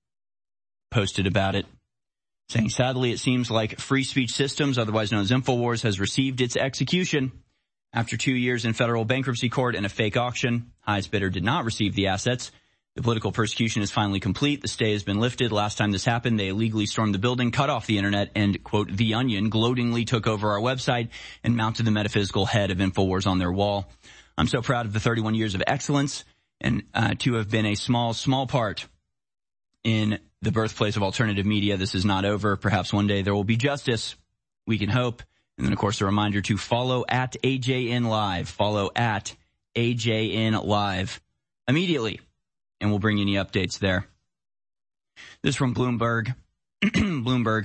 posted about it, saying, sadly, it seems like Free Speech Systems, otherwise known as InfoWars, has received its execution. After 2 years in federal bankruptcy court and a fake auction, highest bidder did not receive the assets. The political persecution is finally complete. The stay has been lifted. Last time this happened, they illegally stormed the building, cut off the internet, and, quote, The Onion gloatingly took over our website and mounted the metaphysical head of InfoWars on their wall. I'm so proud of the 31 years of excellence and to have been a small part in the birthplace of alternative media. This is not over. Perhaps one day there will be justice. We can hope. And then, of course, a reminder to follow at AJN Live. Follow at AJN Live immediately. And we'll bring you any updates there. This from Bloomberg. Bloomberg.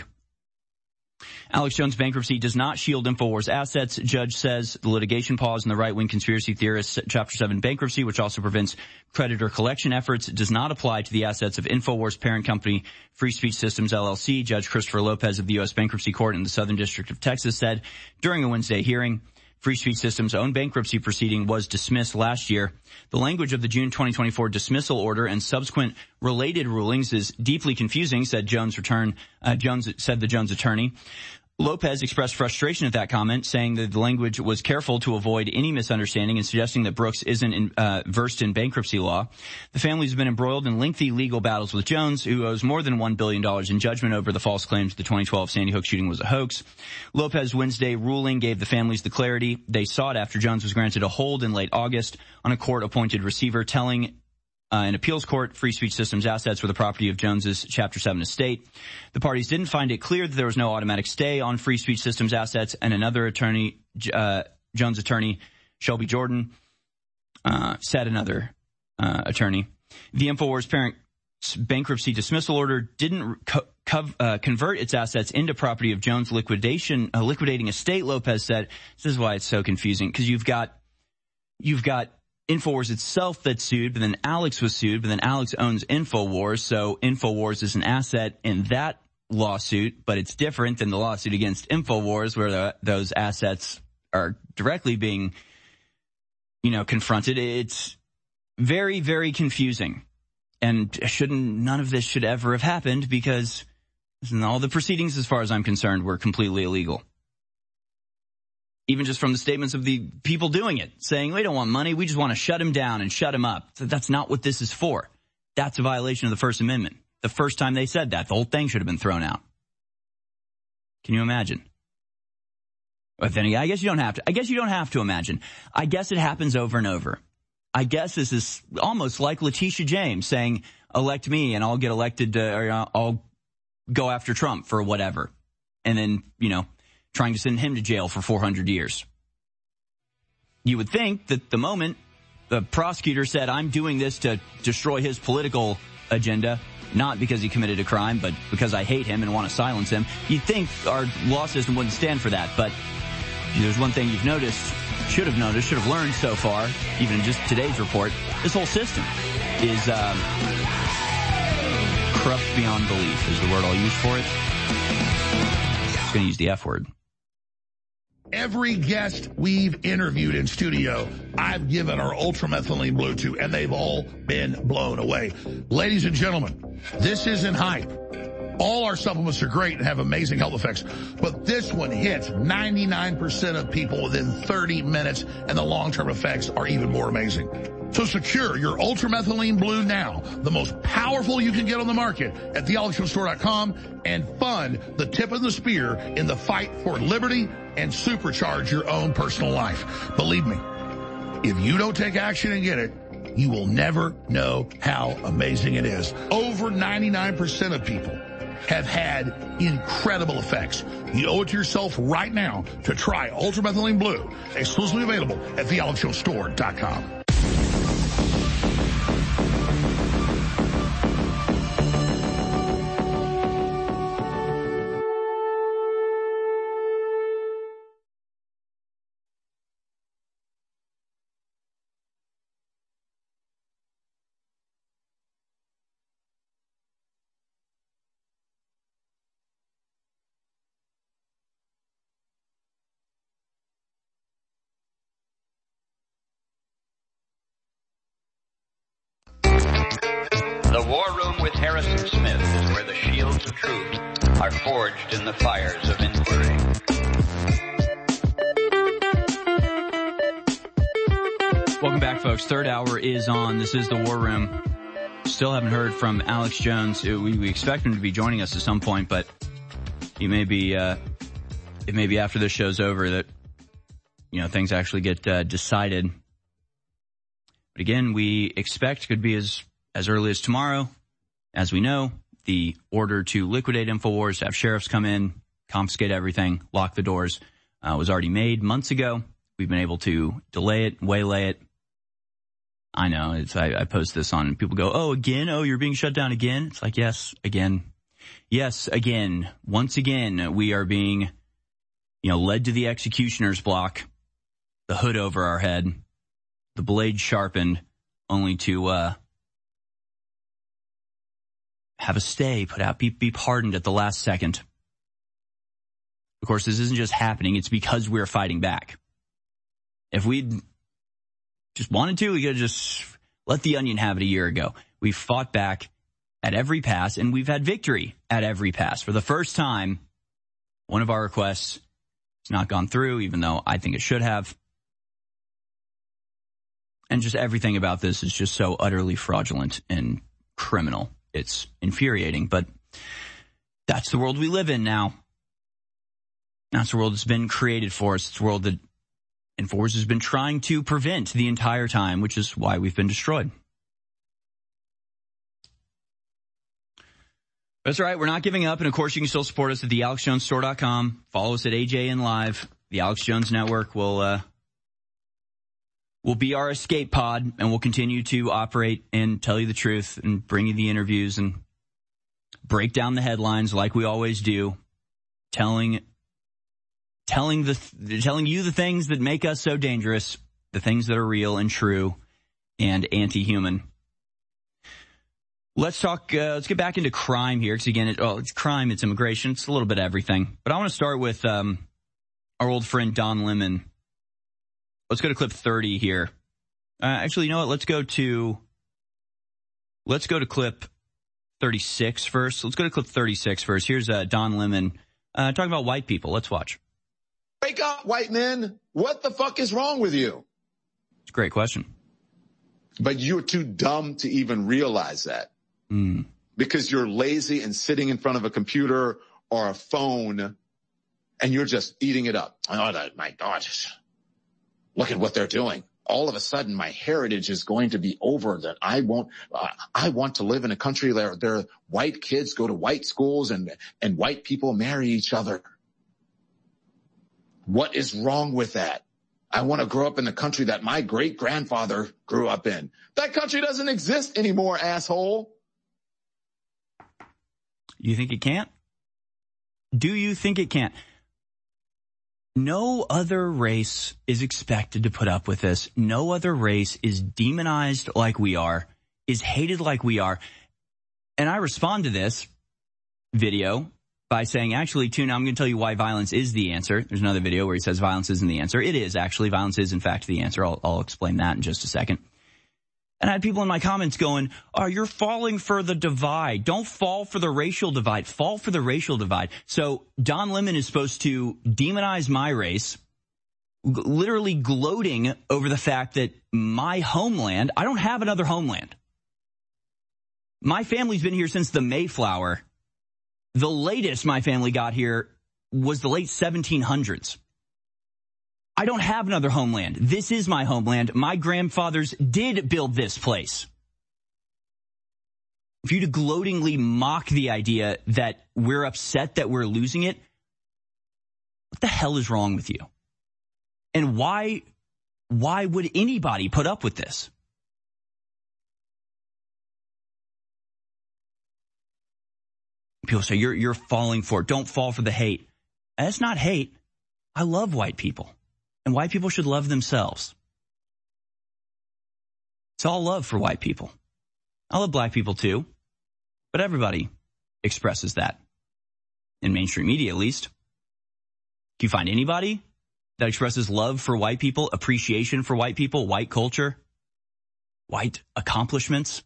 Alex Jones' bankruptcy does not shield InfoWars assets. Judge says the litigation pause in the right-wing conspiracy theorists' Chapter 7 bankruptcy, which also prevents creditor collection efforts, does not apply to the assets of InfoWars parent company Free Speech Systems, LLC. Judge Christopher Lopez of the U.S. Bankruptcy Court in the Southern District of Texas said during a Wednesday hearing, Free Speech Systems' own bankruptcy proceeding was dismissed last year. The language of the June 2024 dismissal order and subsequent related rulings is deeply confusing, said the Jones attorney. Lopez expressed frustration at that comment, saying that the language was careful to avoid any misunderstanding and suggesting that Brooks isn't versed in bankruptcy law. The family has been embroiled in lengthy legal battles with Jones, who owes more than $1 billion in judgment over the false claims the 2012 Sandy Hook shooting was a hoax. Lopez's Wednesday ruling gave the families the clarity they sought after Jones was granted a hold in late August on a court-appointed receiver, telling an appeals court Free Speech Systems assets were the property of Jones's Chapter 7 estate. The parties didn't find it clear that there was no automatic stay on Free Speech Systems assets, and another attorney, Jones attorney, Shelby Jordan, said another attorney. The InfoWars parent bankruptcy dismissal order didn't convert its assets into property of Jones' liquidating estate, Lopez said. This is why it's so confusing, because you've got InfoWars itself that's sued, but then Alex was sued, but then Alex owns InfoWars, so InfoWars is an asset in that lawsuit, but it's different than the lawsuit against InfoWars where those assets are directly being, confronted. It's very, very confusing. And none of this should ever have happened because all the proceedings, as far as I'm concerned, were completely illegal. Even just from the statements of the people doing it, saying, we don't want money, we just want to shut him down and shut him up. So that's not what this is for. That's a violation of the First Amendment. The first time they said that, the whole thing should have been thrown out. Can you imagine? But then again, I guess you don't have to imagine. I guess it happens over and over. I guess this is almost like Letitia James saying, elect me and I'll get elected, or I'll go after Trump for whatever. And then, trying to send him to jail for 400 years. You would think that the moment the prosecutor said, I'm doing this to destroy his political agenda, not because he committed a crime, but because I hate him and want to silence him, you'd think our law system wouldn't stand for that. But there's one thing you've noticed, should have learned so far, even in just today's report, this whole system is corrupt beyond belief is the word I'll use for it. I'm just going to use the F word. Every guest we've interviewed in studio, I've given our ultramethylene blue to, and they've all been blown away. Ladies and gentlemen, this isn't hype. All our supplements are great and have amazing health effects, but this one hits 99% of people within 30 minutes, and the long-term effects are even more amazing. So secure your ultramethylene blue now, the most powerful you can get on the market at thealexjonesstore.com, and fund the tip of the spear in the fight for liberty and supercharge your own personal life. Believe me, if you don't take action and get it, you will never know how amazing it is. Over 99% of people have had incredible effects. You owe it to yourself right now to try Ultramethylene Blue, exclusively available at thealexjonesstore.com. The War Room with Harrison Smith is where the shields of truth are forged in the fires of inquiry. Welcome back, folks. Third hour is on. This is the War Room. Still haven't heard from Alex Jones. We expect him to be joining us at some point, but he may be, it may be after this show's over that, things actually get decided. But again, we expect could be as early as tomorrow. As we know, the order to liquidate InfoWars, to have sheriffs come in, confiscate everything, lock the doors, was already made months ago. We've been able to delay it, waylay it. I know, I post this on, and people go, oh, again? Oh, you're being shut down again? It's like, yes, again. Yes, again. Once again, we are being, led to the executioner's block, the hood over our head, the blade sharpened, only to, have a stay put out, be pardoned at the last second. Of course, this isn't just happening. It's because we're fighting back. If we'd just wanted to, we could have just let the onion have it a year ago. We've fought back at every pass, and we've had victory at every pass. For the first time, one of our requests has not gone through, even though I think it should have. And just everything about this is just so utterly fraudulent and criminal. It's infuriating, but that's the world we live in now. That's the world that's been created for us. It's the world that InfoWars has been trying to prevent the entire time, which is why we've been destroyed. That's right. We're not giving up. And of course, you can still support us at thealexjonesstore.com. Follow us at AJN Live. The Alex Jones Network will be our escape pod, and we'll continue to operate and tell you the truth and bring you the interviews and break down the headlines like we always do, telling you the things that make us so dangerous, the things that are real and true, and anti-human. Let's get back into crime here, because again, it's crime, it's immigration, it's a little bit of everything. But I want to start with our old friend Don Lemon. Let's go to clip 30 here. Actually, you know what? Let's go to clip 36 first. Let's go to clip 36 first. Here's Don Lemon talking about white people. Let's watch. Wake up, white men. What the fuck is wrong with you? It's a great question. But you're too dumb to even realize that. Because you're lazy and sitting in front of a computer or a phone and you're just eating it up. Oh, my God. Look at what they're doing. All of a sudden, my heritage is going to be over. That I want to live in a country where their white kids go to white schools and white people marry each other. What is wrong with that? I want to grow up in the country that my great-grandfather grew up in. That country doesn't exist anymore, asshole. You think it can't? Do you think it can't? No other race is expected to put up with this. No other race is demonized like we are, is hated like we are. And I respond to this video by saying, actually, Tuna, I'm going to tell you why violence is the answer. There's another video where he says violence isn't the answer. It is, actually. Violence is, in fact, the answer. I'll explain that in just a second. And I had people in my comments going, oh, you're falling for the divide. Don't fall for the racial divide. Fall for the racial divide. So Don Lemon is supposed to demonize my race, literally gloating over the fact that my homeland, I don't have another homeland. My family's been here since the Mayflower. The latest my family got here was the late 1700s. I don't have another homeland. This is my homeland. My grandfathers did build this place. For you to gloatingly mock the idea that we're upset that we're losing it, what the hell is wrong with you? And why would anybody put up with this? People say, you're falling for it. Don't fall for the hate. And that's not hate. I love white people. And white people should love themselves. It's all love for white people. I love black people too. But everybody expresses that. In mainstream media, at least. Can you find anybody that expresses love for white people, appreciation for white people, white culture, white accomplishments?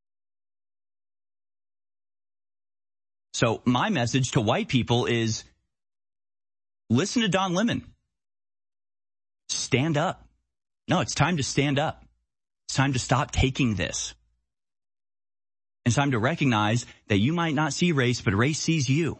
So my message to white people is, listen to Don Lemon. Stand up. No, it's time to stand up. It's time to stop taking this. It's time to recognize that you might not see race, but race sees you.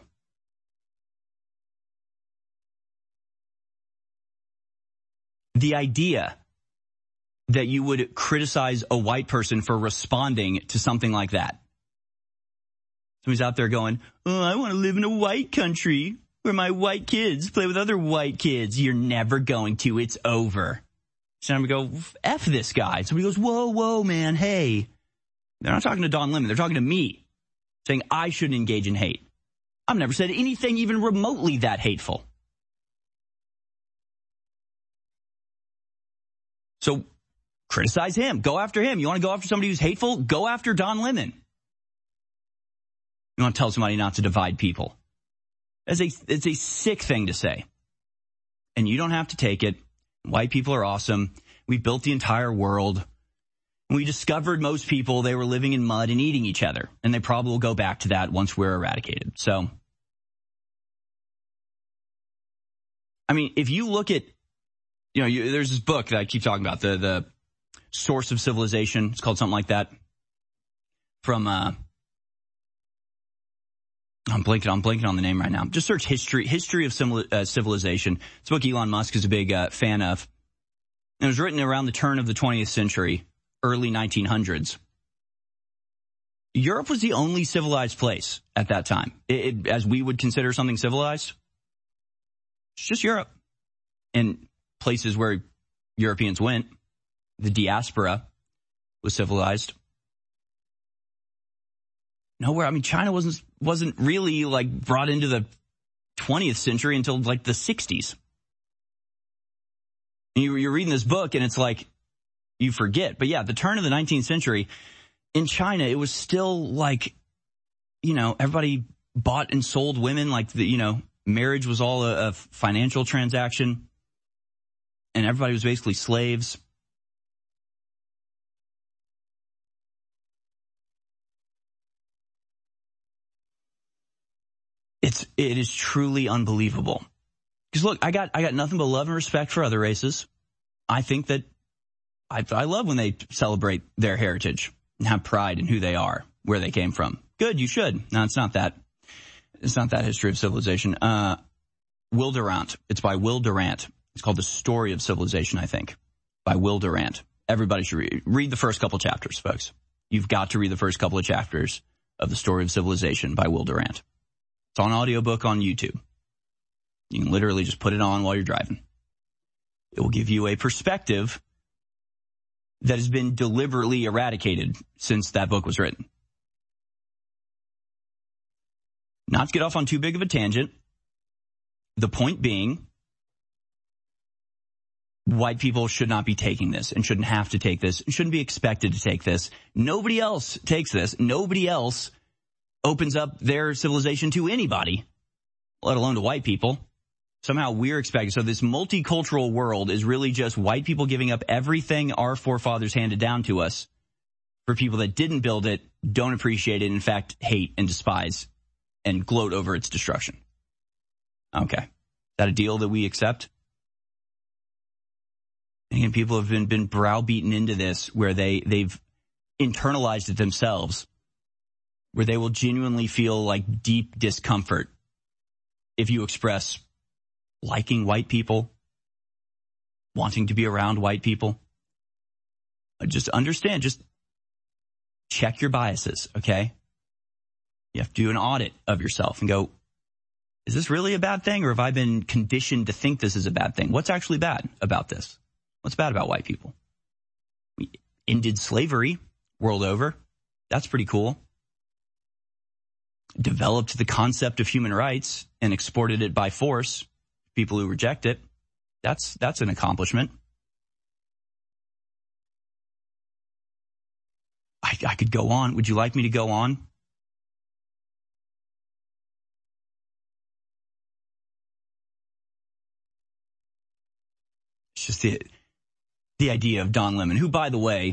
The idea that you would criticize a white person for responding to something like that. Somebody's out there going, oh, I want to live in a white country where my white kids play with other white kids. You're never going to. It's over. So I'm going to go, F this guy. Somebody goes, whoa, man, hey. They're not talking to Don Lemon. They're talking to me, saying I shouldn't engage in hate. I've never said anything even remotely that hateful. So criticize him. Go after him. You want to go after somebody who's hateful? Go after Don Lemon. You want to tell somebody not to divide people. It's a sick thing to say. And you don't have to take it. White people are awesome. We built the entire world. We discovered most people, they were living in mud and eating each other. And they probably will go back to that once we're eradicated. So, I mean, if you look at, there's this book that I keep talking about, the Source of Civilization. It's called something like that. From, I'm blanking on the name right now. Just search history of civilization. It's a book Elon Musk is a big fan of. And it was written around the turn of the 20th century, early 1900s. Europe was the only civilized place at that time. As we would consider something civilized, it's just Europe. And places where Europeans went, the diaspora was civilized. Nowhere. I mean, China wasn't really brought into the 20th century until the 60s. And you're reading this book and it's like, you forget. But yeah, the turn of the 19th century in China, it was still like, everybody bought and sold women, like marriage was all a financial transaction, and everybody was basically slaves. It is truly unbelievable. Because look, I got nothing but love and respect for other races. I think that I love when they celebrate their heritage and have pride in who they are, where they came from. Good, you should. No, it's not that. It's not that history of civilization. Will Durant. It's by Will Durant. It's called The Story of Civilization, I think, by Will Durant. Everybody should read the first couple chapters, folks. You've got to read the first couple of chapters of The Story of Civilization by Will Durant. It's on audiobook on YouTube. You can literally just put it on while you're driving. It will give you a perspective that has been deliberately eradicated since that book was written. Not to get off on too big of a tangent, the point being, white people should not be taking this and shouldn't have to take this and shouldn't be expected to take this. Nobody else takes this. Nobody else opens up their civilization to anybody, let alone to white people. Somehow we're expected. So this multicultural world is really just white people giving up everything our forefathers handed down to us for people that didn't build it, don't appreciate it, in fact, hate and despise and gloat over its destruction. Okay. Is that a deal that we accept? And again, people have been browbeaten into this where they've internalized it themselves, where they will genuinely feel like deep discomfort if you express liking white people, wanting to be around white people. Just understand, just check your biases, okay? You have to do an audit of yourself and go, is this really a bad thing, or have I been conditioned to think this is a bad thing? What's actually bad about this? What's bad about white people? We ended slavery world over. That's pretty cool. Developed the concept of human rights and exported it by force. People who reject it, that's an accomplishment. I could go on. Would you like me to go on? It's just the idea of Don Lemon, who, by the way,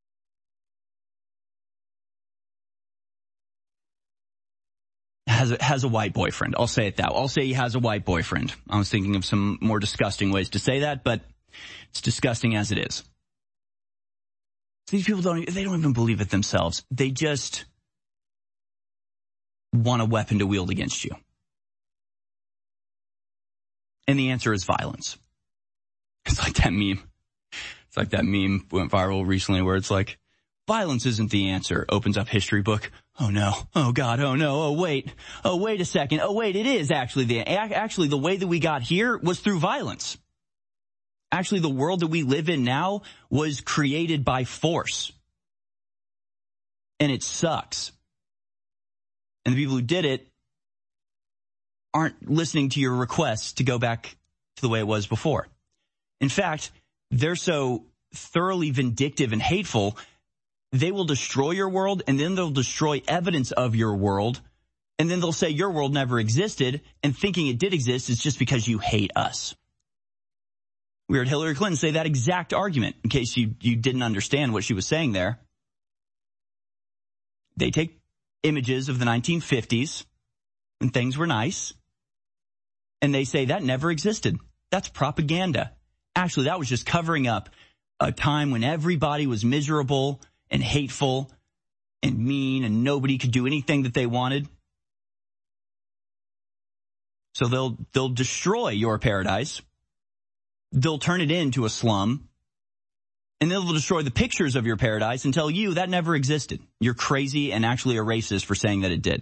has a white boyfriend. I'll say it that way. I'll say he has a white boyfriend. I was thinking of some more disgusting ways to say that, but it's disgusting as it is. So these people don't even believe it themselves. They just want a weapon to wield against you. And the answer is violence. It's like that meme. It's like that meme went viral recently where it's like, violence isn't the answer. Opens up history book. Oh no. Oh God. Oh no. Oh wait. Oh wait a second. Oh wait. It is actually the way that we got here was through violence. Actually, the world that we live in now was created by force. And it sucks. And the people who did it aren't listening to your requests to go back to the way it was before. In fact, they're so thoroughly vindictive and hateful, they will destroy your world, and then they'll destroy evidence of your world, and then they'll say your world never existed, and thinking it did exist is just because you hate us. We heard Hillary Clinton say that exact argument, in case you didn't understand what she was saying there. They take images of the 1950s, when things were nice, and they say that never existed. That's propaganda. Actually, that was just covering up a time when everybody was miserable and hateful and mean and nobody could do anything that they wanted. So they'll destroy your paradise. They'll turn it into a slum. And they'll destroy the pictures of your paradise and tell you that never existed. You're crazy and actually a racist for saying that it did.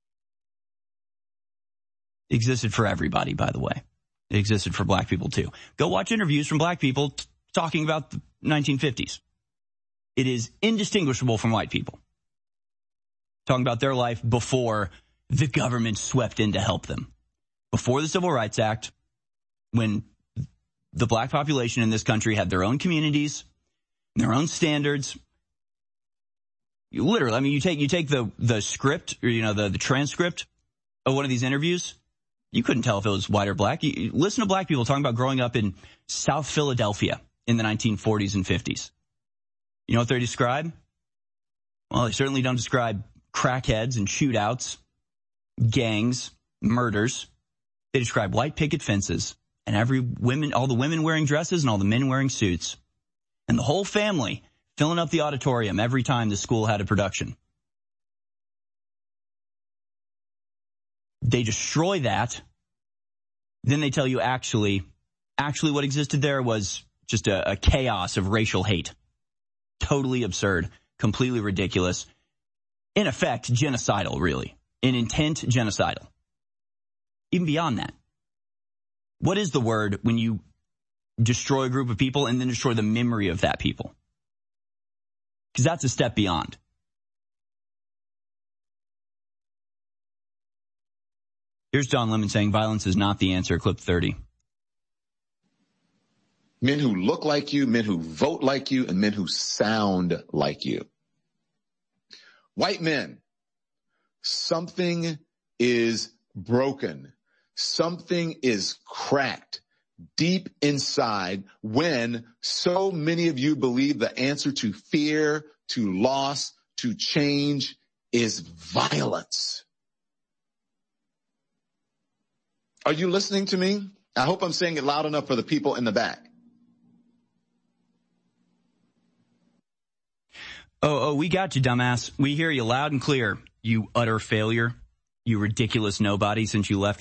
It existed for everybody, by the way. It existed for black people too. Go watch interviews from black people talking about the 1950s. It is indistinguishable from white people. Talking about their life before the government swept in to help them. Before the Civil Rights Act, when the black population in this country had their own communities, their own standards. You literally, I mean, you take the script, or, the transcript of one of these interviews. You couldn't tell if it was white or black. You listen to black people talking about growing up in South Philadelphia in the 1940s and 50s. You know what they describe? Well, they certainly don't describe crackheads and shootouts, gangs, murders. They describe white picket fences and all the women wearing dresses and all the men wearing suits. And the whole family filling up the auditorium every time the school had a production. They destroy that. Then they tell you actually what existed there was just a chaos of racial hate. Totally absurd, completely ridiculous. In effect, genocidal, really. In intent, genocidal. Even beyond that. What is the word when you destroy a group of people and then destroy the memory of that people? Because that's a step beyond. Here's Don Lemon saying violence is not the answer. Clip 30. Men who look like you, men who vote like you, and men who sound like you. White men, something is broken. Something is cracked deep inside when so many of you believe the answer to fear, to loss, to change is violence. Are you listening to me? I hope I'm saying it loud enough for the people in the back. Oh, we got you, dumbass. We hear you loud and clear, you utter failure, you ridiculous nobody, since you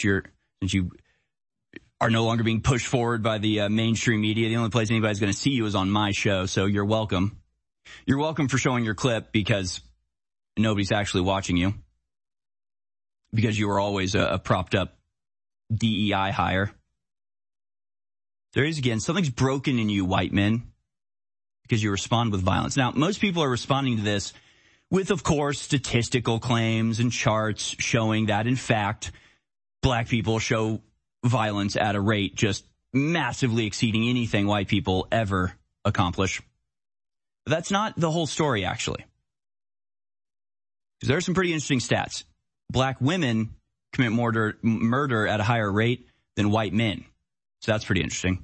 are no longer being pushed forward by the mainstream media. The only place anybody's going to see you is on my show, so you're welcome. You're welcome for showing your clip because nobody's actually watching you. Because you were always a propped up DEI hire. There is, again, something's broken in you, white men, because you respond with violence. Now, most people are responding to this with, of course, statistical claims and charts showing that, in fact, black people show violence at a rate just massively exceeding anything white people ever accomplish. But that's not the whole story, actually. Because there are some pretty interesting stats. Black women commit murder at a higher rate than white men. So that's pretty interesting.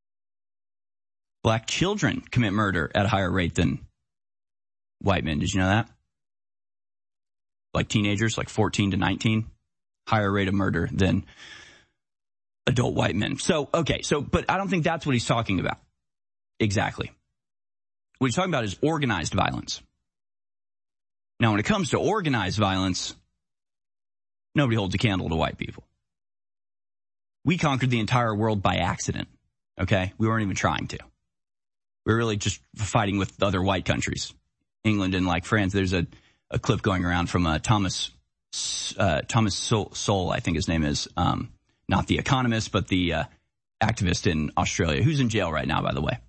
Black children commit murder at a higher rate than white men. Did you know that? Like teenagers, like 14 to 19, higher rate of murder than adult white men. But I don't think that's what he's talking about. Exactly. What he's talking about is organized violence. Now, when it comes to organized violence, nobody holds a candle to white people. We conquered the entire world by accident, okay? We weren't even trying to. We were really just fighting with other white countries. England and like France. There's a clip going around from Thomas Sowell, I think his name is, not the economist, but the activist in Australia, who's in jail right now, by the way.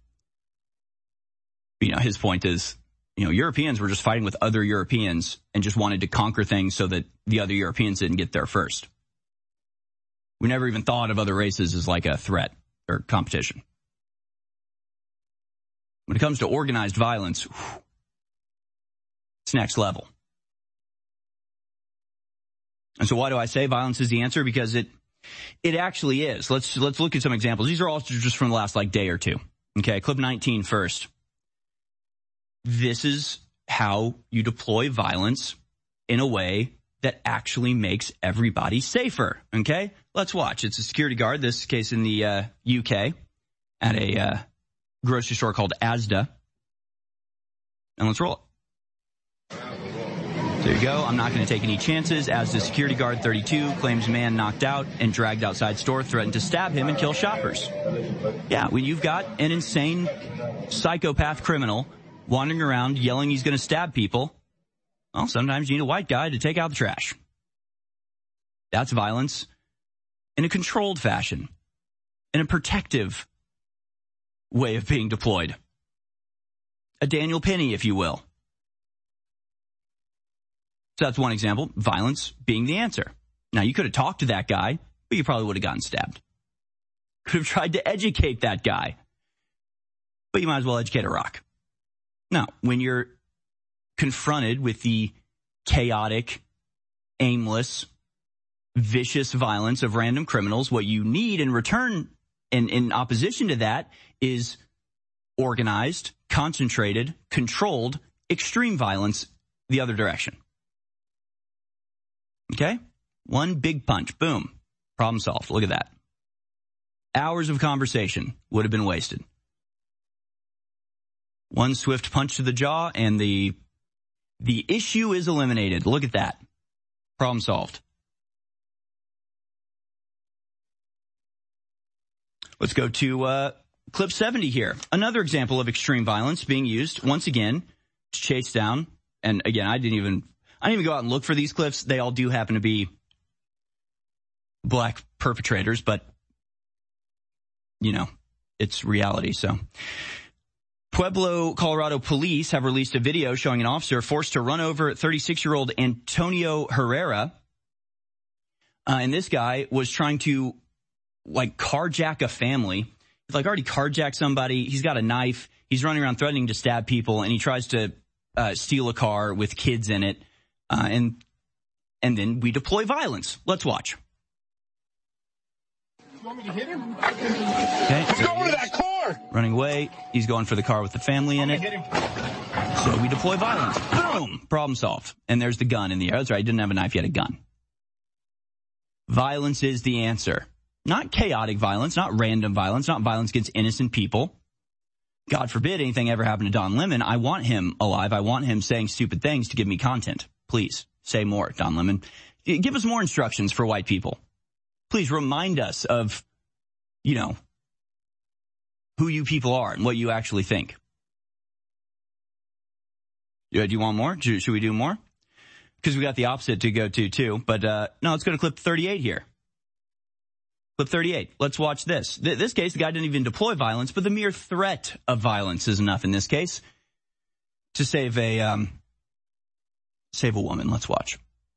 His point is, Europeans were just fighting with other Europeans and just wanted to conquer things so that the other Europeans didn't get there first. We never even thought of other races as like a threat or competition. When it comes to organized violence, it's next level. And so why do I say violence is the answer? Because it actually is. Let's look at some examples. These are all just from the last day or two. Okay, clip 19 first. This is how you deploy violence in a way that actually makes everybody safer. Okay, let's watch. It's a security guard, this case in the UK, at a grocery store called Asda. And let's roll it. There you go. I'm not going to take any chances. Asda security guard 32 claims man knocked out and dragged outside store, threatened to stab him and kill shoppers. Yeah, when you've got an insane psychopath criminal wandering around yelling he's going to stab people, well, sometimes you need a white guy to take out the trash. That's violence in a controlled fashion, in a protective way of being deployed. A Daniel Penny, if you will. So that's one example, violence being the answer. Now, you could have talked to that guy, but you probably would have gotten stabbed. Could have tried to educate that guy, but you might as well educate a rock. Now, when you're confronted with the chaotic, aimless, vicious violence of random criminals, what you need in return, in opposition to that, is organized, concentrated, controlled, extreme violence the other direction. Okay? One big punch. Boom. Problem solved. Look at that. Hours of conversation would have been wasted. One swift punch to the jaw and the issue is eliminated. Look at that. Problem solved. Let's go to clip 70 here. Another example of extreme violence being used once again to chase down. And again, I didn't even go out and look for these clips. They all do happen to be black perpetrators, but you know, it's reality. So Pueblo, Colorado police have released a video showing an officer forced to run over 36-year-old Antonio Herrera. And this guy was trying to carjack a family. He's already carjacked somebody. He's got a knife. He's running around threatening to stab people, and he tries to steal a car with kids in it. And then we deploy violence. Let's watch. You want me to hit him? Okay, Let's go to that car! Running away. He's going for the car with the family in it. So we deploy violence. Boom! Problem solved. And there's the gun in the air. That's right. He didn't have a knife. He had a gun. Violence is the answer. Not chaotic violence, not random violence, not violence against innocent people. God forbid anything ever happened to Don Lemon. I want him alive. I want him saying stupid things to give me content. Please, say more, Don Lemon. Give us more instructions for white people. Please remind us of, who you people are and what you actually think. Do you want more? Should we do more? Because we got the opposite to go to, too. But, no, let's go to clip 38 here. Clip 38. Let's watch this. This case, the guy didn't even deploy violence, but the mere threat of violence is enough in this case to save a woman. Let's watch.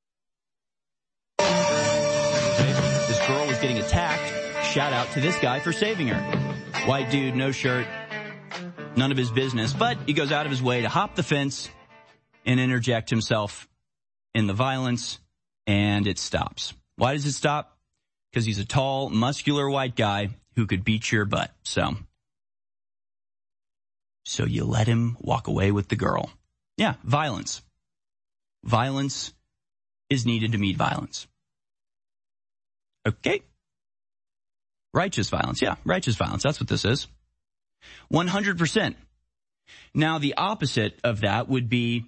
Okay. This girl was getting attacked. Shout out to this guy for saving her. White dude, no shirt, none of his business, but he goes out of his way to hop the fence and interject himself in the violence, and it stops. Why does it stop? Because he's a tall, muscular white guy who could beat your butt. So you let him walk away with the girl. Yeah, violence. Violence is needed to meet violence. Okay. Righteous violence. Yeah, righteous violence. That's what this is. 100%. Now, the opposite of that would be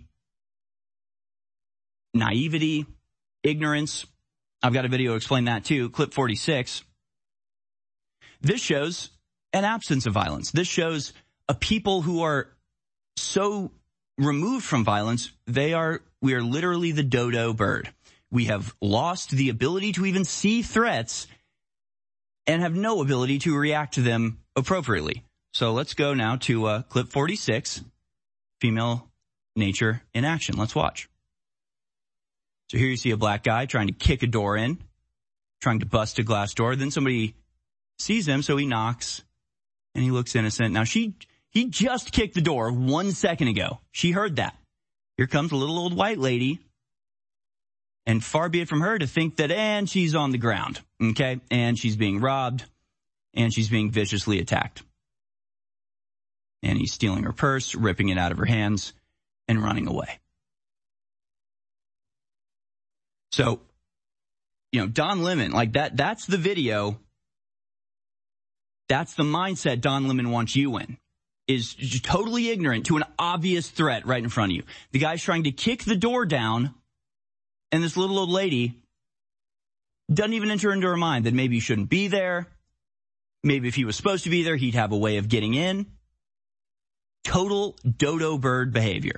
naivety, ignorance. I've got a video to explain that too. Clip 46. This shows an absence of violence. This shows a people who are so removed from violence, we are literally the dodo bird. We have lost the ability to even see threats and have no ability to react to them appropriately. So let's go now to clip 46, female nature in action. Let's watch. So here you see a black guy trying to kick a door in, trying to bust a glass door. Then somebody sees him, so he knocks, and he looks innocent. Now, he just kicked the door 1 second ago. She heard that. Here comes a little old white lady, and far be it from her to think that, and she's on the ground, okay? And she's being robbed, and she's being viciously attacked. And he's stealing her purse, ripping it out of her hands, and running away. So, Don Lemon, that's the video. That's the mindset Don Lemon wants you in, is totally ignorant to an obvious threat right in front of you. The guy's trying to kick the door down, and this little old lady doesn't even enter into her mind that maybe he shouldn't be there. Maybe if he was supposed to be there, he'd have a way of getting in. Total dodo bird behavior.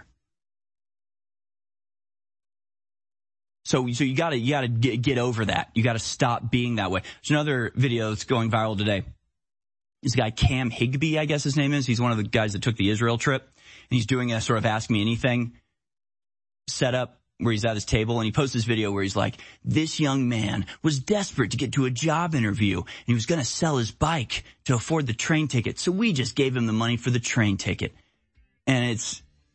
So you gotta get over that. You gotta stop being that way. There's another video that's going viral today. This guy, Cam Higby, I guess his name is. He's one of the guys that took the Israel trip. And he's doing a sort of Ask Me Anything setup where he's at his table. And he posts this video where he's like, this young man was desperate to get to a job interview. And he was going to sell his bike to afford the train ticket. So we just gave him the money for the train ticket. And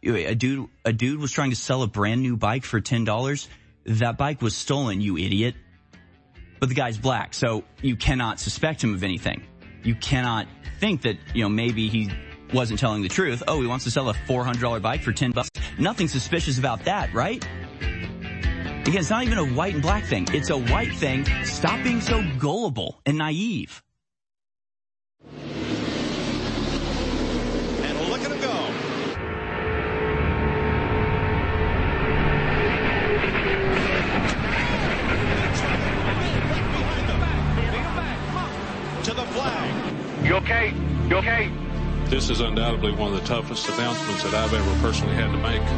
A dude was trying to sell a brand new bike for $10. That bike was stolen, you idiot. But the guy's black, so you cannot suspect him of anything. You cannot think that, maybe he wasn't telling the truth. Oh, he wants to sell a $400 bike for $10. Nothing suspicious about that, right? Again, it's not even a white and black thing. It's a white thing. Stop being so gullible and naive. And look at him go. To the flag. You okay? You okay? This is undoubtedly one of the toughest announcements that I've ever personally had to make.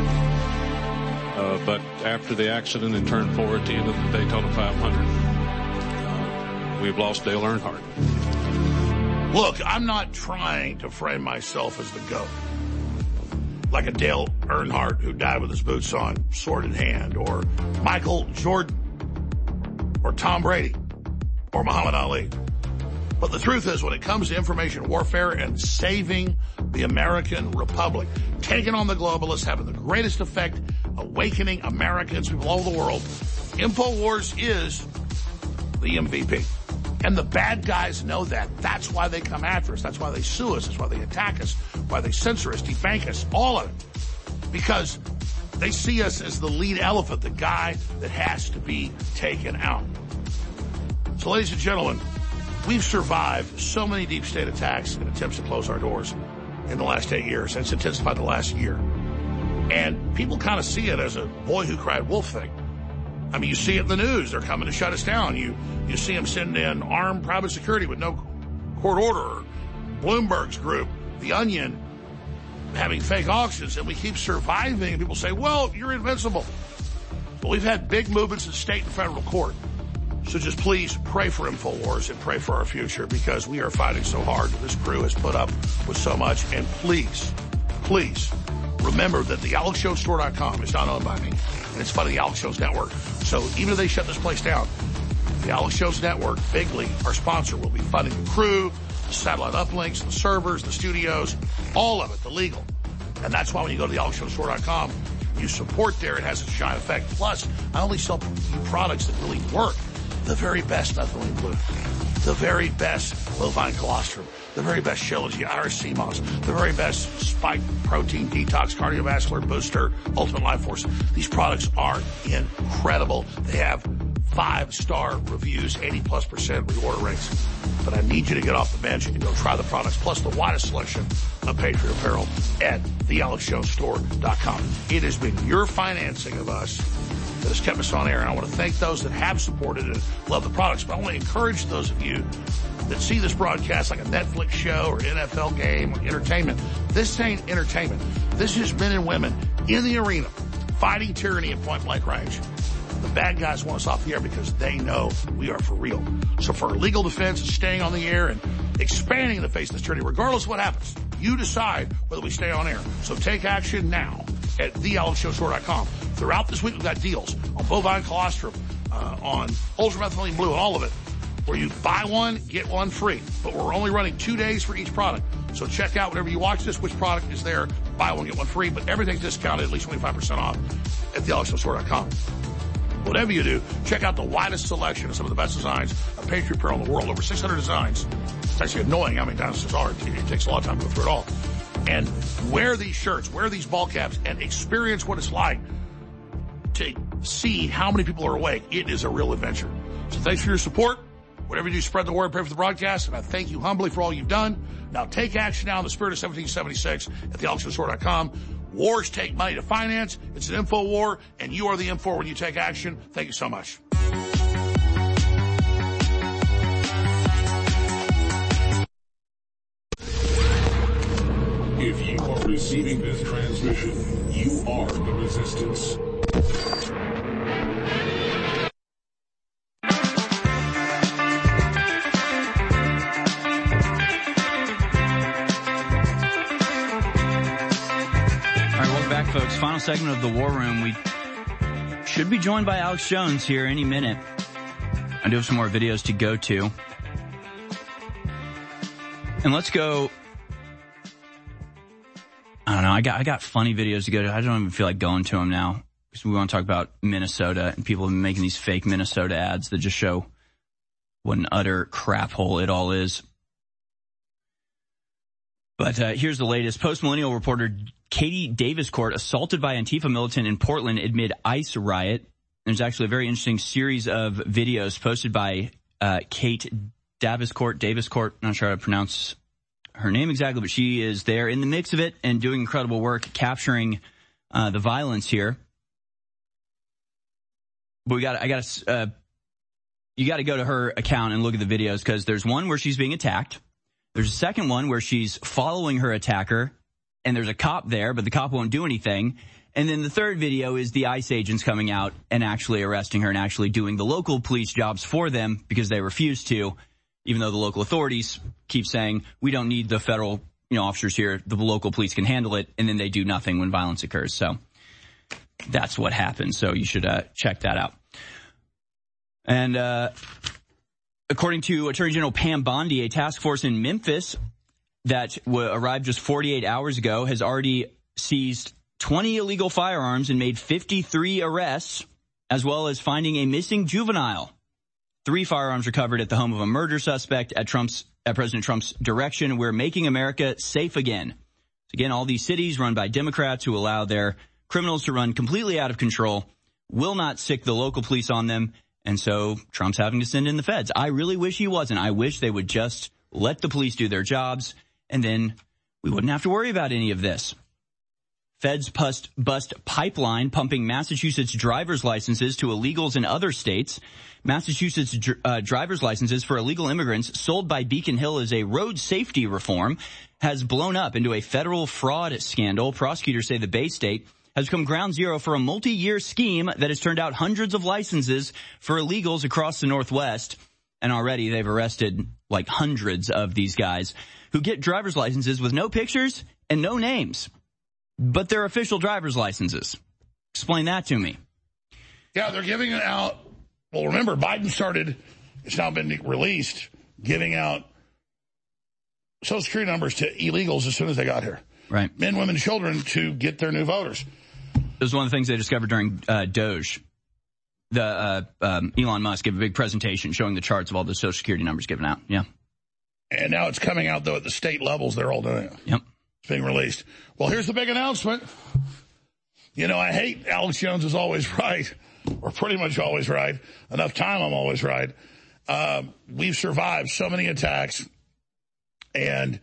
But after the accident in Turn 4 at the end of the Daytona 500, we've lost Dale Earnhardt. Look, I'm not trying to frame myself as the GOAT. Like a Dale Earnhardt who died with his boots on, sword in hand, or Michael Jordan, or Tom Brady, or Muhammad Ali. But the truth is, when it comes to information warfare and saving the American Republic, taking on the globalists, having the greatest effect, awakening Americans, people all over the world, InfoWars is the MVP. And the bad guys know that. That's why they come after us. That's why they sue us. That's why they attack us, why they censor us, debank us, all of it. Because they see us as the lead elephant, the guy that has to be taken out. So, ladies and gentlemen, we've survived so many deep state attacks and attempts to close our doors in the last 8 years, and it's intensified the last year. And people kind of see it as a boy who cried wolf thing. I mean, you see it in the news. They're coming to shut us down. You see them send in armed private security with no court order. Bloomberg's group, The Onion, having fake auctions, and we keep surviving. And people say, well, you're invincible. But we've had big movements in state and federal court. So just please pray for InfoWars and pray for our future, because we are fighting so hard. This crew has put up with so much. And please, please remember that the AlexJonesStore.com is not owned by me, and it's part of the Alex Jones Network. So even if they shut this place down, the Alex Jones Network, Bigly, our sponsor, will be funding the crew, the satellite uplinks, the servers, the studios, all of it, the legal. And that's why when you go to the AlexJonesStore.com, you support there, it has a giant effect. Plus, I only sell you products that really work. The very best methylene blue, the very best bovine colostrum, the very best Shilajit, IRC moss, the very best spike protein detox cardiovascular booster, ultimate life force. These products are incredible. They have 5-star reviews, 80+% reorder rates. But I need you to get off the bench and go try the products, plus the widest selection of Patriot apparel at thealexjonesstore.com. It has been your financing of us that has kept us on air, and I want to thank those that have supported and love the products. But I want to encourage those of you that see this broadcast like a Netflix show or NFL game or entertainment. This ain't entertainment. This is men and women in the arena fighting tyranny at point blank range. The bad guys want us off the air because they know we are for real. So for our legal defense, staying on the air and expanding in the face of this tyranny, regardless of what happens, you decide whether we stay on air. So take action now at thealexjonesstore.com. Throughout this week, we've got deals on bovine colostrum, on ultramethylene blue, and all of it, where you buy one, get one free. But we're only running 2 days for each product. So check out whenever you watch this, which product is there. Buy one, get one free. But everything's discounted at least 25% off at thealexjonesstore.com. Whatever you do, check out the widest selection of some of the best designs of Patriot apparel in the world. Over 600 designs. It's actually annoying how many times there are. It takes a lot of time to go through it all. And wear these shirts, wear these ball caps, and experience what it's like to see how many people are awake. It is a real adventure. So thanks for your support. Whatever you do, spread the word, pray for the broadcast, and I thank you humbly for all you've done. Now take action now in the spirit of 1776 at thealexjonesstore.com. Wars take money to finance. It's an info war, and you are the info when you take action. Thank you so much. If you are receiving this transmission, you are the resistance. Folks, final segment of the War Room. We should be joined by Alex Jones here any minute. I do have some more videos to go to. And let's go, I don't know, I got funny videos to go to. I don't even feel like going to them now because we want to talk about Minnesota and people have been making these fake Minnesota ads that just show what an utter crap hole it all is. But here's the latest. Post-millennial reporter Katie Daviscourt assaulted by Antifa militant in Portland amid ICE riot. There's actually a very interesting series of videos posted by Kate Daviscourt, not sure how to pronounce her name exactly, but she is there in the mix of it and doing incredible work capturing the violence here. But you got to go to her account and look at the videos because there's one where she's being attacked. There's a second one where she's following her attacker, and there's a cop there, but the cop won't do anything. And then the third video is the ICE agents coming out and actually arresting her and actually doing the local police jobs for them because they refuse to, even though the local authorities keep saying, we don't need the federal officers here. The local police can handle it. And then they do nothing when violence occurs. So that's what happens. So you should check that out. And according to Attorney General Pam Bondi, a task force in Memphis that arrived just 48 hours ago has already seized 20 illegal firearms and made 53 arrests, as well as finding a missing juvenile. 3 firearms recovered at the home of a murder suspect at President Trump's direction. We're making America safe again. Again, all these cities run by Democrats who allow their criminals to run completely out of control, will not sick the local police on them, and so Trump's having to send in the feds. I really wish he wasn't. I wish they would just let the police do their jobs, and then we wouldn't have to worry about any of this. Feds bust pipeline pumping Massachusetts driver's licenses to illegals in other states. Massachusetts driver's licenses for illegal immigrants sold by Beacon Hill as a road safety reform has blown up into a federal fraud scandal. Prosecutors say the Bay State has become ground zero for a multi-year scheme that has turned out hundreds of licenses for illegals across the Northwest. And already they've arrested like hundreds of these guys who get driver's licenses with no pictures and no names. But they're official driver's licenses. Explain that to me. Yeah, they're giving it out. Well, remember, Biden started, it's now been released, giving out Social Security numbers to illegals as soon as they got here. Right. Men, women, children to get their new voters. It was one of the things they discovered during Doge. Elon Musk gave a big presentation showing the charts of all the Social Security numbers given out. Yeah. And now it's coming out, though, at the state levels. They're all doing it. Yep. It's being released. Well, here's the big announcement. I hate Alex Jones is always right, or pretty much always right. Enough time I'm always right. We've survived so many attacks, and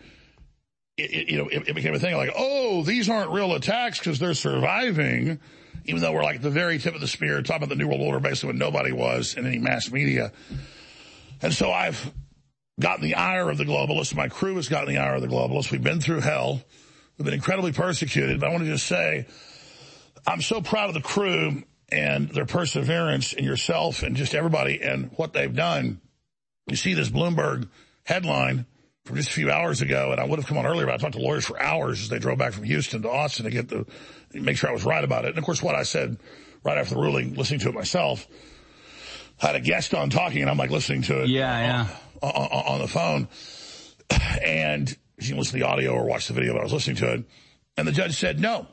it became a thing like, oh, these aren't real attacks because they're surviving, even though we're like at the very tip of the spear, talking about the New World Order basically when nobody was in any mass media. And so I've gotten the ire of the globalists. My crew has gotten the ire of the globalists. We've been through hell. We've been incredibly persecuted. But I want to just say, I'm so proud of the crew and their perseverance and yourself and just everybody and what they've done. You see this Bloomberg headline from just a few hours ago, and I would have come on earlier, but I talked to lawyers for hours as they drove back from Houston to Austin to make sure I was right about it. And, of course, what I said right after the ruling, listening to it myself, I had a guest on talking, and I'm like listening to it on the phone. And you can listen to the audio or watch the video, but I was listening to it. And the judge said, no,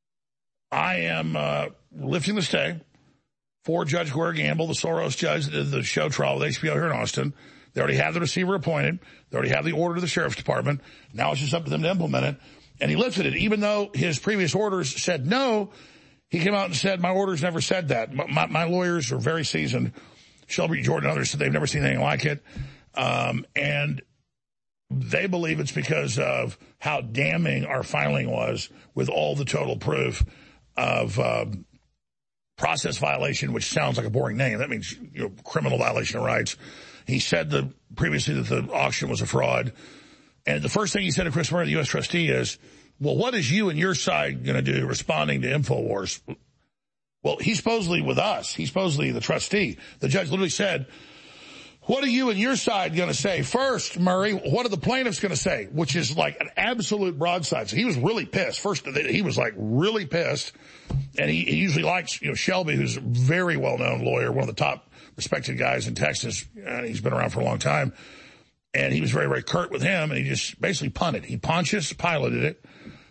I am lifting the stay for Judge Gloria Gamble, the Soros judge that did the show trial with HBO here in Austin. They already have the receiver appointed. They already have the order to the sheriff's department. Now it's just up to them to implement it. And he lifted it. Even though his previous orders said no, he came out and said, my orders never said that. My lawyers are very seasoned. Shelby Jordan and others said they've never seen anything like it. And they believe it's because of how damning our filing was with all the total proof of process violation, which sounds like a boring name. That means criminal violation of rights. He said previously that the auction was a fraud. And the first thing he said to Chris Murray, the U.S. trustee, is, well, what is you and your side going to do responding to InfoWars? Well, he's supposedly with us. He's supposedly the trustee. The judge literally said, what are you and your side going to say? First, Murray, what are the plaintiffs going to say? Which is like an absolute broadside. So he was really pissed. First, he was like really pissed. And he usually likes, Shelby, who's a very well-known lawyer, one of the top respected guys in Texas. And he's been around for a long time. And he was very, very curt with him. And he just basically punted. He Pontius Pilated it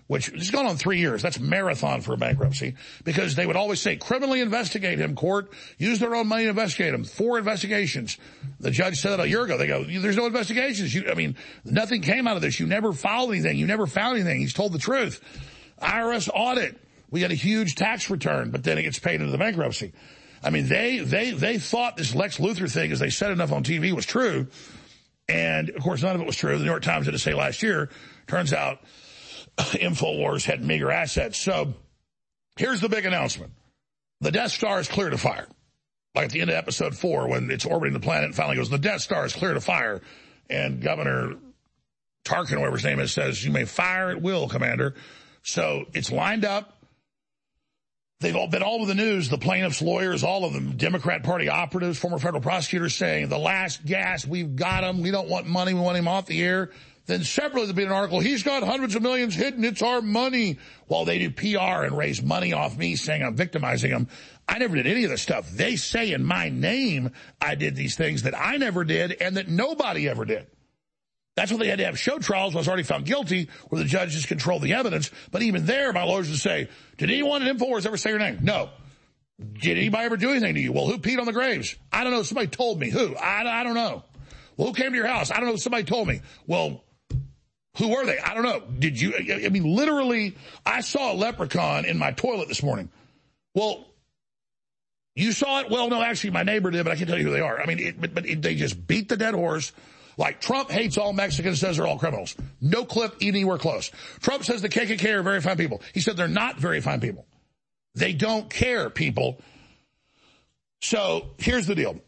which has gone on 3 years. That's marathon for a bankruptcy, because they would always say, criminally investigate him, court. Use their own money to investigate him. 4 investigations. The judge said that a year ago. They go, there's no investigations. Nothing came out of this. You never filed anything. You never found anything. He's told the truth. IRS audit. We got a huge tax return, but then it gets paid into the bankruptcy. I mean, they thought this Lex Luthor thing, as they said enough on TV, was true. And, of course, none of it was true. The New York Times had to say last year, turns out InfoWars had meager assets. So here's the big announcement. The Death Star is clear to fire. Like at the end of episode 4, when it's orbiting the planet and finally goes, the Death Star is clear to fire. And Governor Tarkin, whatever his name is, says, you may fire at will, Commander. So it's lined up. They've all been all over the news, the plaintiffs' lawyers, all of them, Democrat Party operatives, former federal prosecutors saying, the last gasp, we've got him, we don't want money, we want him off the air. Then separately there'll be an article, he's got hundreds of millions hidden, it's our money, while they do PR and raise money off me saying I'm victimizing them. I never did any of this stuff. They say in my name I did these things that I never did and that nobody ever did. That's why they had to have show trials. I was already found guilty, where the judges control the evidence. But even there, my lawyers would say, did anyone at InfoWars ever say your name? No. Did anybody ever do anything to you? Well, who peed on the graves? I don't know. Somebody told me. Who? I don't know. Well, who came to your house? I don't know. Somebody told me. Well, who were they? I don't know. Did you? I mean, literally, I saw a leprechaun in my toilet this morning. Well, you saw it? Well, no, actually, my neighbor did, but I can't tell you who they are. I mean, they just beat the dead horse. Like Trump hates all Mexicans, says they're all criminals. No clip anywhere close. Trump says the KKK are very fine people. He said they're not very fine people. They don't care, people. So here's the deal.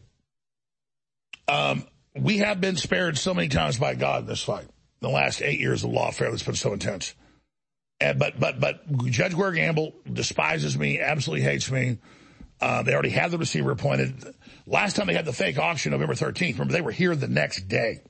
We have been spared so many times by God in this fight. In the last 8 years of lawfare that's been so intense. But Judge Ware Gamble despises me, absolutely hates me. They already had the receiver appointed. Last time they had the fake auction, November 13th, remember, they were here the next day.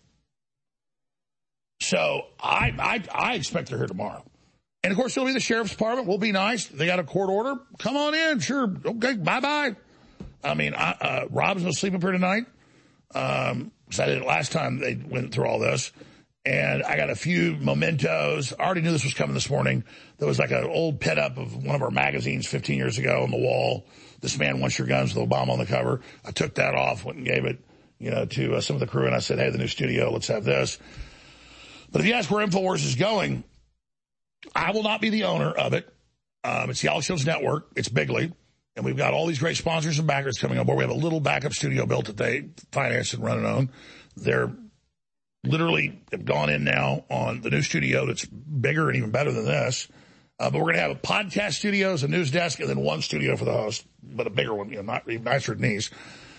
So I expect they're here tomorrow. And, of course, it'll be the sheriff's department. We'll be nice. They got a court order. Come on in. Sure. Okay. Bye-bye. I mean, Rob's going to sleep up here tonight. Because I did it last time they went through all this. And I got a few mementos. I already knew this was coming this morning. There was like an old pin-up of one of our magazines 15 years ago on the wall. This man wants your guns with Obama on the cover. I took that off, went and gave it, to some of the crew. And I said, hey, the new studio, let's have this. But if you ask where InfoWars is going, I will not be the owner of it. It's the Alex Jones Network. It's Bigly. And we've got all these great sponsors and backers coming on board. We have a little backup studio built that they finance and run and own. They're literally have gone in now on the new studio that's bigger and even better than this. But we're going to have a podcast studios, a news desk, and then one studio for the host, but a bigger one, not even nicer than these.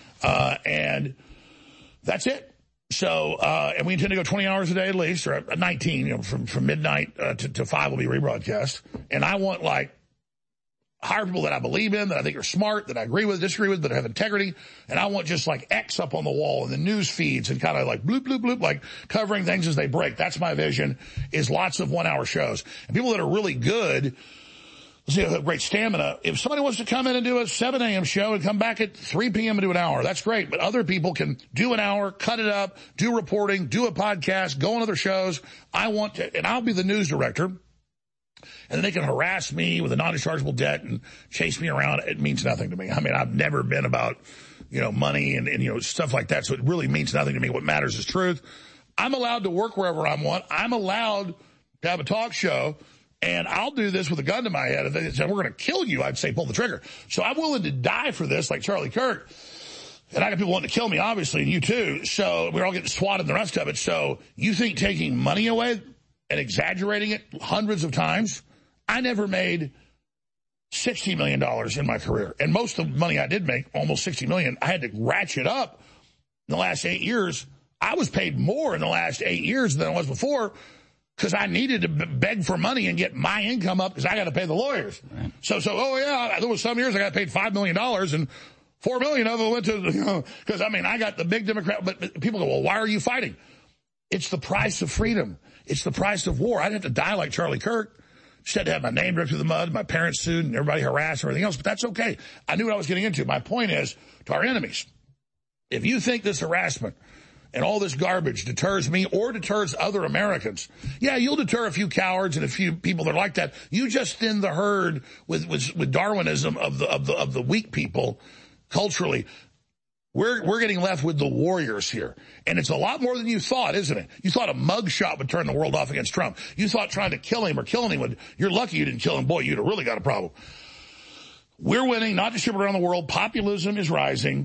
And that's it. So, and we intend to go 20 hours a day at least, or 19, from midnight to 5 will be rebroadcast. And I want, hire people that I believe in, that I think are smart, that I agree with, disagree with, that have integrity. And I want just X up on the wall and the news feeds and kind of bloop, bloop, bloop, covering things as they break. That's my vision, is lots of 1 hour shows. And people that are really good, let's see, have great stamina. If somebody wants to come in and do a 7 a.m. show and come back at 3 p.m. and do an hour, that's great. But other people can do an hour, cut it up, do reporting, do a podcast, go on other shows. I want to, and I'll be the news director. And then they can harass me with a non-dischargeable debt and chase me around. It means nothing to me. I mean, I've never been about, money and stuff like that. So it really means nothing to me. What matters is truth. I'm allowed to work wherever I want. I'm allowed to have a talk show. And I'll do this with a gun to my head. If they said, we're going to kill you, I'd say, pull the trigger. So I'm willing to die for this, like Charlie Kirk. And I got people wanting to kill me, obviously, and you too. So we're all getting swatted and the rest of it. So you think taking money away and exaggerating it hundreds of times? I never made $60 million in my career. And most of the money I did make, almost $60 million, I had to ratchet up in the last 8 years. I was paid more in the last 8 years than I was before because I needed to beg for money and get my income up because I got to pay the lawyers. Right. So, there was some years I got paid $5 million and $4 million of it went to, because I got the big Democrat, but people go, well, why are you fighting? It's the price of freedom. It's the price of war. I'd have to die like Charlie Kirk. Just had to have my name dragged through the mud, my parents sued, and everybody harassed and everything else, but that's okay. I knew what I was getting into. My point is, to our enemies, if you think this harassment and all this garbage deters me or deters other Americans. Yeah, you'll deter a few cowards and a few people that are like that. You just thin the herd with Darwinism of the weak people culturally. We're getting left with the warriors here. And it's a lot more than you thought, isn't it? You thought a mugshot would turn the world off against Trump. You thought trying to kill him or killing him would, you're lucky you didn't kill him. Boy, you'd have really got a problem. We're winning, not distributed around the world. Populism is rising.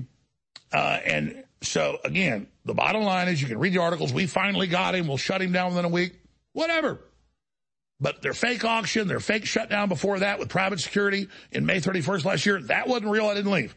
And so, again, the bottom line is you can read the articles. We finally got him. We'll shut him down within a week. Whatever. But their fake auction, their fake shutdown before that with private security in May 31st last year, that wasn't real. I didn't leave.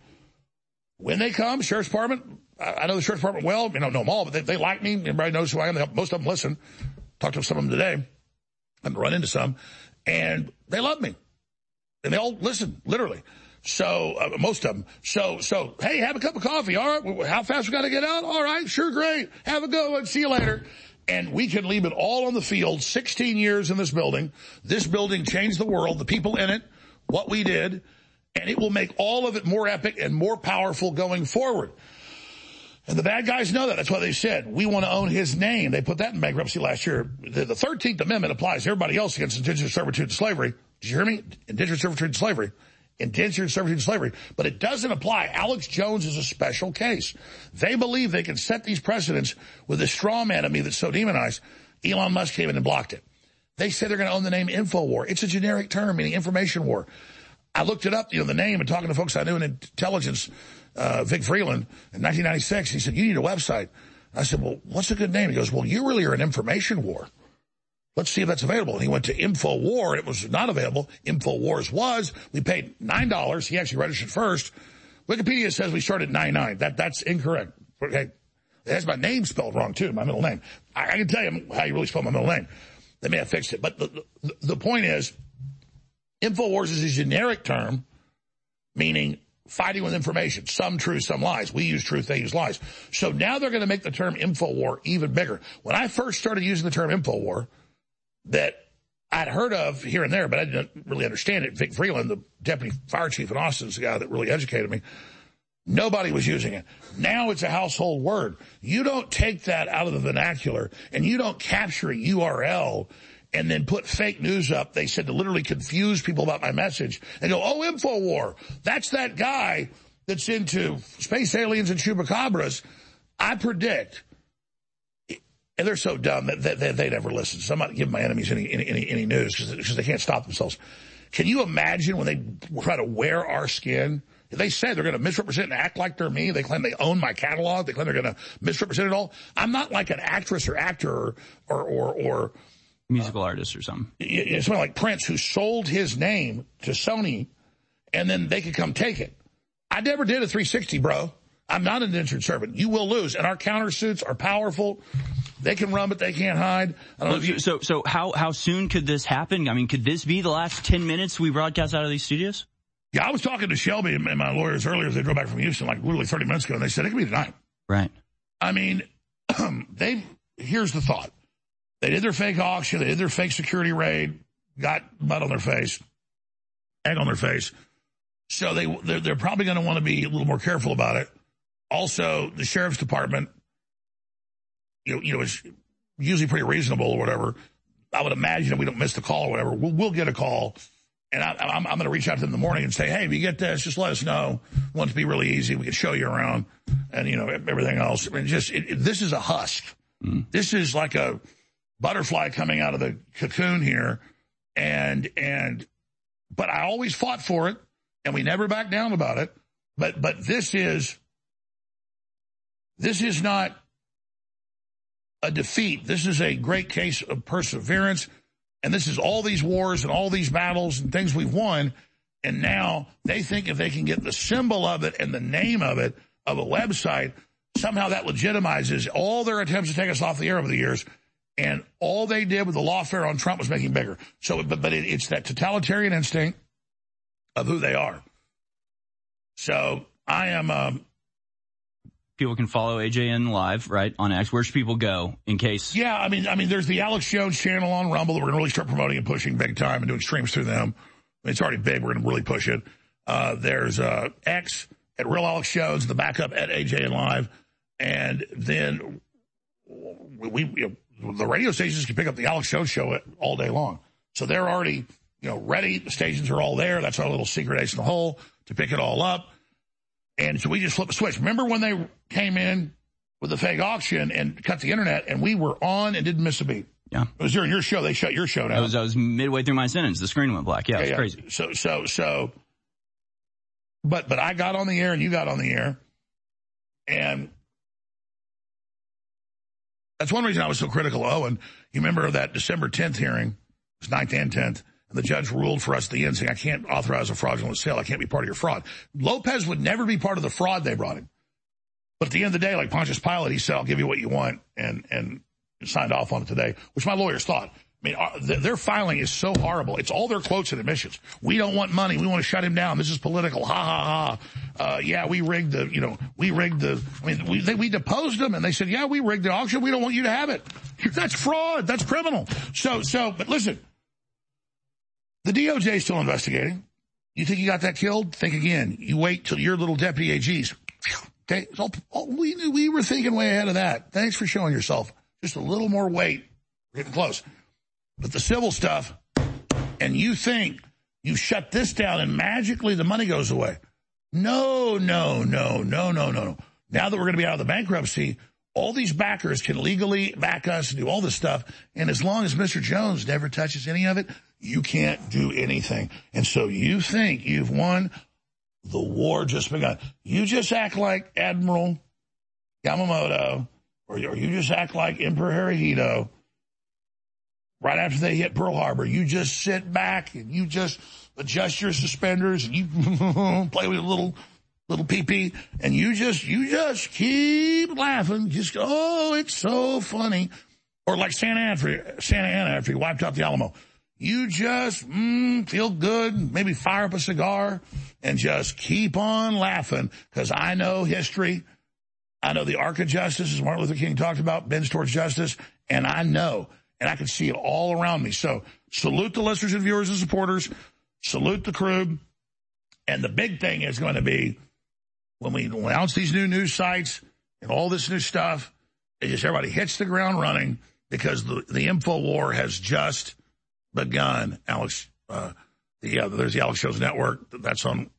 When they come, Sheriff's Department, I know the Sheriff's Department well. You know them all, but they like me. Everybody knows who I am. Most of them listen. Talked to some of them today. I'm run into some. And they love me. And they all listen, literally. So, most of them. So, hey, have a cup of coffee. All right. How fast we got to get out? All right. Sure. Great. Have a good one. See you later. And we can leave it all on the field. 16 years in this building. This building changed the world, the people in it, what we did. And it will make all of it more epic and more powerful going forward. And the bad guys know that. That's why they said, we want to own his name. They put that in bankruptcy last year. The 13th Amendment applies to everybody else against indentured servitude and slavery. Did you hear me? Indentured servitude and slavery. Indentured servitude and slavery. But it doesn't apply. Alex Jones is a special case. They believe they can set these precedents with this straw man of me that's so demonized. Elon Musk came in and blocked it. They say they're going to own the name InfoWar. It's a generic term meaning information war. I looked it up, the name, and talking to folks I knew in intelligence, Vic Freeland, in 1996. He said, you need a website. I said, well, what's a good name? He goes, well, you really are an information war. Let's see if that's available. And he went to InfoWar, and it was not available. InfoWars was. We paid $9. He actually registered first. Wikipedia says we started at $9.99. That's incorrect. Okay. It has my name spelled wrong, too, my middle name. I can tell you how you really spell my middle name. They may have fixed it. But the point is, InfoWars is a generic term, meaning fighting with information. Some truth, some lies. We use truth, they use lies. So now they're going to make the term InfoWar even bigger. When I first started using the term InfoWar, that I'd heard of here and there, but I didn't really understand it. Vic Freeland, the deputy fire chief in Austin, is the guy that really educated me. Nobody was using it. Now it's a household word. You don't take that out of the vernacular, and you don't capture a URL and then put fake news up, they said, to literally confuse people about my message, and go, oh, InfoWar, that's that guy that's into space aliens and chupacabras. I predict, and they're so dumb that they never listen, so I'm not giving my enemies any news because they can't stop themselves. Can you imagine when they try to wear our skin? They say they're going to misrepresent and act like they're me. They claim they own my catalog. They claim they're going to misrepresent it all. I'm not like an actress or actor or musical artist or something. It's somebody like Prince who sold his name to Sony, and then they could come take it. I never did a 360, bro. I'm not an indentured servant. You will lose. And our countersuits are powerful. They can run, but they can't hide. I don't know so how soon could this happen? I mean, could this be the last 10 minutes we broadcast out of these studios? Yeah, I was talking to Shelby and my lawyers earlier as they drove back from Houston, like literally 30 minutes ago, and they said it could be tonight. Right. I mean, here's the thought. They did their fake auction. They did their fake security raid, got mud on their face, egg on their face. So they're probably going to want to be a little more careful about it. Also, the sheriff's department, is usually pretty reasonable or whatever. I would imagine if we don't miss the call or whatever, we'll get a call. And I'm going to reach out to them in the morning and say, hey, if you get this, just let us know. We want it to be really easy. We can show you around and, everything else. I mean, this is a husk. This is like a butterfly coming out of the cocoon here. But I always fought for it, and we never backed down about it. But this is not a defeat. This is a great case of perseverance. And this is all these wars and all these battles and things we've won. And now they think if they can get the symbol of it and the name of it, of a website, somehow that legitimizes all their attempts to take us off the air over the years. And all they did with the lawfare on Trump was making bigger. So, but it's that totalitarian instinct of who they are. So I am... People can follow AJN Live, right, on X. Where should people go in case? Yeah, I mean, there's the Alex Jones channel on Rumble that we're going to really start promoting and pushing big time and doing streams through them. It's already big. We're going to really push it. There's X at Real Alex Jones, the backup at AJN Live. And then the radio stations can pick up the Alex Jones show all day long. So they're already, ready. The stations are all there. That's our little secret ace in the hole to pick it all up. And so we just flip a switch. Remember when they came in with the fake auction and cut the internet and we were on and didn't miss a beat? Yeah. It was during your show. They shut your show down. I was midway through my sentence. The screen went black. Yeah, it was crazy. So, but I got on the air and you got on the air. And that's one reason I was so critical of Owen. You remember that December 10th hearing, it was 9th and 10th, and the judge ruled for us at the end saying, I can't authorize a fraudulent sale. I can't be part of your fraud. Lopez would never be part of the fraud they brought him. But at the end of the day, like Pontius Pilate, he said, I'll give you what you want, and signed off on it today, which my lawyers thought. I mean, their filing is so horrible. It's all their quotes and admissions. We don't want money. We want to shut him down. This is political. Ha, ha, ha. Yeah, we rigged we deposed them and they said, yeah, we rigged the auction. We don't want you to have it. That's fraud. That's criminal. But listen, the DOJ is still investigating. You think you got that killed? Think again. You wait till your little deputy AGs. Okay. We knew we were thinking way ahead of that. Thanks for showing yourself. Just a little more weight. We're getting close. But the civil stuff, and you think you shut this down and magically the money goes away. No. Now that we're going to be out of the bankruptcy, all these backers can legally back us and do all this stuff. And as long as Mr. Jones never touches any of it, you can't do anything. And so you think you've won. The war just begun. You just act like Admiral Yamamoto, or you just act like Emperor Hirohito. Right after they hit Pearl Harbor, you just sit back and you just adjust your suspenders and you play with a little pee-pee and you just keep laughing. Just, oh, it's so funny. Or like Santa Ana after he wiped out the Alamo. You just feel good, maybe fire up a cigar and just keep on laughing because I know history. I know the arc of justice, as Martin Luther King talked about, bends towards justice, and I know. And I can see it all around me. So salute the listeners and viewers and supporters. Salute the crew. And the big thing is going to be when we announce these new news sites and all this new stuff, everybody hits the ground running because the info war has just begun. Alex, there's the Alex Jones Network. That's on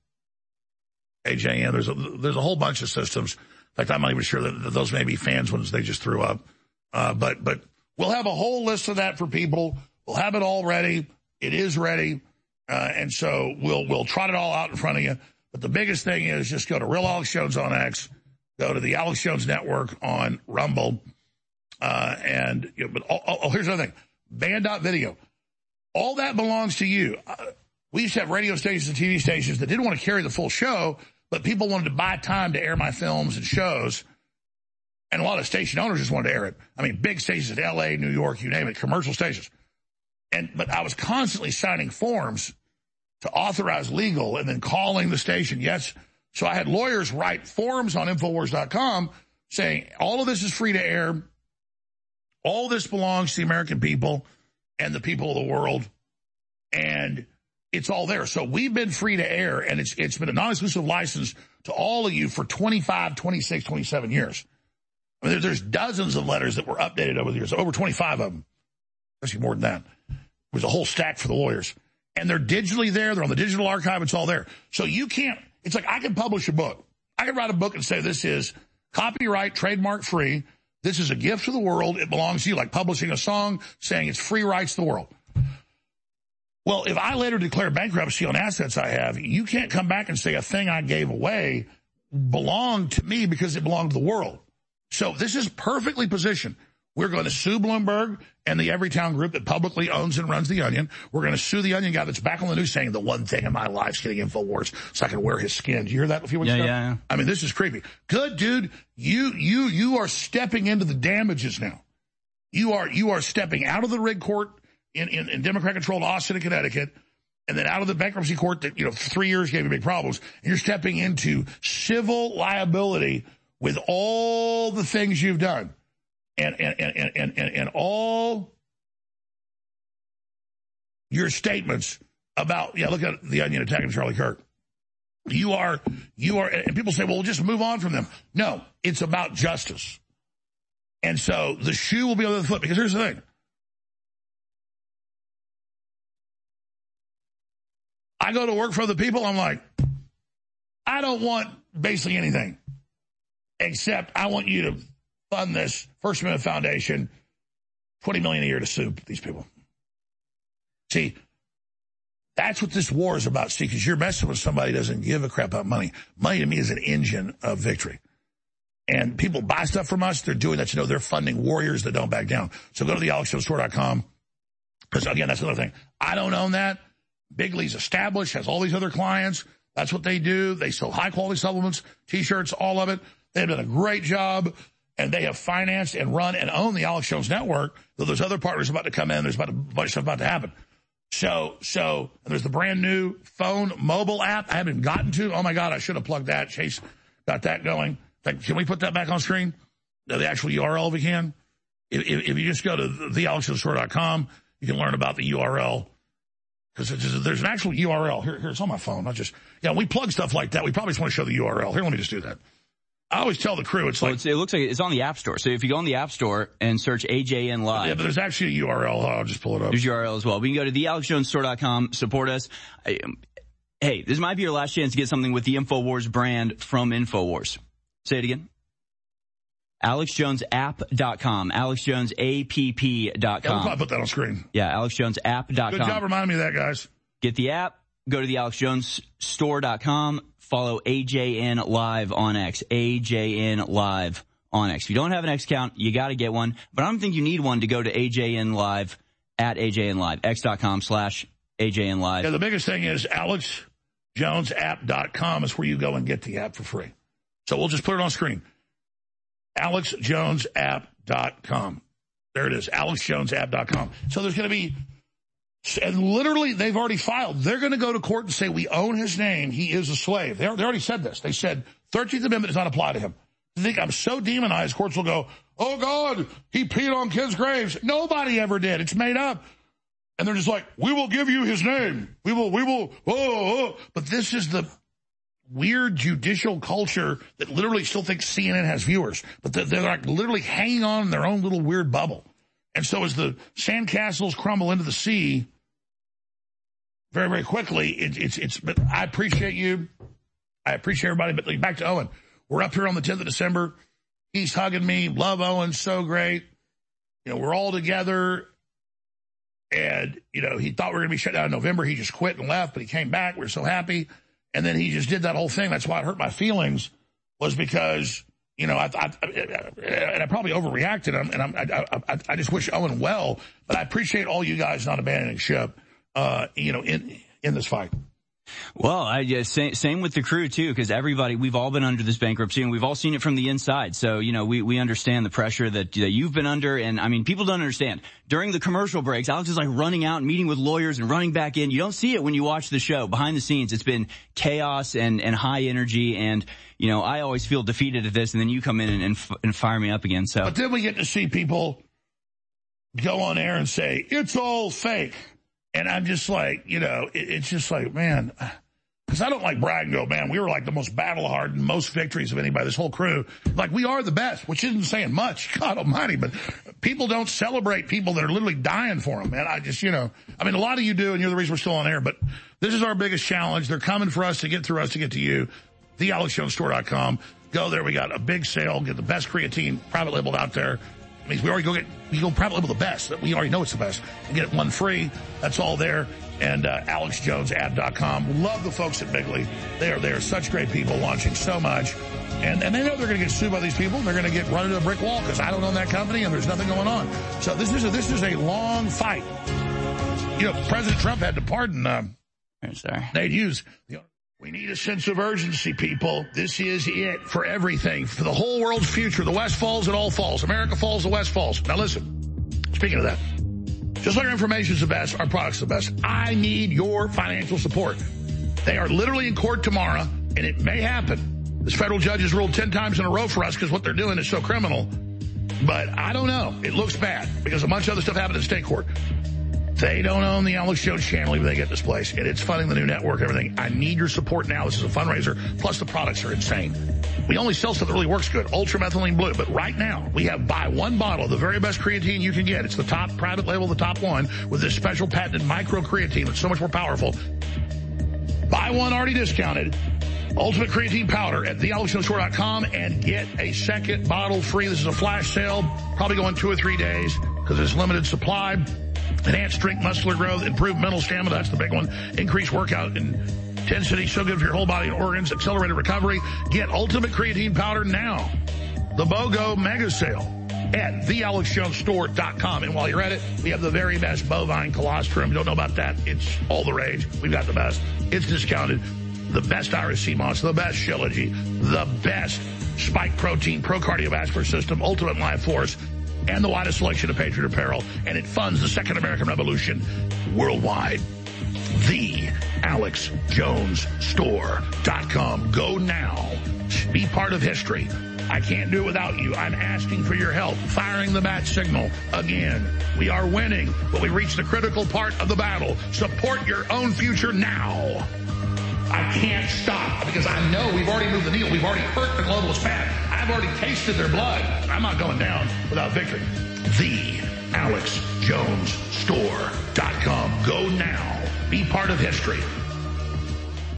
AJN. There's a whole bunch of systems. In fact, I'm not even sure that those may be fans ones they just threw up. But we'll have a whole list of that for people. We'll have it all ready. It is ready. And so we'll trot it all out in front of you. But the biggest thing is just go to Real Alex Jones on X, go to the Alex Jones Network on Rumble. But here's the other thing. Band.video. All that belongs to you. We used to have radio stations and TV stations that didn't want to carry the full show, but people wanted to buy time to air my films and shows. And a lot of station owners just wanted to air it. I mean, big stations in L.A., New York, you name it, commercial stations. But I was constantly signing forms to authorize legal and then calling the station. Yes. So I had lawyers write forms on Infowars.com saying all of this is free to air. All this belongs to the American people and the people of the world. And it's all there. So we've been free to air, and it's been a non-exclusive license to all of you for 25, 26, 27 years. I mean, there's dozens of letters that were updated over the years, over 25 of them, actually more than that. There's a whole stack for the lawyers. And they're digitally there. They're on the digital archive. It's all there. So you can't, it's like I can publish a book. I can write a book and say this is copyright, trademark free. This is a gift to the world. It belongs to you, like publishing a song saying it's free rights to the world. Well, if I later declare bankruptcy on assets I have, you can't come back and say a thing I gave away belonged to me because it belonged to the world. So this is perfectly positioned. We're going to sue Bloomberg and the Everytown Group that publicly owns and runs The Onion. We're going to sue The Onion guy that's back on the news saying the one thing in my life's getting InfoWars so I can wear his skin. Do you hear that? Yeah. I mean, this is creepy. Good, dude. You are stepping into the damages now. You are stepping out of the rig court in Democrat-controlled Austin and Connecticut, and then out of the bankruptcy court that, for 3 years gave you big problems. And you're stepping into civil liability with all the things you've done. And all your statements about, look at The Onion attacking Charlie Kirk. You are, and people say, well, we'll just move on from them. No, it's about justice. And so the shoe will be on the foot, because here's the thing. I go to work for other people, I'm like, I don't want basically anything, except I want you to fund this First Amendment Foundation, $20 million a year to sue these people. See, that's what this war is about, see, because you're messing with somebody who doesn't give a crap about money. Money to me is an engine of victory. And people buy stuff from us, they're doing that to know they're funding warriors that don't back down. So go to the AlexJonesStore.com, because, again, that's another thing. I don't own that. Bigley's established, has all these other clients. That's what they do. They sell high-quality supplements, T-shirts, all of it. They've done a great job, and they have financed and run and own the Alex Jones Network, though there's other partners about to come in. There's about a bunch of stuff about to happen. So and there's the brand-new phone mobile app I haven't gotten to. Oh, my God, I should have plugged that. Chase got that going. Can we put that back on screen? The actual URL, if we can? If you just go to thealexjonesstore.com, you can learn about the URL. Because there's an actual URL. Here, it's on my phone. We plug stuff like that. We probably just want to show the URL. Here, let me just do that. I always tell the crew, it looks like it's on the App Store. So if you go on the App Store and search AJN Live. Yeah, but there's actually a URL. I'll just pull it up. There's URL as well. We can go to thealexjonesstore.com, support us. Hey, this might be your last chance to get something with the InfoWars brand from InfoWars. Say it again. AlexJonesApp.com. AlexJonesApp.com. Yeah, we'll probably put that on screen. Yeah, AlexJonesApp.com. Good job reminding me of that, guys. Get the app. Go to the AlexJonesStore.com. Follow AJN Live on X. AJN Live on X. If you don't have an X account, you got to get one. But I don't think you need one to go to AJN Live at AJN Live. X.com/AJN Live. Yeah, the biggest thing is AlexJonesApp.com is where you go and get the app for free. So we'll just put it on screen. AlexJonesApp.com. There it is, AlexJonesApp.com. So there's going to be, and literally they've already filed. They're going to go to court and say, we own his name. He is a slave. They already said this. They said 13th Amendment does not apply to him. I think I'm so demonized, courts will go, oh, God, he peed on kids' graves. Nobody ever did. It's made up. And they're just like, we will give you his name. We will. But this is the weird judicial culture that literally still thinks CNN has viewers, but they're like literally hanging on in their own little weird bubble. And so as the sandcastles crumble into the sea very, very quickly, but I appreciate you. I appreciate everybody. But back to Owen. We're up here on the 10th of December. He's hugging me. Love Owen. So great. We're all together. And, he thought we were going to be shut down in November. He just quit and left, but he came back. We're so happy. And then he just did that whole thing. That's why it hurt my feelings, was because, I probably overreacted. And I just wish Owen well. But I appreciate all you guys not abandoning ship, in this fight. Well, same with the crew too, because we've all been under this bankruptcy and we've all seen it from the inside. So, we understand the pressure that you've been under. And I mean, people don't understand. During the commercial breaks, Alex is like running out and meeting with lawyers and running back in. You don't see it when you watch the show. Behind the scenes, it's been chaos and high energy. And, I always feel defeated at this. And then you come in and fire me up again. So, but then we get to see people go on air and say, it's all fake. And I'm just like, it's just like, man, because I don't like brag and go, man, we were like the most battle-hardened, most victories of anybody, this whole crew. Like, we are the best, which isn't saying much, God almighty, but people don't celebrate people that are literally dying for them, man. A lot of you do, and you're the reason we're still on air, but this is our biggest challenge. They're coming for us to get through us to get to you. TheAlexJonesStore.com. Go there. We got a big sale. Get the best creatine private labeled out there. It means we go private label the best. We already know it's the best. And get one free. That's all there. And AlexJonesApp.com. Love the folks at Bigley. They are such great people, launching so much. And they know they're going to get sued by these people. They're going to get run into a brick wall because I don't own that company and there's nothing going on. So this is a long fight. President Trump had to pardon Nate Hughes. We need a sense of urgency, people. This is it for everything, for the whole world's future. The West falls, it all falls. America falls, the West falls. Now listen, speaking of that, just like our information is the best, our product's the best. I need your financial support. They are literally in court tomorrow, and it may happen. This federal judge has ruled 10 times in a row for us because what they're doing is so criminal. But I don't know. It looks bad because a bunch of other stuff happened in state court. They don't own the Alex Jones channel even they get this place. And it's funding the new network and everything. I need your support now. This is a fundraiser. Plus the products are insane. We only sell stuff that really works good. Ultramethylene Blue. But right now, we have buy one bottle of the very best creatine you can get. It's the top private label, the top one, with this special patented micro creatine that's so much more powerful. Buy one already discounted. Ultimate Creatine Powder at thealexjonesstore.com and get a second bottle free. This is a flash sale. Probably going 2 or 3 days because it's limited supply. Enhanced strength, muscular growth, improved mental stamina. That's the big one. Increased workout intensity. So good for your whole body and organs. Accelerated recovery. Get Ultimate Creatine Powder now. The BOGO Mega Sale at thealexjonesstore.com. And while you're at it, we have the very best bovine colostrum. You don't know about that? It's all the rage. We've got the best. It's discounted. The best Irish sea moss, the best Shilajit, the best spike protein, pro cardiovascular system, ultimate life force, and the widest selection of Patriot apparel. And it funds the Second American Revolution worldwide. TheAlexJonesStore.com. Go now. Be part of history. I can't do it without you. I'm asking for your help. Firing the bat signal again. We are winning, but we reached the critical part of the battle. Support your own future now. I can't stop because I know we've already moved the needle. We've already hurt the globalist path. I've already tasted their blood. I'm not going down without victory. TheAlexJonesStore.com. Go now. Be part of history.